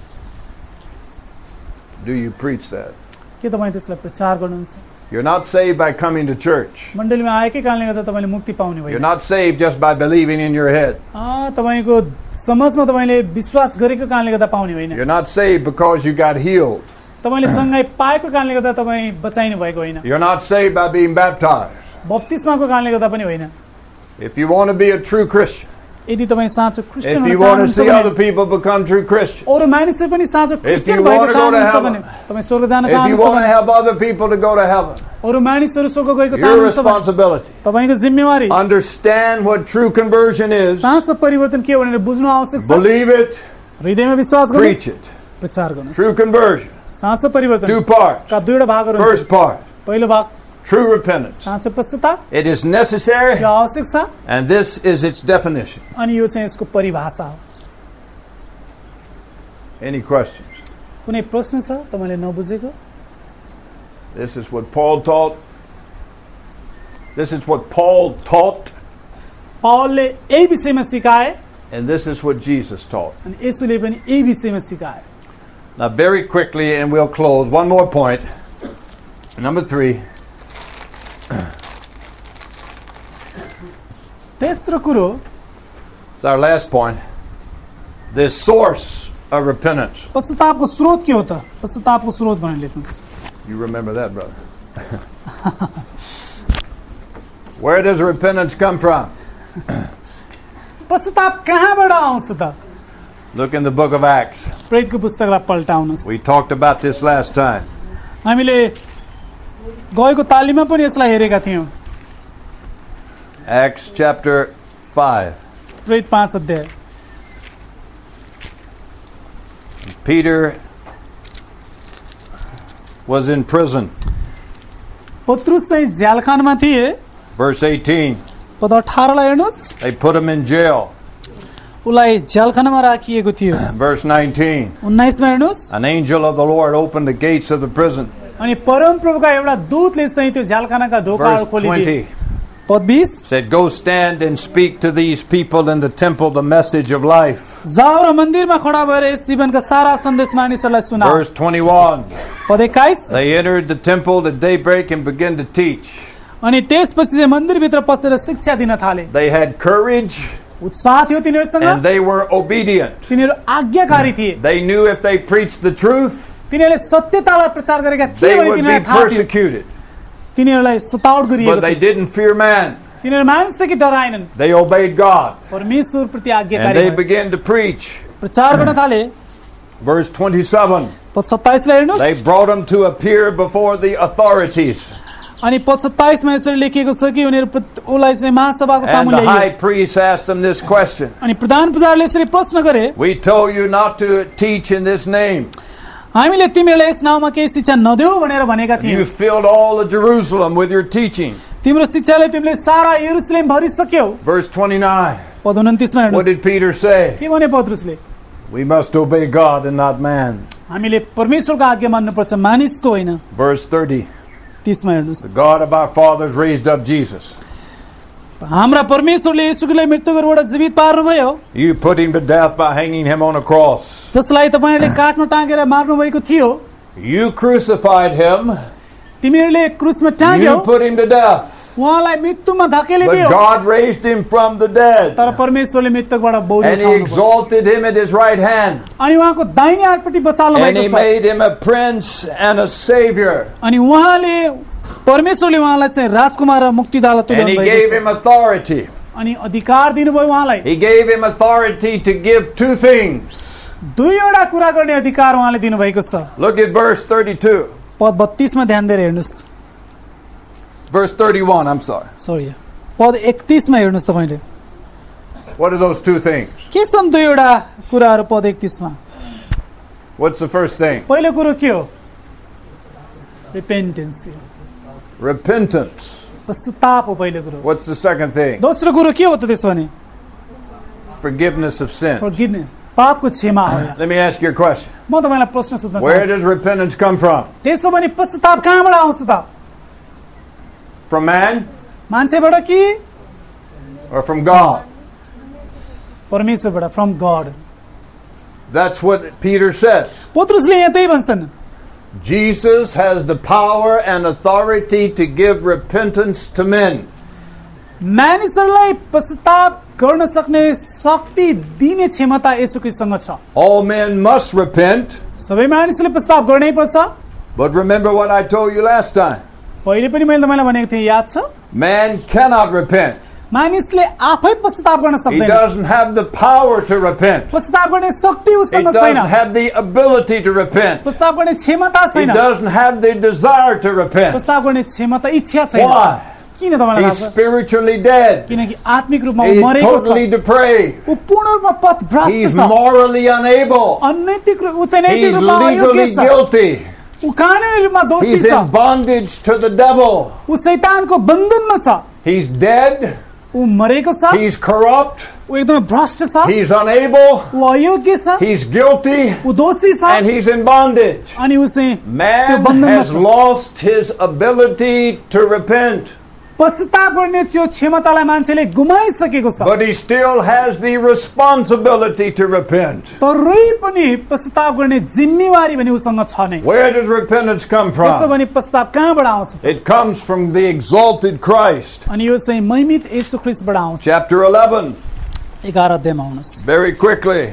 S1: Do you preach that?
S2: के तपाईँ त्यसलाई प्रचार गर्नुहुन्छ?
S1: You're not saved by coming to church.
S2: मण्डलीमा आएकै कारणले गर्दा तपाईले मुक्ति पाउने होइन.
S1: You're not saved just by believing in your head.
S2: अ तपाईको समाजमा तपाईले विश्वास गरेको कारणले गर्दा पाउने होइन.
S1: You're not saved because you got healed.
S2: तपाईले सँगै पाएको कारणले गर्दा तपाईँ बचाइनु भएको होइन.
S1: You're not saved by being baptized.
S2: बप्तिस्माको कारणले गर्दा पनि होइन.
S1: If you want to be a true Christian,
S2: यदि तपाईँ साँचो क्रिस्चियन
S1: if
S2: हुन
S1: you want to
S2: चाहनुहुन्छ
S1: see
S2: भने
S1: other people become true Christians,
S2: अरु मानिसहरु पनि साँचो क्रिस्चियन
S1: you
S2: भएको
S1: want to go to
S2: चाहनुहुन्छ भने
S1: heaven,
S2: तपाईँ स्वर्ग जान
S1: if you
S2: चाहनुहुन्छ
S1: want to
S2: भने
S1: help other people to go to heaven,
S2: अरु मानिसहरु स्वर्ग गएको
S1: your
S2: चाहनुहुन्छ भने
S1: responsibility.
S2: तपाईको जिम्मेवारी
S1: Understand what true conversion is.
S2: साँचो परिवर्तन के हो भनेर बुझ्नु आवश्यक छ.
S1: Believe it.
S2: हृदयमा विश्वास
S1: Preach
S2: गर्नुहोस्,
S1: it.
S2: प्रचार गर्नुहोस्.
S1: True conversion.
S2: साँचो परिवर्तन
S1: Two parts.
S2: का दुईवटा भागहरु हुन्छ.
S1: First part.
S2: पहिलो भाग
S1: True repentance.
S2: साँचो पश्चाताप.
S1: It is necessary,
S2: यो आवश्यक छ
S1: and this is its definition.
S2: अनि यो चाहिँ यसको परिभाषा हो.
S1: Any questions?
S2: कुनै प्रश्न छ तपाईले नबुझेको?
S1: This is what Paul taught. This is what Paul taught,
S2: पौलले यही विषयमा सिकाए
S1: and this is what Jesus taught.
S2: अनि येशूले पनि यही विषयमा सिकाए.
S1: Now, very quickly, and we'll close. One more point. Number three.
S2: तेस्रो कुरो
S1: It's our last point. The source of repentance.
S2: पश्चातापको स्रोत के हो त? पश्चातापको स्रोत भनेर लेख्नुस्.
S1: You remember that, brother. Where does repentance come from?
S2: पश्चाताप कहाँबाट आउँछ त?
S1: Look in the book of Acts.
S2: प्रेरितको पुस्तकलाई पल्टाउनुस्.
S1: We talked about this last time.
S2: हामीले गएको तालिममा पनि यसलाई हेरेका थियौं.
S1: Acts chapter five.
S2: प्रेरित पाँच अध्याय.
S1: Peter was in prison.
S2: पत्रुस चाहिँ जेलखानामा थिए.
S1: Verse eighteen.
S2: पद अठार लाई हेर्नुस्.
S1: They put him in jail.
S2: उलाई जेलखानामा राखिएको थियो.
S1: Verse nineteen.
S2: उन्नाइस मा हेर्नुस्.
S1: An angel of the Lord opened the gates of the prison.
S2: अनि परम प्रभुका एउटा दूतले चाहिँ त्यो जेलखानाका ढोकाहरू
S1: Verse
S2: खोलिदिए.
S1: twenty.
S2: पद बीस.
S1: Said, go stand and speak to these people in the temple the message of life.
S2: जाऊ र मन्दिरमा खडा भएर यस जीवनका सारा सन्देश मानिसहरूलाई सुनाऊ.
S1: Verse twenty-one.
S2: पद एक्काइस.
S1: They entered the temple at daybreak and began to teach.
S2: अनि त्यसपछि चाहिँ मन्दिरभित्र पसेर शिक्षा दिन थाले.
S1: They had courage
S2: उत्साह थियो तिनीहरूसँग.
S1: and they were obedient.
S2: तिनीहरू आज्ञाकारी थिए.
S1: They knew if they preached the truth,
S2: तिनीहरूले सत्यतालाई प्रचार गरेका थिए
S1: they
S2: भने
S1: would be
S2: तिनीहरूलाई थाहा थियो.
S1: persecuted.
S2: तिनीहरूलाई सताउट गरिएको
S1: But they
S2: थियो.
S1: didn't fear man.
S2: तिनीहरू मानिसदेखि डराएनन्.
S1: They obeyed God.
S2: परमेश्वरप्रति
S1: And
S2: आज्ञाकारी
S1: they
S2: भए.
S1: began to preach.
S2: प्रचार गर्न थाले.
S1: Verse twenty-seven.
S2: पद सत्ताइस लाई हेर्नुस्.
S1: They brought him to appear before the authorities.
S2: अनि पद सत्ताइस मा यसरी लेखिएको छ कि उनीहरू उलाई चाहिँ महासभाको
S1: And
S2: सामु
S1: the high
S2: ल्याइयो.
S1: priest asked them this question.
S2: अनि प्रधान पुजारीले यसरी प्रश्न गरे,
S1: We told you not to teach in this name.
S2: हामीले तिमीहरूलाई यस नाउँमा केही शिक्षा नदेऊ भनेर भनेका
S1: You
S2: थियौ.
S1: filled all of Jerusalem with your teaching.
S2: तिम्रो शिक्षाले तिमीले सारा यरुशलेम भरिसक्यौ.
S1: Verse twenty-nine.
S2: पद उन्तिस मा
S1: What
S2: हेर्नुस्.
S1: did Peter say?
S2: के भने पत्रुसले?
S1: We must obey God and not man.
S2: हामीले परमेश्वरको आज्ञा मान्नुपर्छ, मानिसको होइन.
S1: Verse thirty.
S2: तीस मा हेर्नुस्.
S1: The God of our fathers raised up Jesus.
S2: हाम्रा परमेश्वरले येशूलाई मृत्युबाट जीवित पार्नुभयो.
S1: You put him to death by hanging him on a cross.
S2: जसलाई तपाईहरुले काठमा टाँगेर मार्नु भएको थियो.
S1: You crucified him.
S2: तिमीहरूले क्रुसमा टाँग्यौ.
S1: You put him to death.
S2: उहाँलाई मृत्युमा धकेलिदियो.
S1: But God raised him from the dead.
S2: तर परमेश्वरले मृतकबाट बौद्ध
S1: And he
S2: उठाउनुभयो.
S1: exalted him at his right hand.
S2: अनि उहाँको दाहिने हातपट्टि बसाल्नु
S1: And
S2: भएको
S1: he
S2: छ.
S1: made him a prince and a savior.
S2: अनि उहाँले परमेश्वरले उहाँलाई चाहिँ राजकुमार र मुक्तिदाता
S1: And
S2: तुल्याउनु
S1: he
S2: भएको
S1: gave
S2: छ.
S1: him authority.
S2: अनि अधिकार दिनुभयो उहाँलाई.
S1: He gave him authority to give two things.
S2: दुईवटा कुरा गर्ने अधिकार उहाँले दिनुभएको छ.
S1: Look at verse thirty-two.
S2: पद बत्तीस मा ध्यान दिएर हेर्नुस्.
S1: Verse thirty-one, I'm sorry.
S2: सरी. पद एकतीस मा हेर्नुस् तपाईले.
S1: What are those two things?
S2: के छन् दुईवटा कुराहरू पद एकतीस मा?
S1: What's the first thing?
S2: पहिलो कुरो के हो? रिपेन्टेन्स.
S1: Repentance.
S2: पश्चाताप हो पहिलो कुरो.
S1: What's the second thing?
S2: दोस्रो कुरो के हो त त्यसो भने?
S1: Forgiveness of sin.
S2: फर्गिभनेस. पापको क्षमा हो.
S1: Let me ask you a question.
S2: म तपाईलाई प्रश्न सोध्न
S1: Where
S2: चाहन्छु.
S1: does repentance come from?
S2: त्यसो भने पश्चाताप कहाँबाट आउँछ त?
S1: From man
S2: मान्छेबाट कि
S1: or from God?
S2: परमेश्वरबाट, from God.
S1: That's what Peter said.
S2: पत्रुसले यहाँ त्यही भन्छन्.
S1: Jesus has the power and authority to give repentance to men.
S2: मानिसहरूलाई पश्चाताप गर्न सक्ने शक्ति दिने क्षमता येशू ख्रीष्टसँग छ.
S1: All men must repent.
S2: सबै मानिसले पश्चाताप गर्नै पर्छ.
S1: But remember what I told you last time.
S2: पहिले पनि मैले तपाईलाई भनेको थिएँ, याद छ?
S1: Man cannot repent.
S2: मानिसले आफै पश्चाताप गर्न
S1: He
S2: सक्दैन.
S1: doesn't have the power to repent.
S2: पश्चाताप गर्ने शक्ति
S1: He
S2: उसँग
S1: doesn't
S2: छैन.
S1: have the ability to repent.
S2: पश्चाताप गर्ने क्षमता
S1: He
S2: छैन.
S1: doesn't have the desire to repent.
S2: पश्चाताप गर्ने क्षमता, इच्छा छैन.
S1: Why?
S2: किन तपाईलाई
S1: He's
S2: लाग्छ?
S1: spiritually dead.
S2: किनकि आत्मिक रूपमा ऊ
S1: He's
S2: मरेको
S1: totally
S2: छ.
S1: depraved.
S2: ऊ पूर्ण रूपमा पथभ्रष्ट
S1: He's
S2: छ.
S1: morally unable.
S2: अनैतिक रूप, ऊ चाहिँ नैतिक
S1: He's
S2: रूपमा अयोग्य
S1: legally
S2: छ.
S1: guilty.
S2: ऊ कानुनी रूपमा दोषी
S1: He's
S2: छ.
S1: in bondage to the devil.
S2: ऊ शैतानको बन्धनमा छ.
S1: He's dead.
S2: ऊ मरेको छ.
S1: He's corrupt.
S2: ऊ एकदमै भ्रष्ट छ.
S1: He's unable.
S2: ऊ अयोग्य छ.
S1: He's guilty.
S2: ऊ दोषी छ.
S1: And he's in bondage.
S2: अनि ऊ चाहिँ त्यो
S1: Man
S2: बन्धनमा
S1: has
S2: छ.
S1: lost his ability to repent.
S2: पश्चाताप गर्ने त्यो क्षमतालाई मान्छेले गुमाइसकेको छ.
S1: But he still has the responsibility to repent.
S2: तरै पनि पश्चाताप गर्ने जिम्मेवारी भने उसँग छ नै.
S1: Where does repentance come
S2: त्यसो
S1: from?
S2: भने पश्चाताप कहाँबाट आउँछ?
S1: It comes from the exalted Christ.
S2: अनि यो चाहिँ महिमित येशू ख्रीष्टबाट आउँछ.
S1: Chapter eleven.
S2: एघार अध्यायमा आउनुहोस्.
S1: Very quickly.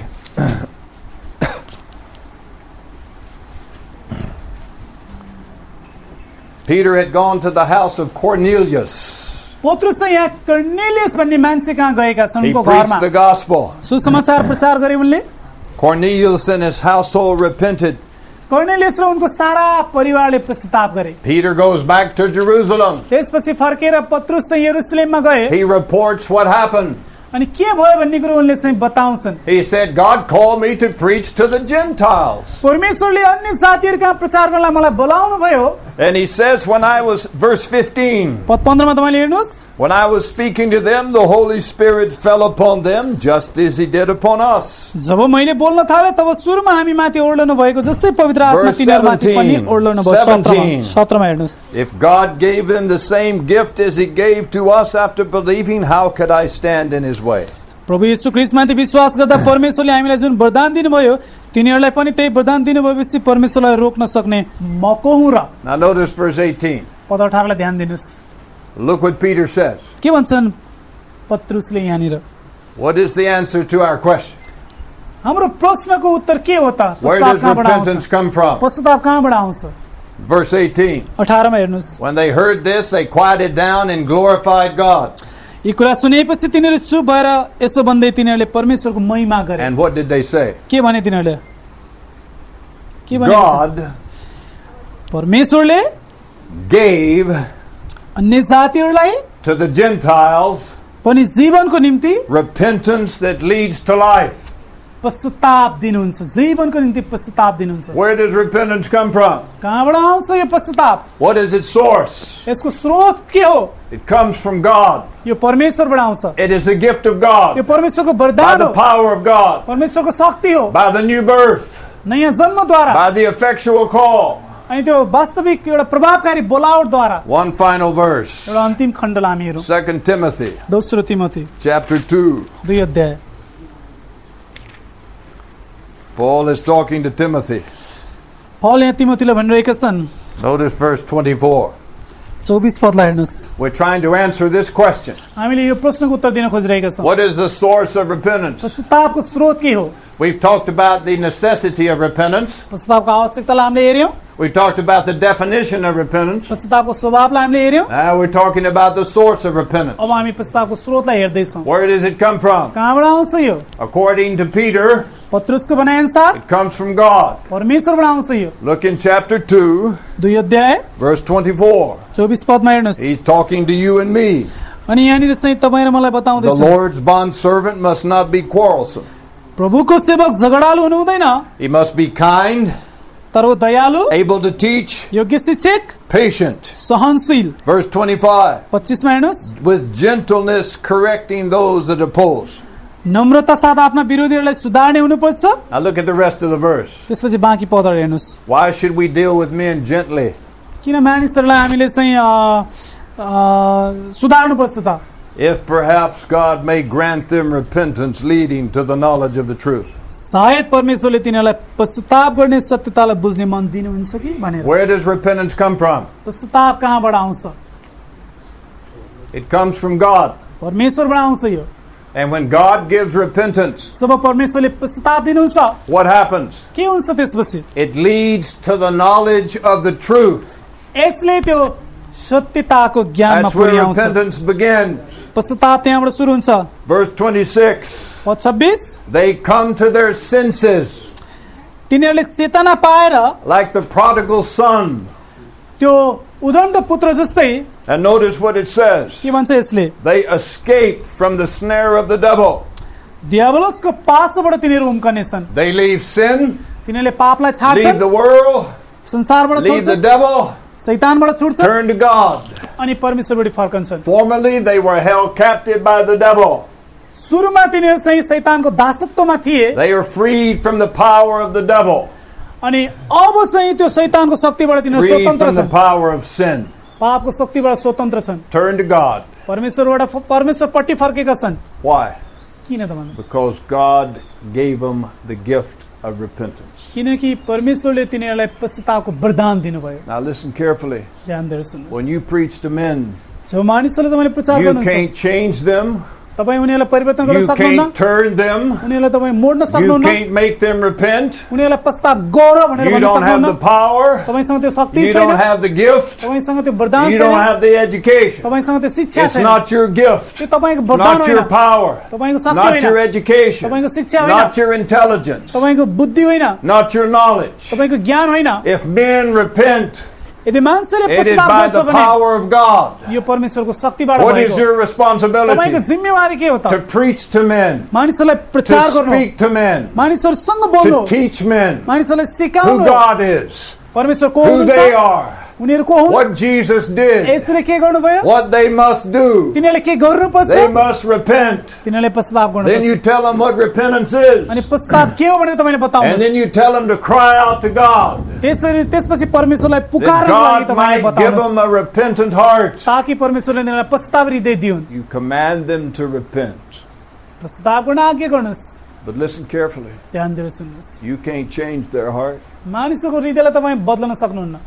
S1: Peter had gone to the house of Cornelius.
S2: पत्रुस चाहिँ यहाँ कर्नेलियस भन्ने मान्छे कहाँ गएका छन्
S1: He
S2: उनको
S1: preached
S2: घरमा.
S1: the gospel.
S2: सुसमाचार प्रचार गरे उनले.
S1: Cornelius and his household repented.
S2: Cornelius र उनको सारा परिवारले पश्चाताप गरे.
S1: Peter goes back to Jerusalem.
S2: त्यसपछि फर्केर पत्रुस चाहिँ यरुशलेममा गए.
S1: He reports what happened.
S2: अनि के भयो भन्ने कुरो उनले चाहिँ बताउँछन्.
S1: He said, God called me to preach to the Gentiles.
S2: परमेश्वरले अन्य जातिहरु कहाँ प्रचार गर्नलाई मलाई बोलाउनु भयो.
S1: And he says, when I was, verse fifteen,
S2: पद पन्ध्रमा तपाईले हेर्नुस्.
S1: when I was speaking to them, the Holy Spirit fell upon them, just as he did upon us.
S2: जब मैले बोल्न थाले तब सुरुमा हामी माथि ओर्लनु भएको जस्तै पवित्र आत्मा
S1: Verse
S2: तिनीहरुमाथि पनि
S1: seventeen,
S2: ओर्लनु भयो.
S1: seventeen.
S2: सत्रमा हेर्नुस्.
S1: If God gave them the same gift as he gave to us after believing, how could I stand in his way?
S2: प्रभु येशू ख्रीष्टमाथि विश्वास गर्दा परमेश्वरले हामीलाई जुन वरदान दिनुभयो तिनीहरुलाई पनि त्यही वरदान दिनुभएपछि परमेश्वरलाई रोक्न सक्ने म को हुँ र?
S1: Now notice verse eighteen.
S2: पद अठार लाई ध्यान दिनुस्.
S1: Look what Peter says.
S2: के भन्छन् पत्रुसले यहाँनिर?
S1: What is the answer to our question?
S2: हाम्रो प्रश्नको उत्तर के हो त?
S1: Where does repentance come from?
S2: पश्चाताप कहाँबाट आउँछ?
S1: Verse eighteen.
S2: अठार मा हेर्नुस्.
S1: When they heard this, they quieted down and glorified God.
S2: यी कुरा सुनेपछि तिनीहरु चुप भएर यसो भन्दै तिनीहरुले परमेश्वरको महिमा गरे.
S1: And what did they say?
S2: के भने तिनीहरुले? के भने?
S1: God
S2: परमेश्वरले
S1: gave
S2: अन्य जातिहरुलाई
S1: to the Gentiles
S2: पनि जीवनको निम्ति
S1: repentance that leads to life.
S2: पश्चाताप दिनुहुन्छ. जीवनको निम्ति पश्चाताप दिनुहुन्छ.
S1: Where does repentance come from?
S2: कहाँबाट आउँछ यो पश्चाताप?
S1: What is its source?
S2: यसको स्रोत के हो?
S1: It comes from God.
S2: यो परमेश्वरबाट आउँछ.
S1: It is a gift of
S2: yo
S1: God.
S2: परमेश्वरको
S1: By
S2: वरदान
S1: the
S2: हो.
S1: power of God.
S2: परमेश्वरको शक्ति हो.
S1: By the new birth.
S2: नयाँ जन्मद्वारा.
S1: By the effectual call.
S2: अनि त्यो वास्तविक एउटा प्रभावकारी बोलावटद्वारा.
S1: One final verse.
S2: एउटा अन्तिम खण्डलाई हामी हेरौँ.
S1: Second Timothy
S2: दोस्रो तिमोथी
S1: chapter two.
S2: दुई अध्याय.
S1: Paul is talking to Timothy.
S2: Paul यहाँ तिमोथीलाई भनिरहेका छन्.
S1: Notice verse twenty-four.
S2: चौबीस पदलाई हेर्नुस्.
S1: We're trying to answer this question.
S2: हामीले यो प्रश्नको उत्तर दिन खोजिरहेका छौँ.
S1: What is the source of repentance?
S2: पश्चातापको स्रोत के हो?
S1: We've talked about the necessity of repentance.
S2: पश्चातापको आवश्यकतालाई हामीले हेर्यौँ.
S1: We talked about the definition of repentance.
S2: पश्चातापको स्वभावलाई हामीले हेर्यौँ.
S1: Now we're talking about the source of repentance.
S2: अब हामी पश्चातापको स्रोतलाई हेर्दैछौँ.
S1: Where does it come from?
S2: कहाँबाट आउँछ यो?
S1: According to Peter,
S2: पत्रुसको भनाइअनुसार
S1: it comes from God.
S2: परमेश्वरबाट आउँछ यो.
S1: Look in chapter two,
S2: दुई अध्याय
S1: verse twenty-four.
S2: चौबीस पदमा हेर्नुस्.
S1: He's talking to you and me.
S2: अनि यहाँनिर चाहिँ तपाईँ र मलाई
S1: The
S2: बताउँदैछ.
S1: Lord's bondservant must not be quarrelsome.
S2: प्रभुको सेवक झगडालु हुनु हुँदैन.
S1: He must be kind,
S2: तर वो दयालु,
S1: able to teach,
S2: योग्य शिक्षक,
S1: patient.
S2: सहनशील.
S1: Verse twenty-five.
S2: पच्चीस मा हेर्नुस्.
S1: With gentleness correcting those that oppose.
S2: नम्रता साथ आफ्ना विरोधीहरूलाई सुधार्ने हुनुपर्छ.
S1: Now look at the rest of the verse.
S2: त्यसपछि बाँकी पदहरू हेर्नुस्.
S1: Why should we deal with men gently?
S2: किन मानिसहरूलाई हामीले चाहिँ अ, अ, सुधार्नुपर्छ त?
S1: if perhaps God may grant them repentance leading to the knowledge of the truth.
S2: सायद परमेश्वरले तिनीहरूलाई पश्चाताप गर्ने सत्यतालाई बुझ्ने मन दिनुहुन्छ कि भनेर.
S1: Where does repentance come from?
S2: पश्चाताप कहाँबाट आउँछ?
S1: It comes from God.
S2: परमेश्वरबाट आउँछ यो.
S1: And when God gives repentance,
S2: जब परमेश्वरले पश्चाताप दिनुहुन्छ,
S1: what happens?
S2: के हुन्छ त्यसपछि?
S1: It leads to the knowledge of the truth.
S2: यसले त्यो सत्यताको ज्ञानमा
S1: That's where
S2: पुर्याउँछ.
S1: repentance begins.
S2: पश्चाताप त्यहाँबाट सुरु हुन्छ.
S1: Verse twenty-six.
S2: पद छब्बीस,
S1: They come to their senses
S2: तिनीहरूले चेतना पाएर
S1: like the prodigal son.
S2: त्यो उदण्ड पुत्र जस्तै.
S1: And notice what it says.
S2: के भन्छ यसले?
S1: They escape from the snare of the devil.
S2: दियाबलोसको पासबाट तिनीहरू उम्कनेछन्.
S1: They leave sin,
S2: तिनीहरूले पापलाई
S1: leave
S2: छाड्छन्,
S1: the world,
S2: संसारबाट
S1: leave the
S2: छोड्छन्,
S1: devil,
S2: शैतानबाट छुट्छन्
S1: turn to God.
S2: अनि परमेश्वरबाट फर्कन्छन्.
S1: Formerly they were held captive by the devil.
S2: सुरुमा तिनीहरू चाहिँ शैतानको दासत्वमा थिए
S1: They are freed from the power of the devil,
S2: अनि अब चाहिँ त्यो शैतानको शक्तिबाट तिनीहरू
S1: freed
S2: स्वतन्त्र
S1: from the
S2: छन्.
S1: power of sin.
S2: पापको शक्तिबाट स्वतन्त्र छन्.
S1: Turn to God.
S2: परमेश्वरबाट परमेश्वरपट्टि फर्केका छन्.
S1: Why?
S2: किन त भन्नु?
S1: Because God gave them the gift of repentance.
S2: किनकि परमेश्वरले तिनीहरूलाई पश्चातापको वरदान दिनुभयो.
S1: Now listen carefully.
S2: ध्यान दिएर सुन्नुहोस्.
S1: When you preach to men,
S2: जब मानिसहरूले तपाईँले प्रचार
S1: you
S2: गर्नुहुन्छ,
S1: can't change them.
S2: तपाईँ उनीहरूलाई परिवर्तन गर्न
S1: You
S2: सक्नुहुन्न,
S1: can't turn them.
S2: उनीहरूलाई तपाईँ मोड्न
S1: You
S2: सक्नुहुन्न,
S1: can't make them repent.
S2: उनीहरूलाई पश्चाताप गर भनेर
S1: You
S2: भन्न
S1: don't have
S2: सक्नुहुन्न.
S1: the power.
S2: तपाईसँग त्यो शक्ति
S1: You
S2: छैन,
S1: don't have the gift.
S2: तपाईसँग त्यो वरदान
S1: You
S2: छैन,
S1: don't have the education.
S2: तपाईसँग त्यो शिक्षा
S1: It's
S2: छैन.
S1: not your gift,
S2: त्यो तपाईँको वरदान
S1: not
S2: होइन,
S1: your power,
S2: तपाईँको शक्ति
S1: not your
S2: होइन,
S1: education,
S2: तपाईँको शिक्षा होइन,
S1: not your intelligence,
S2: तपाईँको बुद्धि होइन,
S1: not your knowledge.
S2: तपाईँको ज्ञान होइन.
S1: If men repent,
S2: यदि मान्छेले
S1: it is
S2: पश्चाताप
S1: by
S2: गर्छ
S1: the
S2: भने
S1: power of God.
S2: यो परमेश्वरको शक्तिबाट
S1: What is
S2: भएको.
S1: your
S2: तपाईँको
S1: responsibility?
S2: जिम्मेवारी के हो
S1: To
S2: त?
S1: preach to men,
S2: मानिसहरूलाई
S1: to
S2: प्रचार गर्नु,
S1: speak to men,
S2: मानिसहरूसँग बोल्नु,
S1: to teach men
S2: मानिसहरूलाई
S1: who
S2: सिकाउनु
S1: God is,
S2: परमेश्वर को
S1: who they
S2: हुनुहुन्छ,
S1: are,
S2: उनीहरू को हुन्,
S1: what Jesus did,
S2: यसुले के गर्नुभयो,
S1: what they must do.
S2: तिनीहरूले के गर्नुपर्छ,
S1: They must repent.
S2: तिनीहरूले पश्चाताप
S1: Then
S2: गर्नुपर्छ.
S1: you tell them what repentance is.
S2: अनि पश्चाताप के हो भनेर तपाईँले
S1: And then
S2: बताउनुहोस्.
S1: you tell them to cry out to God.
S2: त्यसरी त्यसपछि परमेश्वरलाई
S1: That
S2: पुकार्नको लागि
S1: God
S2: तपाईँले
S1: might give them
S2: बताउनुहोस्,
S1: a repentant heart.
S2: ताकि परमेश्वरले तिनीहरूलाई पश्चाताप हृदय दिउन्.
S1: You command them to repent.
S2: पश्चाताप गर्न आज्ञा गर्नुहोस्.
S1: But listen carefully.
S2: ध्यान दिएर सुन्नुहोस्.
S1: You can't change their heart.
S2: मानिसको हृदयलाई तपाईँ बदल्न सक्नुहुन्न.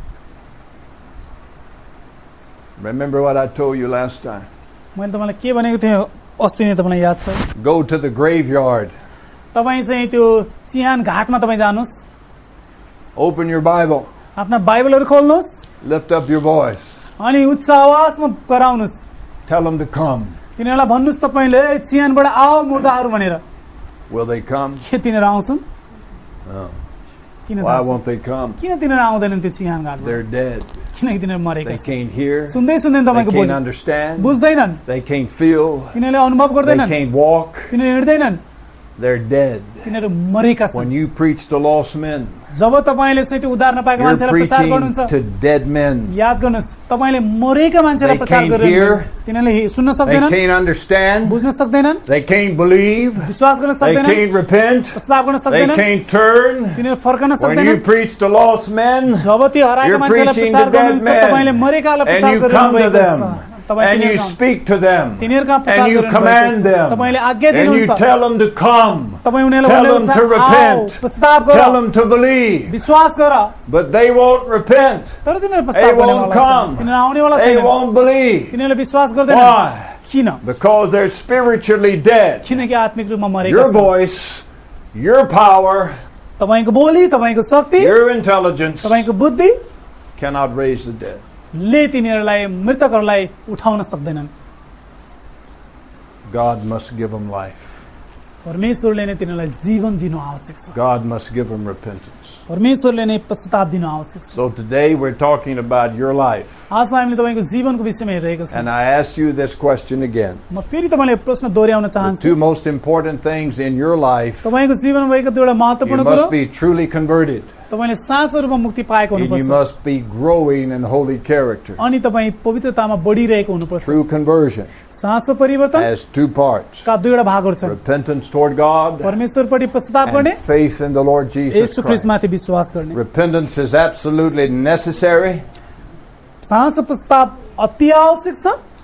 S1: Remember what I told you last time.
S2: मैले तपाईँलाई के भनेको थिएँ अस्ति नै तपाईँलाई याद छ?
S1: Go to the graveyard.
S2: तपाईँ चाहिँ त्यो चिहान घाटमा तपाईँ जानुहोस्,
S1: Open your Bible.
S2: आफ्ना बाइबलहरू खोल्नुहोस्
S1: Lift up your voice.
S2: अनि उच्च आवाजमा कराउनुहोस्.
S1: Tell them to come.
S2: तिनीहरूलाई भन्नुहोस् तपाईँले "ए, चिहानबाट आओ मुर्दाहरू" भनेर.
S1: Will they come?
S2: के तिनीहरू आउँछन्?
S1: No.
S2: किन
S1: Why
S2: थाहा छ?
S1: won't they come?
S2: किन तिनीहरू आउँदैनन् त्यो चिहान घाटमा?
S1: They're dead.
S2: किनकि तिनीहरू मरेका
S1: They
S2: छन्.
S1: can't hear.
S2: सुन्दै सुन्दैन
S1: They
S2: तपाईँको
S1: can't
S2: बोली,
S1: understand.
S2: बुझ्दैनन्,
S1: They can't feel.
S2: तिनीहरूले अनुभव
S1: They
S2: गर्दैनन्,
S1: can't walk.
S2: तिनीहरू हिँड्दैनन्,
S1: They're dead.
S2: तिनीहरू मरेका
S1: When
S2: छन्.
S1: you preach to lost men,
S2: जब तपाईँले चाहिँ त्यो उद्धार नपाएका
S1: you're
S2: मान्छेलाई प्रचार
S1: preaching
S2: गर्नुहुन्छ,
S1: to dead men.
S2: याद गर्नुहोस् तपाईँले मरेका मान्छेलाई
S1: They
S2: प्रचार
S1: can't
S2: गरेर
S1: hear.
S2: तिनीहरूले हे- सुन्न
S1: They
S2: सक्दैनन्,
S1: can't understand.
S2: बुझ्न सक्दैनन्,
S1: They can't believe.
S2: विश्वास गर्न
S1: They
S2: सक्दैनन्,
S1: can't repent.
S2: प्रस्ताव गर्न
S1: They
S2: सक्दैनन्,
S1: can't turn.
S2: तिनीहरू फर्कन
S1: When you
S2: सक्दैनन्.
S1: preach to lost men,
S2: जब त्यो हराएका
S1: you're
S2: मान्छेलाई
S1: preaching
S2: प्रचार
S1: to dead
S2: गर्नुहुन्छ तपाईँले
S1: men.
S2: मरेकालाई
S1: And
S2: प्रचार
S1: you
S2: गरिरहनु
S1: come to
S2: भएको
S1: them.
S2: छ. तपाईँ
S1: And you
S2: तिनीहरूकहाँ-
S1: speak to them.
S2: तिनीहरूकहाँ प्रचार
S1: And you
S2: गरिरहनु
S1: command
S2: भएको छ.
S1: them.
S2: तपाईँले आज्ञा
S1: And you
S2: दिनुहुन्छ.
S1: tell them to come.
S2: तपाईँ उनीहरूलाई
S1: Tell
S2: भन्नुहुन्छ,
S1: them to
S2: "आओ,
S1: repent.
S2: प्रस्ताव
S1: Tell
S2: गर,
S1: them to believe.
S2: विश्वास गर."
S1: But they won't repent.
S2: तर तिनीहरू
S1: They
S2: प्रस्ताव
S1: won't
S2: गर्नेवाला
S1: come.
S2: छैनन्. तिनीहरू आउनेवाला
S1: They
S2: छैनन्.
S1: won't believe.
S2: तिनीहरूले विश्वास गर्दैनन्.
S1: Why?
S2: किन?
S1: Because they're spiritually dead.
S2: किनकि आत्मिक रूपमा मरेका
S1: Your
S2: छन्.
S1: voice, your power,
S2: तपाईँको बोली, तपाईँको शक्ति,
S1: your intelligence
S2: तपाईँको बुद्धि
S1: cannot raise the dead.
S2: ले तिनीहरूलाई मृतकहरूलाई उठाउन सक्दैनन्.
S1: God must give them life.
S2: परमेश्वरले नै तिनीहरूलाई जीवन दिनु आवश्यक छ.
S1: God must give them repentance.
S2: परमेश्वरले नै पश्चाताप दिनु आवश्यक छ.
S1: So today we're talking about your life.
S2: आज हामीले तपाईँको जीवनको विषयमा हेरिरहेका छौँ.
S1: And I ask you this question again.
S2: म फेरि तपाईँलाई प्रश्न दोहोऱ्याउन
S1: The
S2: चाहन्छु.
S1: two most important things in your life,
S2: तपाईँको जीवनमा भएको दुईवटा
S1: you
S2: महत्त्वपूर्ण
S1: must
S2: कुरो,
S1: be truly converted.
S2: तपाईँले साँचो रूपमा मुक्ति पाएको
S1: And you
S2: हुनुपर्छ
S1: must be growing in holy character.
S2: अनि तपाईँ पवित्रतामा बढिरहेको हुनुपर्छ.
S1: True conversion
S2: साँचो परिवर्तन
S1: has two parts.
S2: का दुईवटा भागहरू छन्.
S1: Repentance toward God
S2: परमेश्वरपट्टि पश्चाताप गर्ने,
S1: and faith in the Lord Jesus
S2: Yeshu
S1: Christ.
S2: ख्रीष्टमाथि विश्वास गर्ने.
S1: Repentance is absolutely necessary.
S2: साँचो पश्चाताप अति आवश्यक छ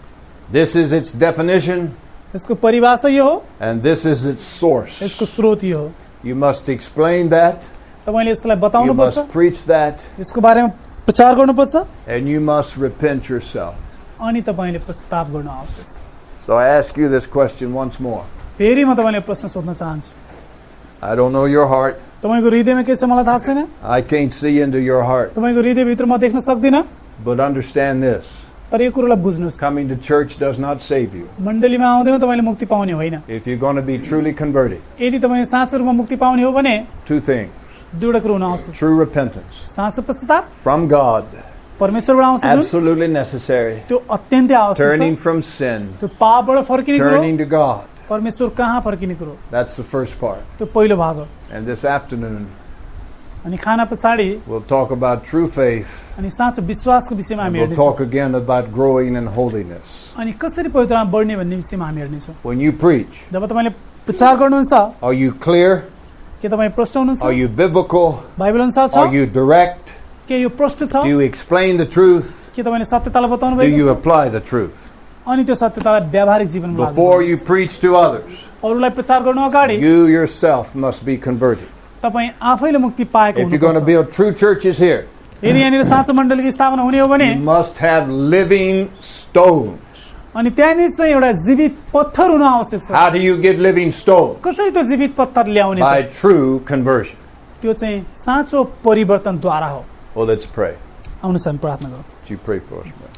S1: This is its definition,
S2: यसको परिभाषा यो हो,
S1: and this is its source.
S2: यसको स्रोत यो हो।
S1: You must explain that,
S2: तपाईले यसलाई
S1: you
S2: बताउनु पर्छ,
S1: must preach that,
S2: यसको बारेमा प्रचार गर्नुपर्छ,
S1: and you must repent yourself.
S2: अनि तपाईले पश्चाताप गर्नु आवश्यक छ।
S1: So I ask you this question once more.
S2: फेरि म तपाईलाई प्रश्न सोध्न चाहन्छु।
S1: I don't know your heart.
S2: तपाईको हृदयमा के छ मलाई थाहा छैन,
S1: I can't see into your heart.
S2: तपाईको हृदयभित्र म देख्न सक्दिनँ,
S1: But understand this.
S2: तर यो कुरोलाई बुझ्नुस्,
S1: Coming to church does not save you.
S2: मण्डलीमा आउँदैमा तपाईले मुक्ति पाउने होइन।
S1: If you're going to be truly converted,
S2: यदि तपाईले साँचो रूपमा मुक्ति पाउने हो भने
S1: two things.
S2: दुईवटा कुरो हुन आवश्यक छ।
S1: True repentance
S2: साँचो पश्चाताप
S1: from God,
S2: परमेश्वरबाट आउँछ जुन,
S1: absolutely necessary.
S2: त्यो अत्यन्तै आवश्यक
S1: Turning
S2: छ।
S1: from sin,
S2: त्यो पापबाट फर्किने कुरो,
S1: turning to God.
S2: परमेश्वर कहाँ फर्किने कुरो,
S1: That's the first part.
S2: त्यो पहिलो भाग हो।
S1: And this afternoon,
S2: अनि खाना पछाडि
S1: we'll talk about true faith.
S2: अनि साँचो विश्वासको विषयमा हामी
S1: We'll
S2: हेर्नेछौँ,
S1: talk again about growing in holiness.
S2: अनि कसरी पवित्रतामा बढ्ने भन्ने विषयमा हामी हेर्नेछौँ।
S1: When you preach,
S2: जब तपाईले प्रचार गर्नुहुन्छ,
S1: are you clear?
S2: के तपाईँ प्रश्न हुनुहुन्छ,
S1: Are you biblical?
S2: बाइबल अनुसार छ,
S1: Are you direct?
S2: के यो प्रश्न छ,
S1: Do you explain the truth?
S2: के तपाईले सत्यतालाई बताउनु
S1: Do you
S2: भएको छ,
S1: apply the truth?
S2: अनि त्यो सत्यतालाई व्यावहारिक जीवनमा लागू
S1: Before you
S2: गर्नुहोस्।
S1: preach to others,
S2: अरूलाई प्रचार गर्नु अगाडि
S1: you yourself must be converted.
S2: तपाईँ आफैले मुक्ति पाएको
S1: If you're going to
S2: हुनुपर्छ।
S1: build true churches here,
S2: यदि यहाँनिर साँचो मण्डलीको स्थापना हुने हो भने
S1: you must have living stones.
S2: अनि त्यहाँनिर चाहिँ एउटा जीवित पत्थर हुन आवश्यक छ।
S1: How do you get living stones?
S2: कसरी त्यो जीवित पत्थर ल्याउने
S1: By
S2: त?
S1: true conversion.
S2: त्यो चाहिँ साँचो परिवर्तनद्वारा हो।
S1: Well, let's pray.
S2: आउनुहोस् हामी प्रार्थना गरौँ।
S1: Would you pray for us, man?